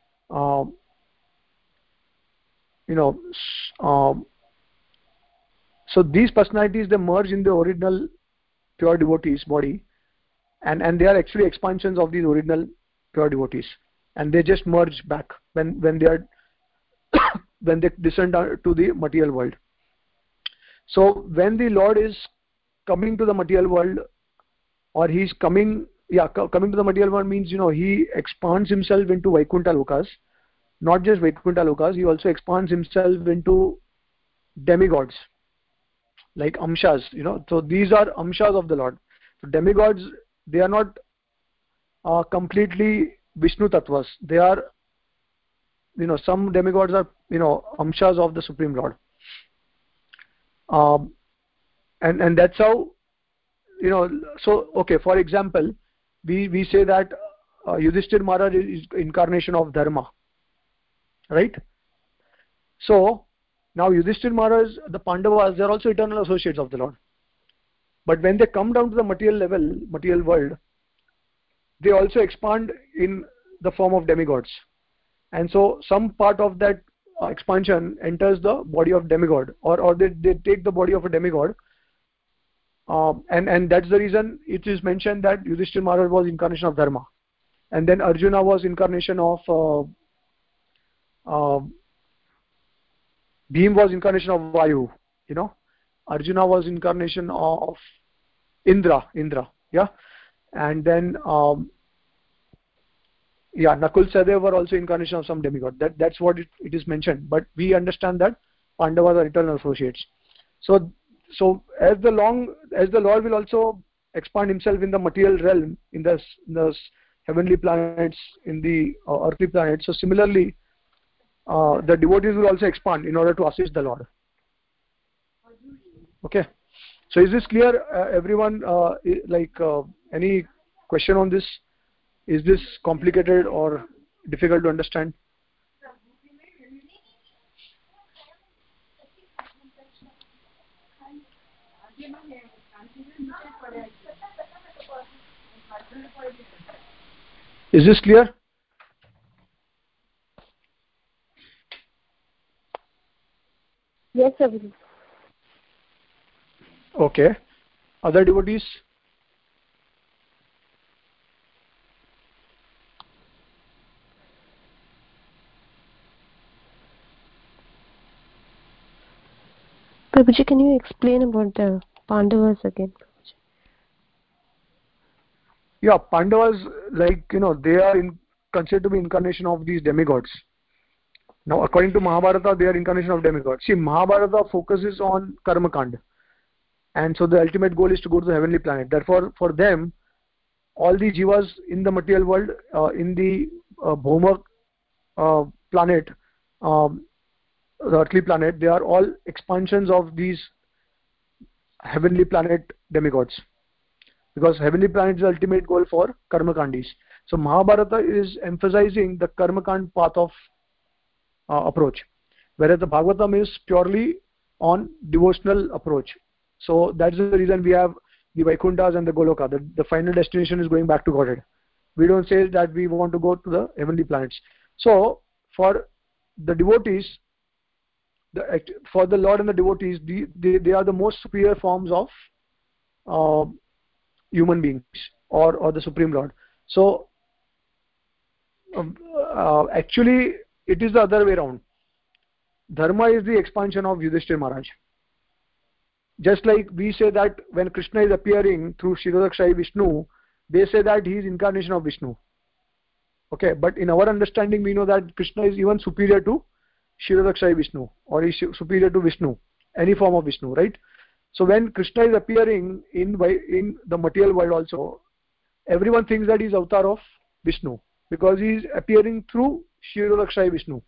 So these personalities, they merge in the original pure devotee's body, and they are actually expansions of these original pure devotees, and they just merge back when they are when they descend to the material world. So when the Lord is coming to the material world, or he's coming to the material world means he expands himself into Vaikuntha Lokas. Not just Vaikuntha Lokas, he also expands himself into demigods, like amshas. So these are amshas of the Lord. So demigods, they are not completely Vishnu Tattvas. They are, some demigods are amshas of the Supreme Lord. And that's how so okay, for example, we say that Yudhishthir Maharaj is incarnation of Dharma, right? So now Yudhishthir Maharaj, the Pandavas, they are also eternal associates of the Lord, but when they come down to the material level, material world, they also expand in the form of demigods, and so some part of that expansion enters the body of demigod, or they take the body of a demigod. And that's the reason it is mentioned that Yudhishthir Maharaj was incarnation of Dharma, and then Arjuna was incarnation of Bhim was incarnation of Vayu. Arjuna was incarnation of Indra, yeah, and then Nakul Sahadev were also incarnation of some demigod. That's what it is mentioned, but we understand that Pandavas are eternal associates. So as the Lord will also expand himself in the material realm, in the heavenly planets, in the earthly planets, so similarly the devotees will also expand in order to assist the Lord. Okay, so is this clear, everyone? Any question on this? Is this complicated or difficult to understand? Is this clear? Yes, Prabhuji. Okay, other devotees? Prabhuji, can you explain about the Pandavas again? Yeah, Pandavas, they are considered to be incarnation of these demigods. Now, according to Mahabharata, they are incarnation of demigods. See, Mahabharata focuses on Karma Kand, and so the ultimate goal is to go to the heavenly planet. Therefore, for them, all the jivas in the material world, in the Bhoma planet, the earthly planet, they are all expansions of these heavenly planet demigods, because heavenly planet is the ultimate goal for Karma Kandis. So Mahabharata is emphasizing the Karma Kand path of approach, whereas the Bhagavatam is purely on devotional approach. So that's the reason we have the Vaikunthas and the Goloka. The final destination is going back to Godhead. We don't say that we want to go to the heavenly planets. So for the devotees, for the Lord and the devotees, they are the most superior forms of human beings, or the Supreme Lord. So actually it is the other way around. Dharma is the expansion of Yudhishthira Maharaj. Just like we say that when Krishna is appearing through Kshirodakshai Vishnu, they say that he is incarnation of Vishnu. Okay, but in our understanding we know that Krishna is even superior to Kshirodakshai Vishnu, or is superior to Vishnu, any form of Vishnu, right? So when Krishna is appearing in the material world also, everyone thinks that he is avatar of Vishnu, because he is appearing through Kshirodakshai Vishnu.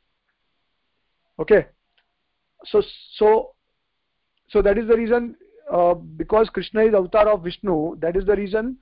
Okay, so that is the reason, because Krishna is avatar of Vishnu, that is the reason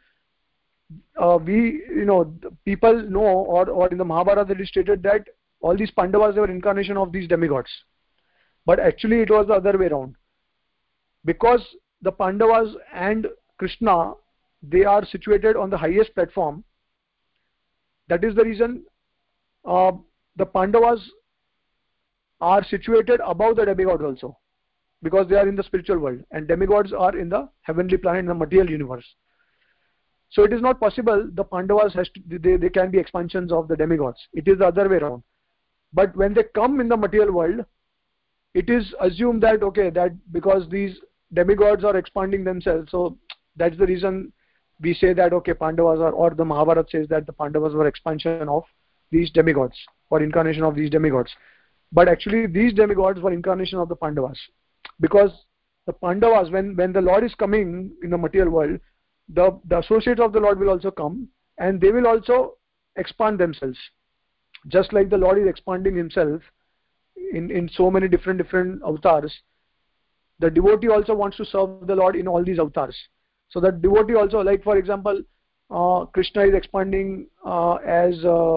people know, or in the Mahabharata it is stated that all these Pandavas were incarnation of these demigods. But actually it was the other way around, because the Pandavas and Krishna, they are situated on the highest platform. That is the reason the Pandavas are situated above the demigods also, because they are in the spiritual world, and demigods are in the heavenly planet, in the material universe. So it is not possible the Pandavas they can be expansions of the demigods. It is the other way around. But when they come in the material world, it is assumed that, okay, that because these demigods are expanding themselves, so that's the reason we say that, okay, Pandavas are, or the Mahabharata says that the Pandavas were expansion of these demigods, or incarnation of these demigods. But actually these demigods were incarnation of the Pandavas, because the Pandavas, when the Lord is coming in the material world, the associates of the Lord will also come, and they will also expand themselves, just like the Lord is expanding himself in so many different avatars. The devotee also wants to serve the Lord in all these avatars. So that devotee also, like for example, Krishna is expanding as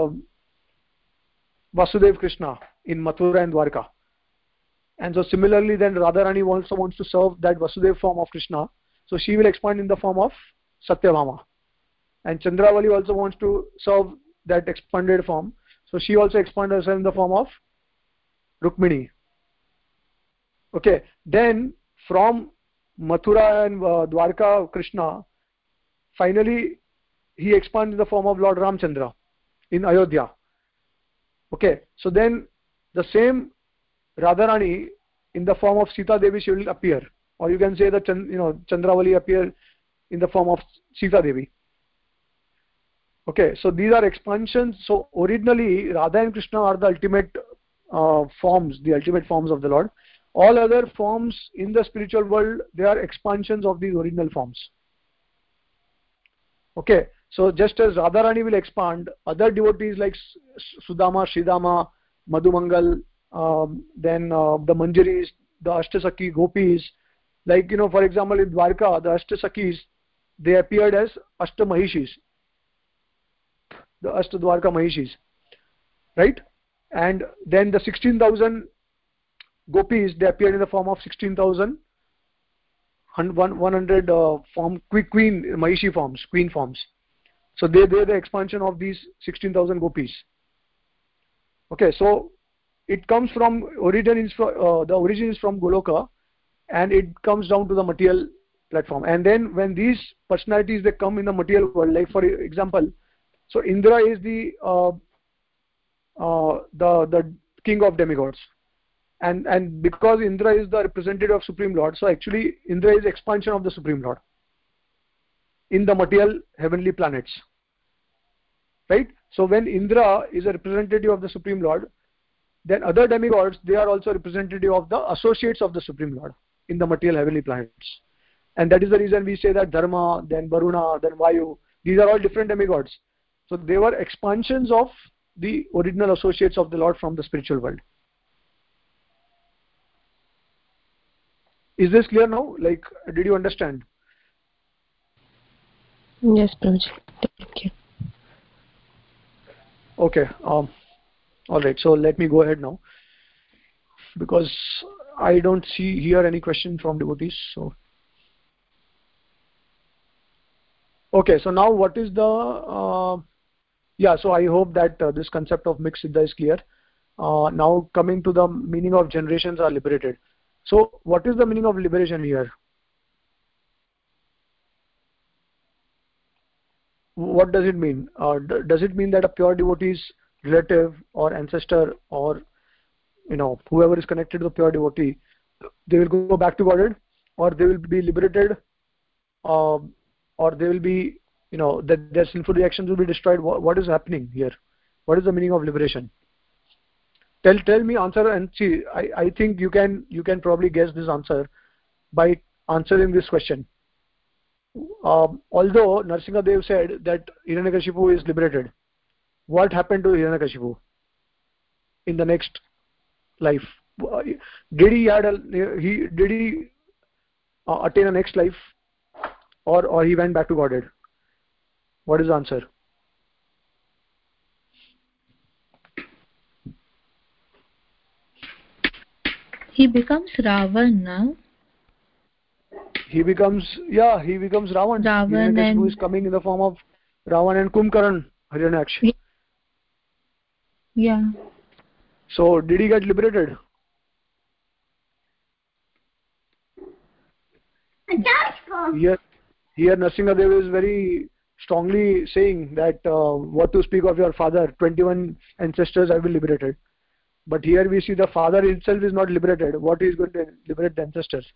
Vasudev Krishna in Mathura and Dwarka, and so similarly then Radharani also wants to serve that Vasudev form of Krishna, so she will expand in the form of Satyabhama, and Chandravali also wants to serve that expanded form, so she also expands herself in the form of Rukmini. Okay, then from Mathura and Dwarka Krishna, finally he expands in the form of Lord Ramchandra in Ayodhya. Okay, so then the same Radharani in the form of Sita Devi, she will appear, or you can say that Chandravali appear in the form of Sita Devi. Okay, so these are expansions. So originally Radha and Krishna are the ultimate forms, the ultimate forms of the Lord. All other forms in the spiritual world, they are expansions of these original forms. Okay, so just as Radharani will expand, other devotees like Sudama, Sridama, Madhumangal, then the Manjaris, the Ashtasakhi gopis. Like, for example, in Dwarka, the Ashtasakhis, they appeared as Ashtamahishis, the Ashtadwarka Mahishis, right? And then the 16,000 gopis, they appeared in the form of 16,100 form queen Mahishi forms, queen forms. So they're the expansion of these 16,000 gopis. Okay, so it comes from the origin is from Goloka, and it comes down to the material platform. And then when these personalities, they come in the material world, like for example, so Indra is the king of demigods, and because Indra is the representative of Supreme Lord, so actually Indra is expansion of the Supreme Lord in the material heavenly planets, right? So when Indra is a representative of the Supreme Lord, then other demigods, they are also representative of the associates of the Supreme Lord in the material heavenly planets. And that is the reason we say that Dharma, then Varuna, then Vayu, these are all different demigods. So they were expansions of the original associates of the Lord from the spiritual world. Is this clear now? Like, did you understand? Yes, Prabhuji. Thank you. Okay. All right. So let me go ahead now, because I don't hear any question from devotees. So okay. So now what is the yeah? So I hope that this concept of mixed siddha is clear. Now coming to the meaning of generations are liberated. So what is the meaning of liberation here? What does it mean? Does it mean that a pure devotee's relative or ancestor, or whoever is connected to the pure devotee, they will go back to Godhead, or they will be liberated, or they will be, that their sinful reactions will be destroyed? What is happening here? What is the meaning of liberation? Tell me, answer, and see. I think you can probably guess this answer by answering this question. Although Narasimhadev said that Hiranyakashipu is liberated, what happened to Hiranyakashipu in the next life? Did he attain a next life, or he went back to Godhead? What is the answer? He becomes Ravan, no? He becomes Ravan. Hiranyakashipu is coming in the form of Ravan and Kumbhakaran, Hiranyaksh. Yeah. So did he get liberated? Here Narasimhadev is very strongly saying that what to speak of your father, 21 ancestors have been liberated. But here we see the father himself is not liberated. What is going to liberate the ancestors?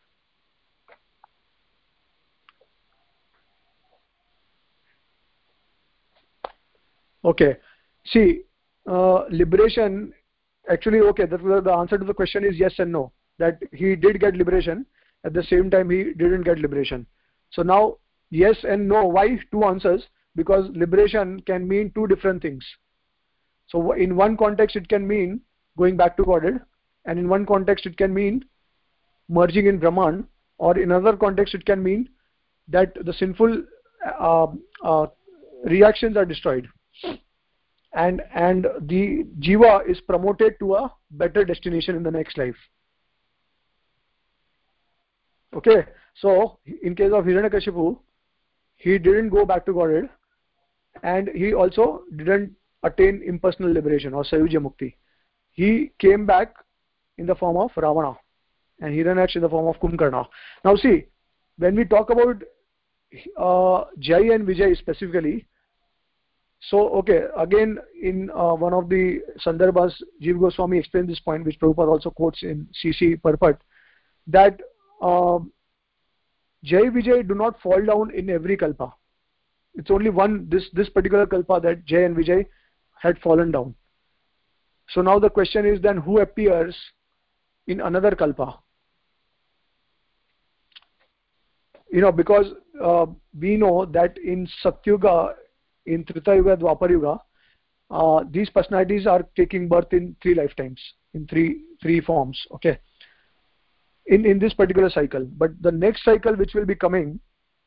Okay. See, liberation, actually, okay, the answer to the question is yes and no. That he did get liberation. At the same time, he didn't get liberation. So now, yes and no. Why two answers? Because liberation can mean two different things. So in one context, it can mean going back to Godhead, and in one context, it can mean merging in Brahman, or in another context, it can mean that the sinful reactions are destroyed, and the jiva is promoted to a better destination in the next life. Okay, so in case of Hiranyakashipu, he didn't go back to Godhead, and he also didn't attain impersonal liberation or Sayujya Mukti. He came back in the form of Ravana, and Hiranyaksha in the form of Kumbhakarna. Now see, when we talk about Jai and Vijay specifically, so okay, again in one of the Sandarbhas, Jiva Goswami explained this point, which Prabhupada also quotes in CC Purport, that Jai Vijay do not fall down in every kalpa. It's only one, this particular kalpa, that Jai and Vijay had fallen down. So now the question is, then who appears in another kalpa? Because we know that in Satyuga, in Treta Yuga, Dwapar Yuga, these personalities are taking birth in 3 lifetimes, in three forms. Okay, in this particular cycle. But the next cycle which will be coming,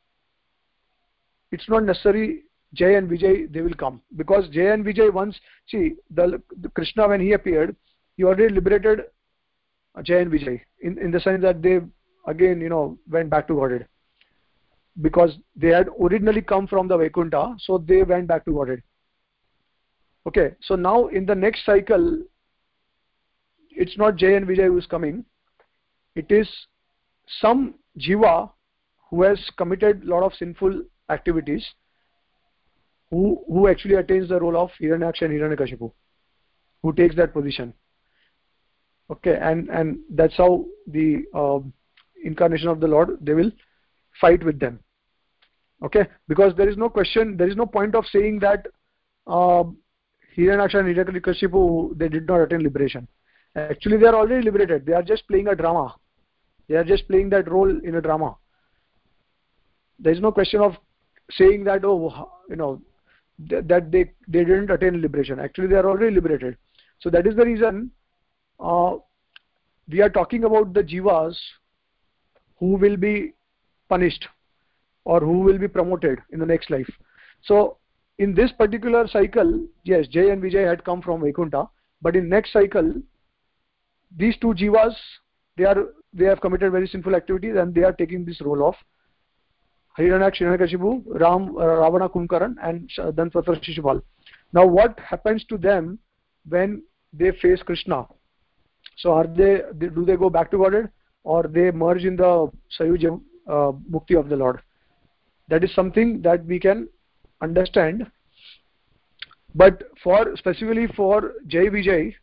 it's not necessary Jay and Vijay they will come, because Jay and Vijay, once, see, the Krishna, when he appeared, he already liberated Jay and Vijay, in the sense that they again went back to Godhead, because they had originally come from the Vaikuntha, so they went back to Godhead. Okay, so now in the next cycle, it's not Jay and Vijay who is coming, it is some jiva who has committed a lot of sinful activities, who actually attains the role of Hiranyaksha and Hiranyakashipu, who takes that position. Okay, and that's how the incarnation of the Lord, they will fight with them. Okay, because there is no question, there is no point of saying that Hiranyaksha and Hiranyakashipu, they did not attain liberation. Actually, they are already liberated. They are just playing a drama. They are just playing that role in a drama. There is no question of saying that, that they didn't attain liberation. Actually, they are already liberated. So that is the reason we are talking about the jivas who will be punished or who will be promoted in the next life. So in this particular cycle, yes, Jay and Vijay had come from Vaikuntha, but in next cycle, these two jivas, they have committed very sinful activities, and they are taking this role of Hiranyaksha, Hiranyakashipu, Ravana, Kumbhakaran, and Dantavakra, Shishupal. Now what happens to them when they face Krishna? So do they go back to Godhead, or they merge in the Sayuja Mukti of the Lord? That is something that we can understand. But specifically for Jay Vijay,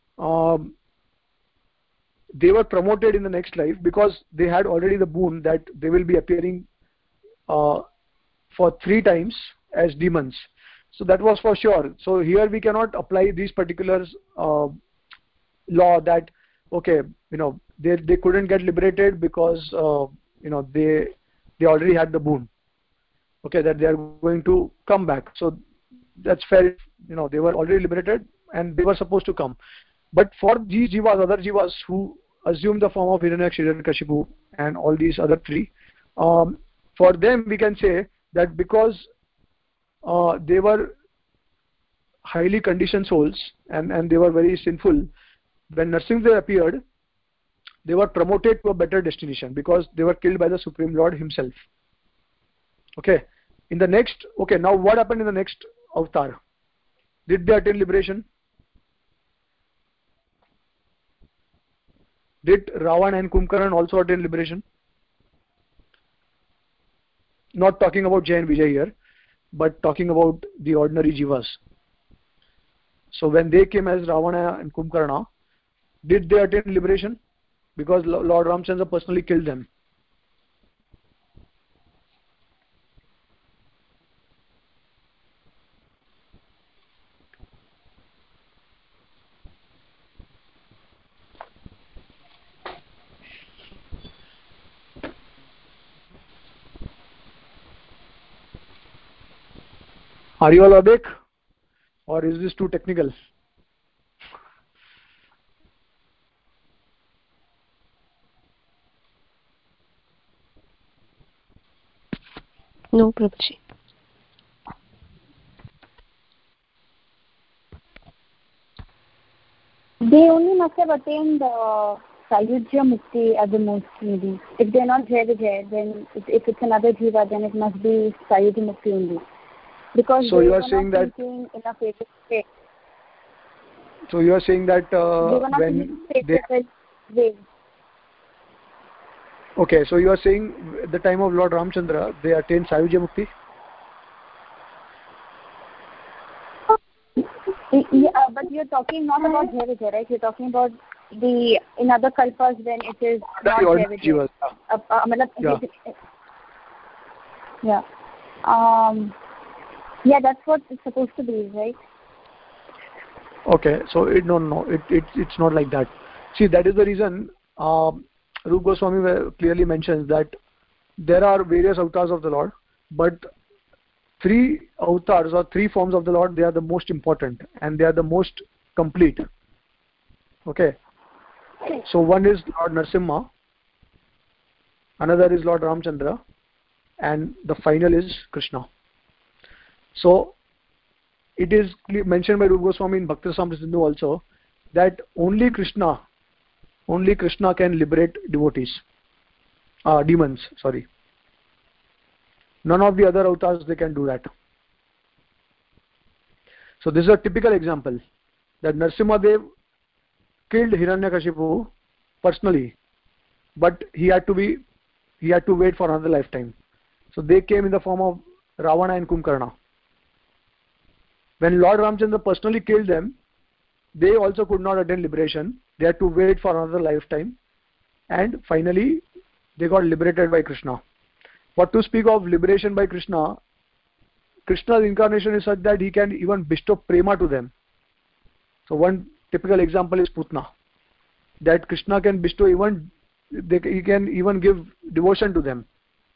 they were promoted in the next life because they had already the boon that they will be appearing for 3 times as demons. So that was for sure. So here we cannot apply these particulars law that, okay, they couldn't get liberated because they already had the boon. Okay, that they are going to come back. So that's fair. They were already liberated and they were supposed to come. But for these jivas, other jivas who assume the form of Hiranyaksha, Hiranyakashipu, and all these other 3, for them we can say that because they were highly conditioned souls and they were very sinful, when Nrsimha appeared, they were promoted to a better destination because they were killed by the Supreme Lord himself. Okay, in the next, now what happened in the next avatar? Did they attain liberation? Did Ravana and Kumbhakaran also attain liberation? Not talking about Jay and Vijay here, but talking about the ordinary jivas. So when they came as Ravana and Kumbhakarna, did they attain liberation? Because Lord Ramchandra personally killed them. Are you all awake, or is this too technical? No, Prabhuji. They only must have attained Sayujya Mukti at the most, maybe. If they're not Jai Vijay, then if it's another Jiva, then it must be Sayujya Mukti only. Because so you are saying that in a fatal state. So you are saying that when they okay, so you are saying at the time of Lord Ramchandra they attained Sayujya Mukti? Yeah, but you're talking not about Jai Vijay, right? You're talking about in other kalpas when it is not Jai Vijay. Yeah. Yeah, that's what it's supposed to be, right? Okay, so it's not like that. See, that is the reason Rupa Goswami clearly mentions that there are various avatars of the Lord, but three avatars or three forms of the Lord, they are the most important and they are the most complete. Okay. So one is Lord Narasimha, another is Lord Ramchandra, and the final is Krishna. So it is mentioned by Rupa Goswami in Bhakti Rasamrita Sindhu also that only Krishna can liberate demons. Sorry. None of the other avatars they can do that. So this is a typical example that Narasimha Dev killed Hiranyakashipu personally, but he had to wait for another lifetime. So they came in the form of Ravana and Kumbhakarna. When Lord Ramchandra personally killed them, they also could not attain liberation. They had to wait for another lifetime, and finally they got liberated by Krishna. What to speak of liberation by Krishna? Krishna's incarnation is such that he can even bestow prema to them. So one typical example is Putna, that Krishna can bestow he can even give devotion to them.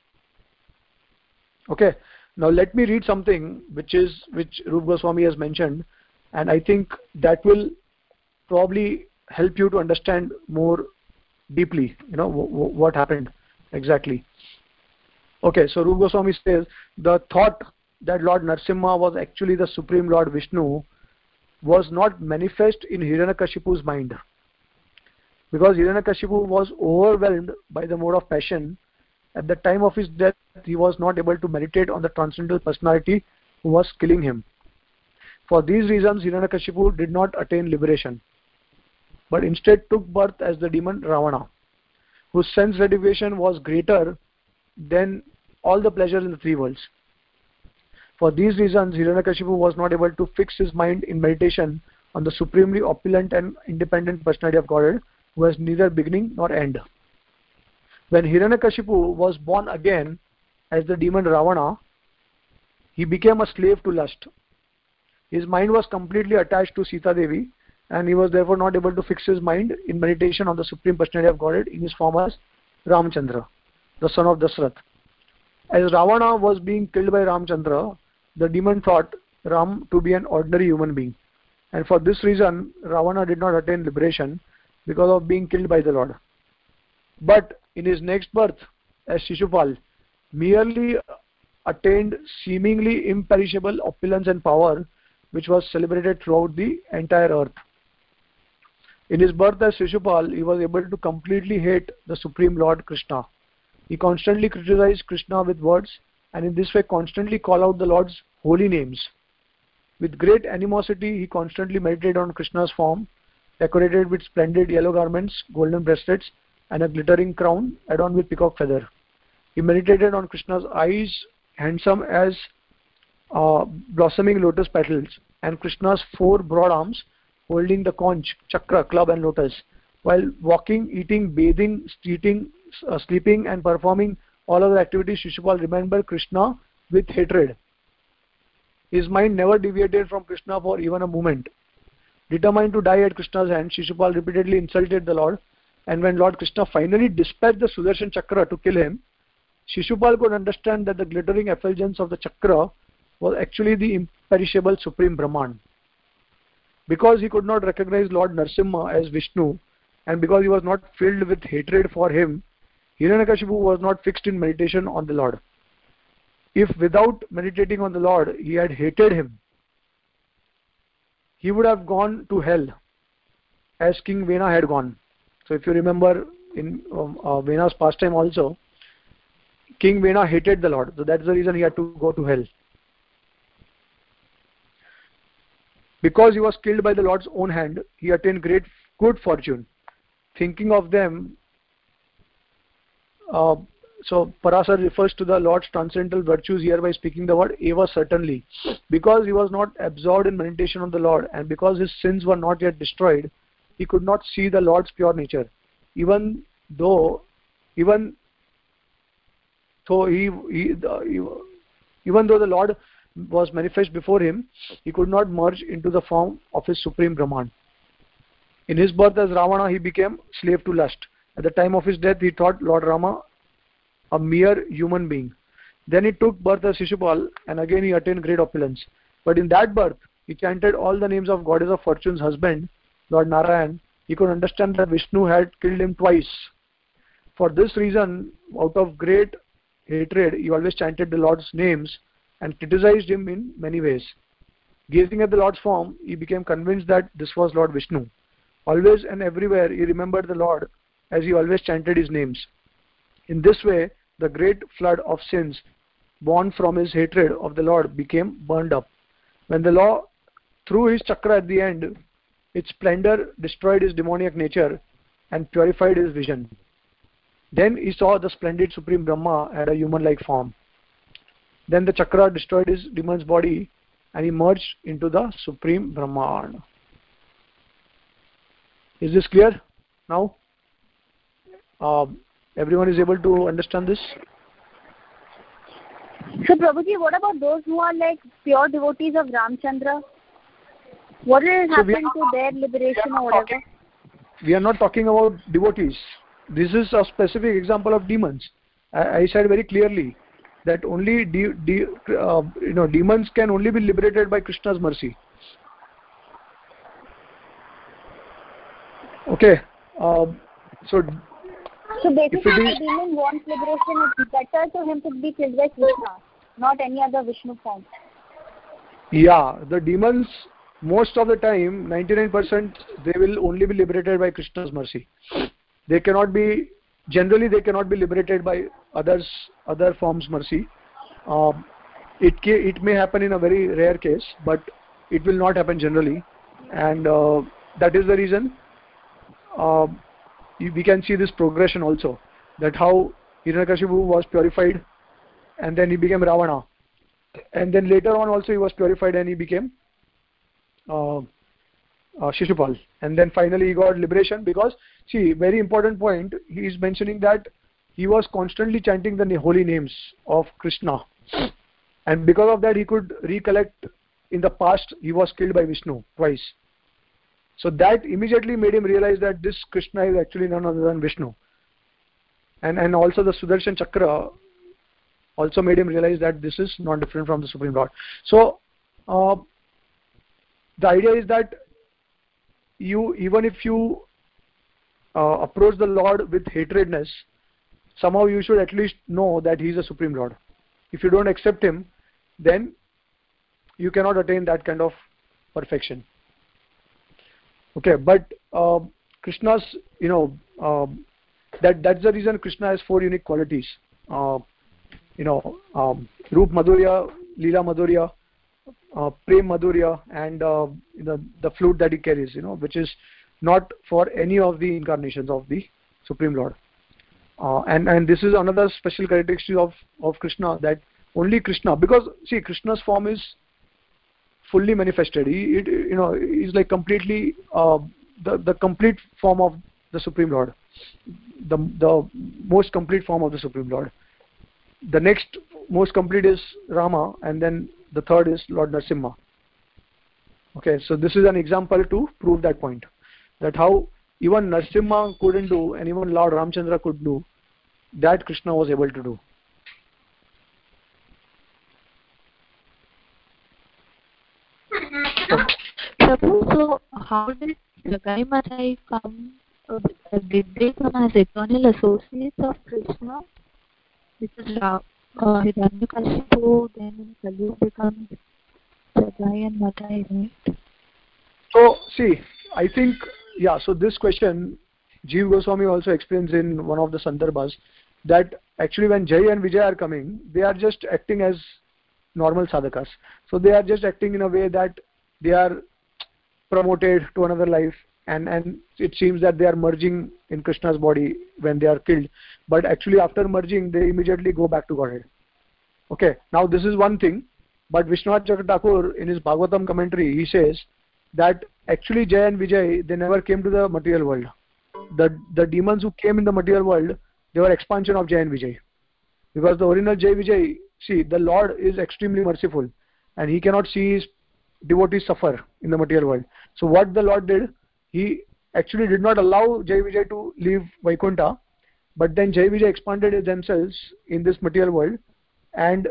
Okay, now let me read something which Rupa Goswami has mentioned, and I think that will probably help you to understand more deeply, what happened exactly. Okay, so Rupa Goswami says the thought that Lord Narasimha was actually the Supreme Lord Vishnu was not manifest in Hiranyakashipu's mind, because Hiranyakashipu was overwhelmed by the mode of passion. At the time of his death, he was not able to meditate on the transcendental personality who was killing him. For these reasons, Hiranyakashipu did not attain liberation, but instead took birth as the demon Ravana, whose sense gratification was greater than all the pleasures in the three worlds. For these reasons, Hiranyakashipu was not able to fix his mind in meditation on the supremely opulent and independent personality of Godhead, who has neither beginning nor end. When Hiranyakashipu was born again as the demon Ravana, he became a slave to lust. His mind was completely attached to Sita Devi, and he was therefore not able to fix his mind in meditation on the Supreme Personality of Godhead in his form as Ramchandra, the son of Dasrath. As Ravana was being killed by Ramchandra, the demon thought Ram to be an ordinary human being, and for this reason Ravana did not attain liberation because of being killed by the Lord. But in his next birth as Shishupal, merely attained seemingly imperishable opulence and power, which was celebrated throughout the entire earth. In his birth as Shishupal, he was able to completely hate the Supreme Lord Krishna. He constantly criticized Krishna with words, and in this way constantly called out the Lord's holy names. With great animosity, he constantly meditated on Krishna's form, decorated with splendid yellow garments, golden bracelets, and a glittering crown adorned with peacock feather. He meditated on Krishna's eyes, handsome as blossoming lotus petals, and Krishna's four broad arms, holding the conch, chakra, club, and lotus. While walking, eating, bathing, sleeping, and performing all other activities, Shishupal remembered Krishna with hatred. His mind never deviated from Krishna for even a moment. Determined to die at Krishna's hand, Shishupal repeatedly insulted the Lord, and when Lord Krishna finally dispatched the Sudarshan Chakra to kill him, Shishupal could understand that the glittering effulgence of the Chakra was actually the imperishable Supreme Brahman. Because he could not recognize Lord Narasimha as Vishnu, and because he was not filled with hatred for him, Hiranyakashipu was not fixed in meditation on the Lord. If without meditating on the Lord he had hated him, he would have gone to hell as King Vena had gone. So if you remember in Vena's pastime also, King Vena hated the Lord, so that's the reason he had to go to hell. Because he was killed by the Lord's own hand, he attained great good fortune. Thinking of them, so Parasar refers to the Lord's transcendental virtues here by speaking the word eva, certainly. Because he was not absorbed in meditation on the Lord, and because his sins were not yet destroyed, he could not see the Lord's pure nature. Even though the Lord was manifest before him, he could not merge into the form of his Supreme Brahman. In his birth as Ravana, he became slave to lust. At the time of his death, he thought Lord Rama a mere human being. Then he took birth as Shishupal, and again he attained great opulence. But in that birth, he chanted all the names of Goddess of Fortune's husband, Lord Narayan. He could understand that Vishnu had killed him twice. For this reason, out of great hatred, he always chanted the Lord's names and criticized him in many ways. Gazing at the Lord's form, he became convinced that this was Lord Vishnu. Always and everywhere, he remembered the Lord as he always chanted his names. In this way, the great flood of sins born from his hatred of the Lord became burned up. When the Lord threw his chakra at the end, its splendor destroyed his demoniac nature and purified his vision. Then he saw the splendid Supreme Brahma had a human-like form. Then the chakra destroyed his demon's body and he merged into the Supreme Brahman. Is this clear now? Everyone is able to understand this? So Prabhuji, what about those who are like pure devotees of Ramchandra? What will happen to their liberation or whatever? We are not talking about devotees. This is a specific example of demons. I said very clearly that only demons can only be liberated by Krishna's mercy. Okay. So basically, if the demon wants liberation, it's better to him to be killed by Krishna, not any other Vishnu form. Yeah, the demons, most of the time, 99%, they will only be liberated by Krishna's mercy. They cannot be, generally they cannot be liberated by other forms' mercy. It may happen in a very rare case, but it will not happen generally. And that is the reason we can see this progression also, that how Hiranyakashipu was purified and then he became Ravana, and then later on also he was purified and he became Shishupal, and then finally he got liberation because, see, very important point, he is mentioning that he was constantly chanting the holy names of Krishna, and because of that he could recollect in the past he was killed by Vishnu twice. So that immediately made him realize that this Krishna is actually none other than Vishnu. And also the Sudarshan Chakra also made him realize that this is not different from the Supreme Lord. So the idea is that even if you approach the Lord with hatredness, somehow you should at least know that he is a Supreme Lord. If you don't accept him, then you cannot attain that kind of perfection. Okay, but Krishna's, that's the reason Krishna has 4 unique qualities. Roop Madhurya, Leela Madhurya, Prem Madhurya, and the flute that he carries, which is not for any of the incarnations of the Supreme Lord. And this is another special characteristic of Krishna, that only Krishna, because see, Krishna's form is fully manifested. He is like completely the complete form of the Supreme Lord, the most complete form of the Supreme Lord. The next most complete is Rama, and then the third is Lord Narasimha. Okay, so this is an example to prove that point, that how even Narasimha couldn't do and even Lord Ramchandra could do, that Krishna was able to do. So how did Jagai Matai come? Did they come as eternal associates of Krishna? Because Hiranyakashipu then in Kali becomes Jagai and Matai, right? So see, I think, so this question Jeev Goswami also explains in one of the Sandarbhas, that actually when Jai and Vijay are coming, they are just acting as normal sadhakas. So they are just acting in a way that they are promoted to another life, and it seems that they are merging in Krishna's body when they are killed, but actually after merging they immediately go back to Godhead. Okay, now this is one thing, but Vishwanath Chakravarti in his Bhagavatam commentary, he says that actually Jai and Vijay, they never came to the material world. The demons who came in the material world, they were expansion of Jai and Vijay, because the original Jai Vijay, see, the Lord is extremely merciful and he cannot see his devotees suffer in the material world. So what the Lord did, he actually did not allow Jai Vijay to leave Vaikuntha, but then Jai Vijay expanded themselves in this material world, and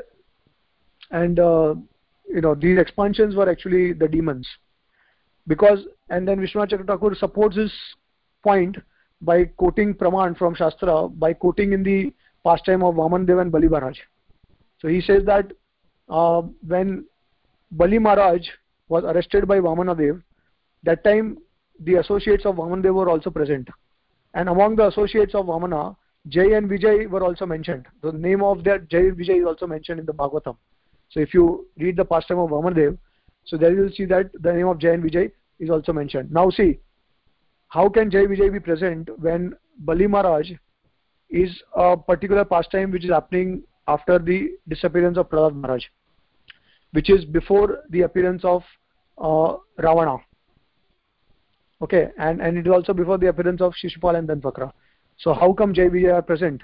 these expansions were actually the demons. Because, and then Vishwanath Chakravarti Thakur supports his point by quoting Praman from Shastra, by quoting in the pastime of Vaman Dev and Bali Maharaj. So he says that when Bali Maharaj was arrested by Vamana Dev, that time the associates of Vaman Dev were also present, and among the associates of Vamana, Jai and Vijay were also mentioned. The name of that Jai and Vijay is also mentioned in the Bhagavatam. So if you read the pastime of Vaman Dev, so there you will see that the name of Jai and Vijay is also mentioned. Now see, how can Jai Vijay be present when Bali Maharaj is a particular pastime which is happening after the disappearance of Prahlad Maharaj, which is before the appearance of Ravana. Okay, and it is also before the appearance of Shishupal and Danvakra. So how come Jai Vijay are present?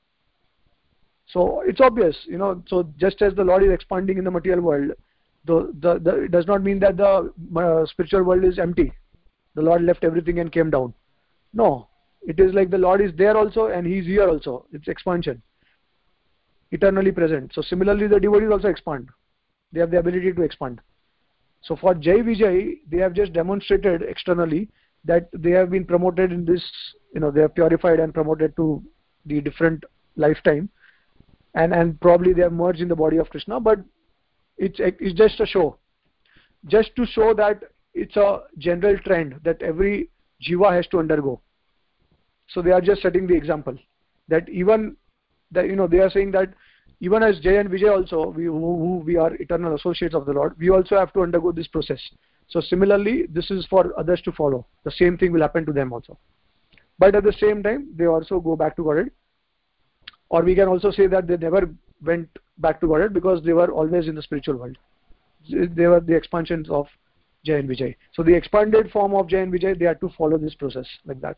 So it's obvious, so just as the Lord is expanding in the material world, it does not mean that the spiritual world is empty. The Lord left everything and came down. No, it is like the Lord is there also and he is here also. It's expansion, eternally present. So similarly the devotees also expand. They have the ability to expand. So for Jai Vijay, they have just demonstrated externally that they have been promoted in this, they have purified and promoted to the different lifetime, and probably they have merged in the body of Krishna, but it's just a show, just to show that it's a general trend that every jiva has to undergo. So they are just setting the example that even that they are saying that even as Jai and Vijay also, we are eternal associates of the Lord, we also have to undergo this process. So similarly, this is for others to follow. The same thing will happen to them also. But at the same time, they also go back to Godhead. Or we can also say that they never went back to Godhead because they were always in the spiritual world. They were the expansions of Jai and Vijay. So the expanded form of Jai and Vijay, they had to follow this process like that.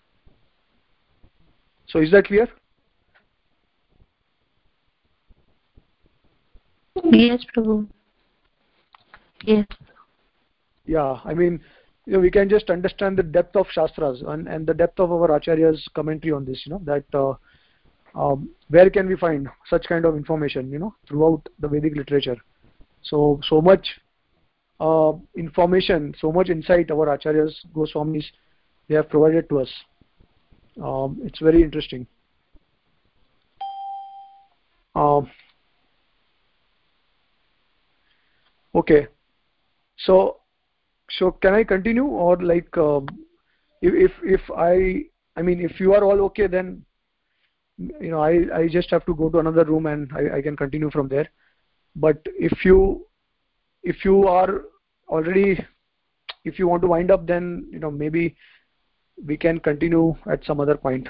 So is that clear? Yes, Prabhu. Yes. Yeah, I mean, we can just understand the depth of Shastras and the depth of our Acharya's commentary on this, that where can we find such kind of information, throughout the Vedic literature. So much information, so much insight our Acharyas, Goswamis, they have provided to us. It's very interesting. Okay, so can I continue, or like if you are all okay, then I just have to go to another room and I can continue from there. But if you are already, if you want to wind up, then maybe we can continue at some other point.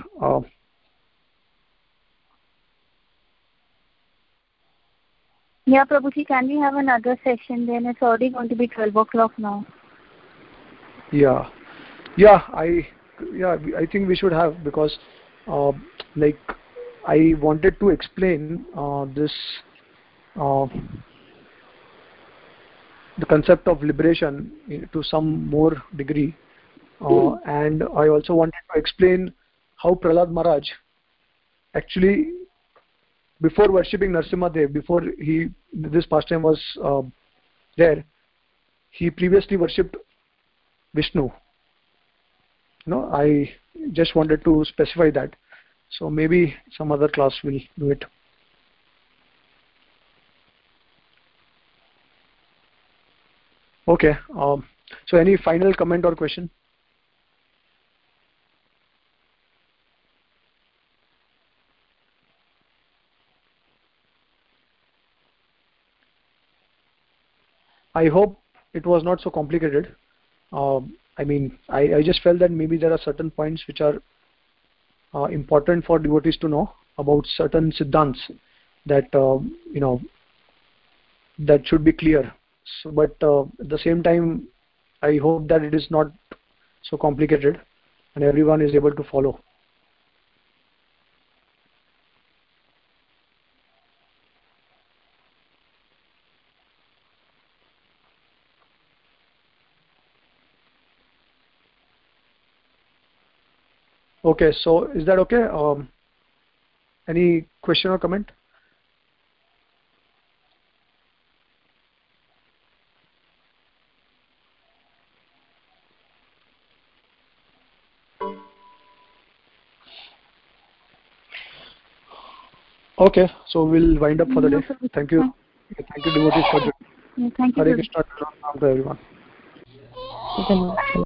Yeah, Prabhuji, can we have another session then? It's already going to be 12 o'clock now. Yeah, I think we should have, because like I wanted to explain this the concept of liberation to some more degree, and I also wanted to explain how Prahlad Maharaj actually, before worshipping Narasimha Dev, before this pastime was there, he previously worshipped Vishnu. I just wanted to specify that. So maybe some other class will do it. Okay. So any final comment or question? I hope it was not so complicated. I mean, I just felt that maybe there are certain points which are important for devotees to know about certain siddhants that that should be clear. So, but at the same time, I hope that it is not so complicated and everyone is able to follow. Okay, so is that okay? Any question or comment? Okay, so we'll wind up for the day. Thank you. Thank you, devotees, for joining. Thank you. Hare Krishna to everyone.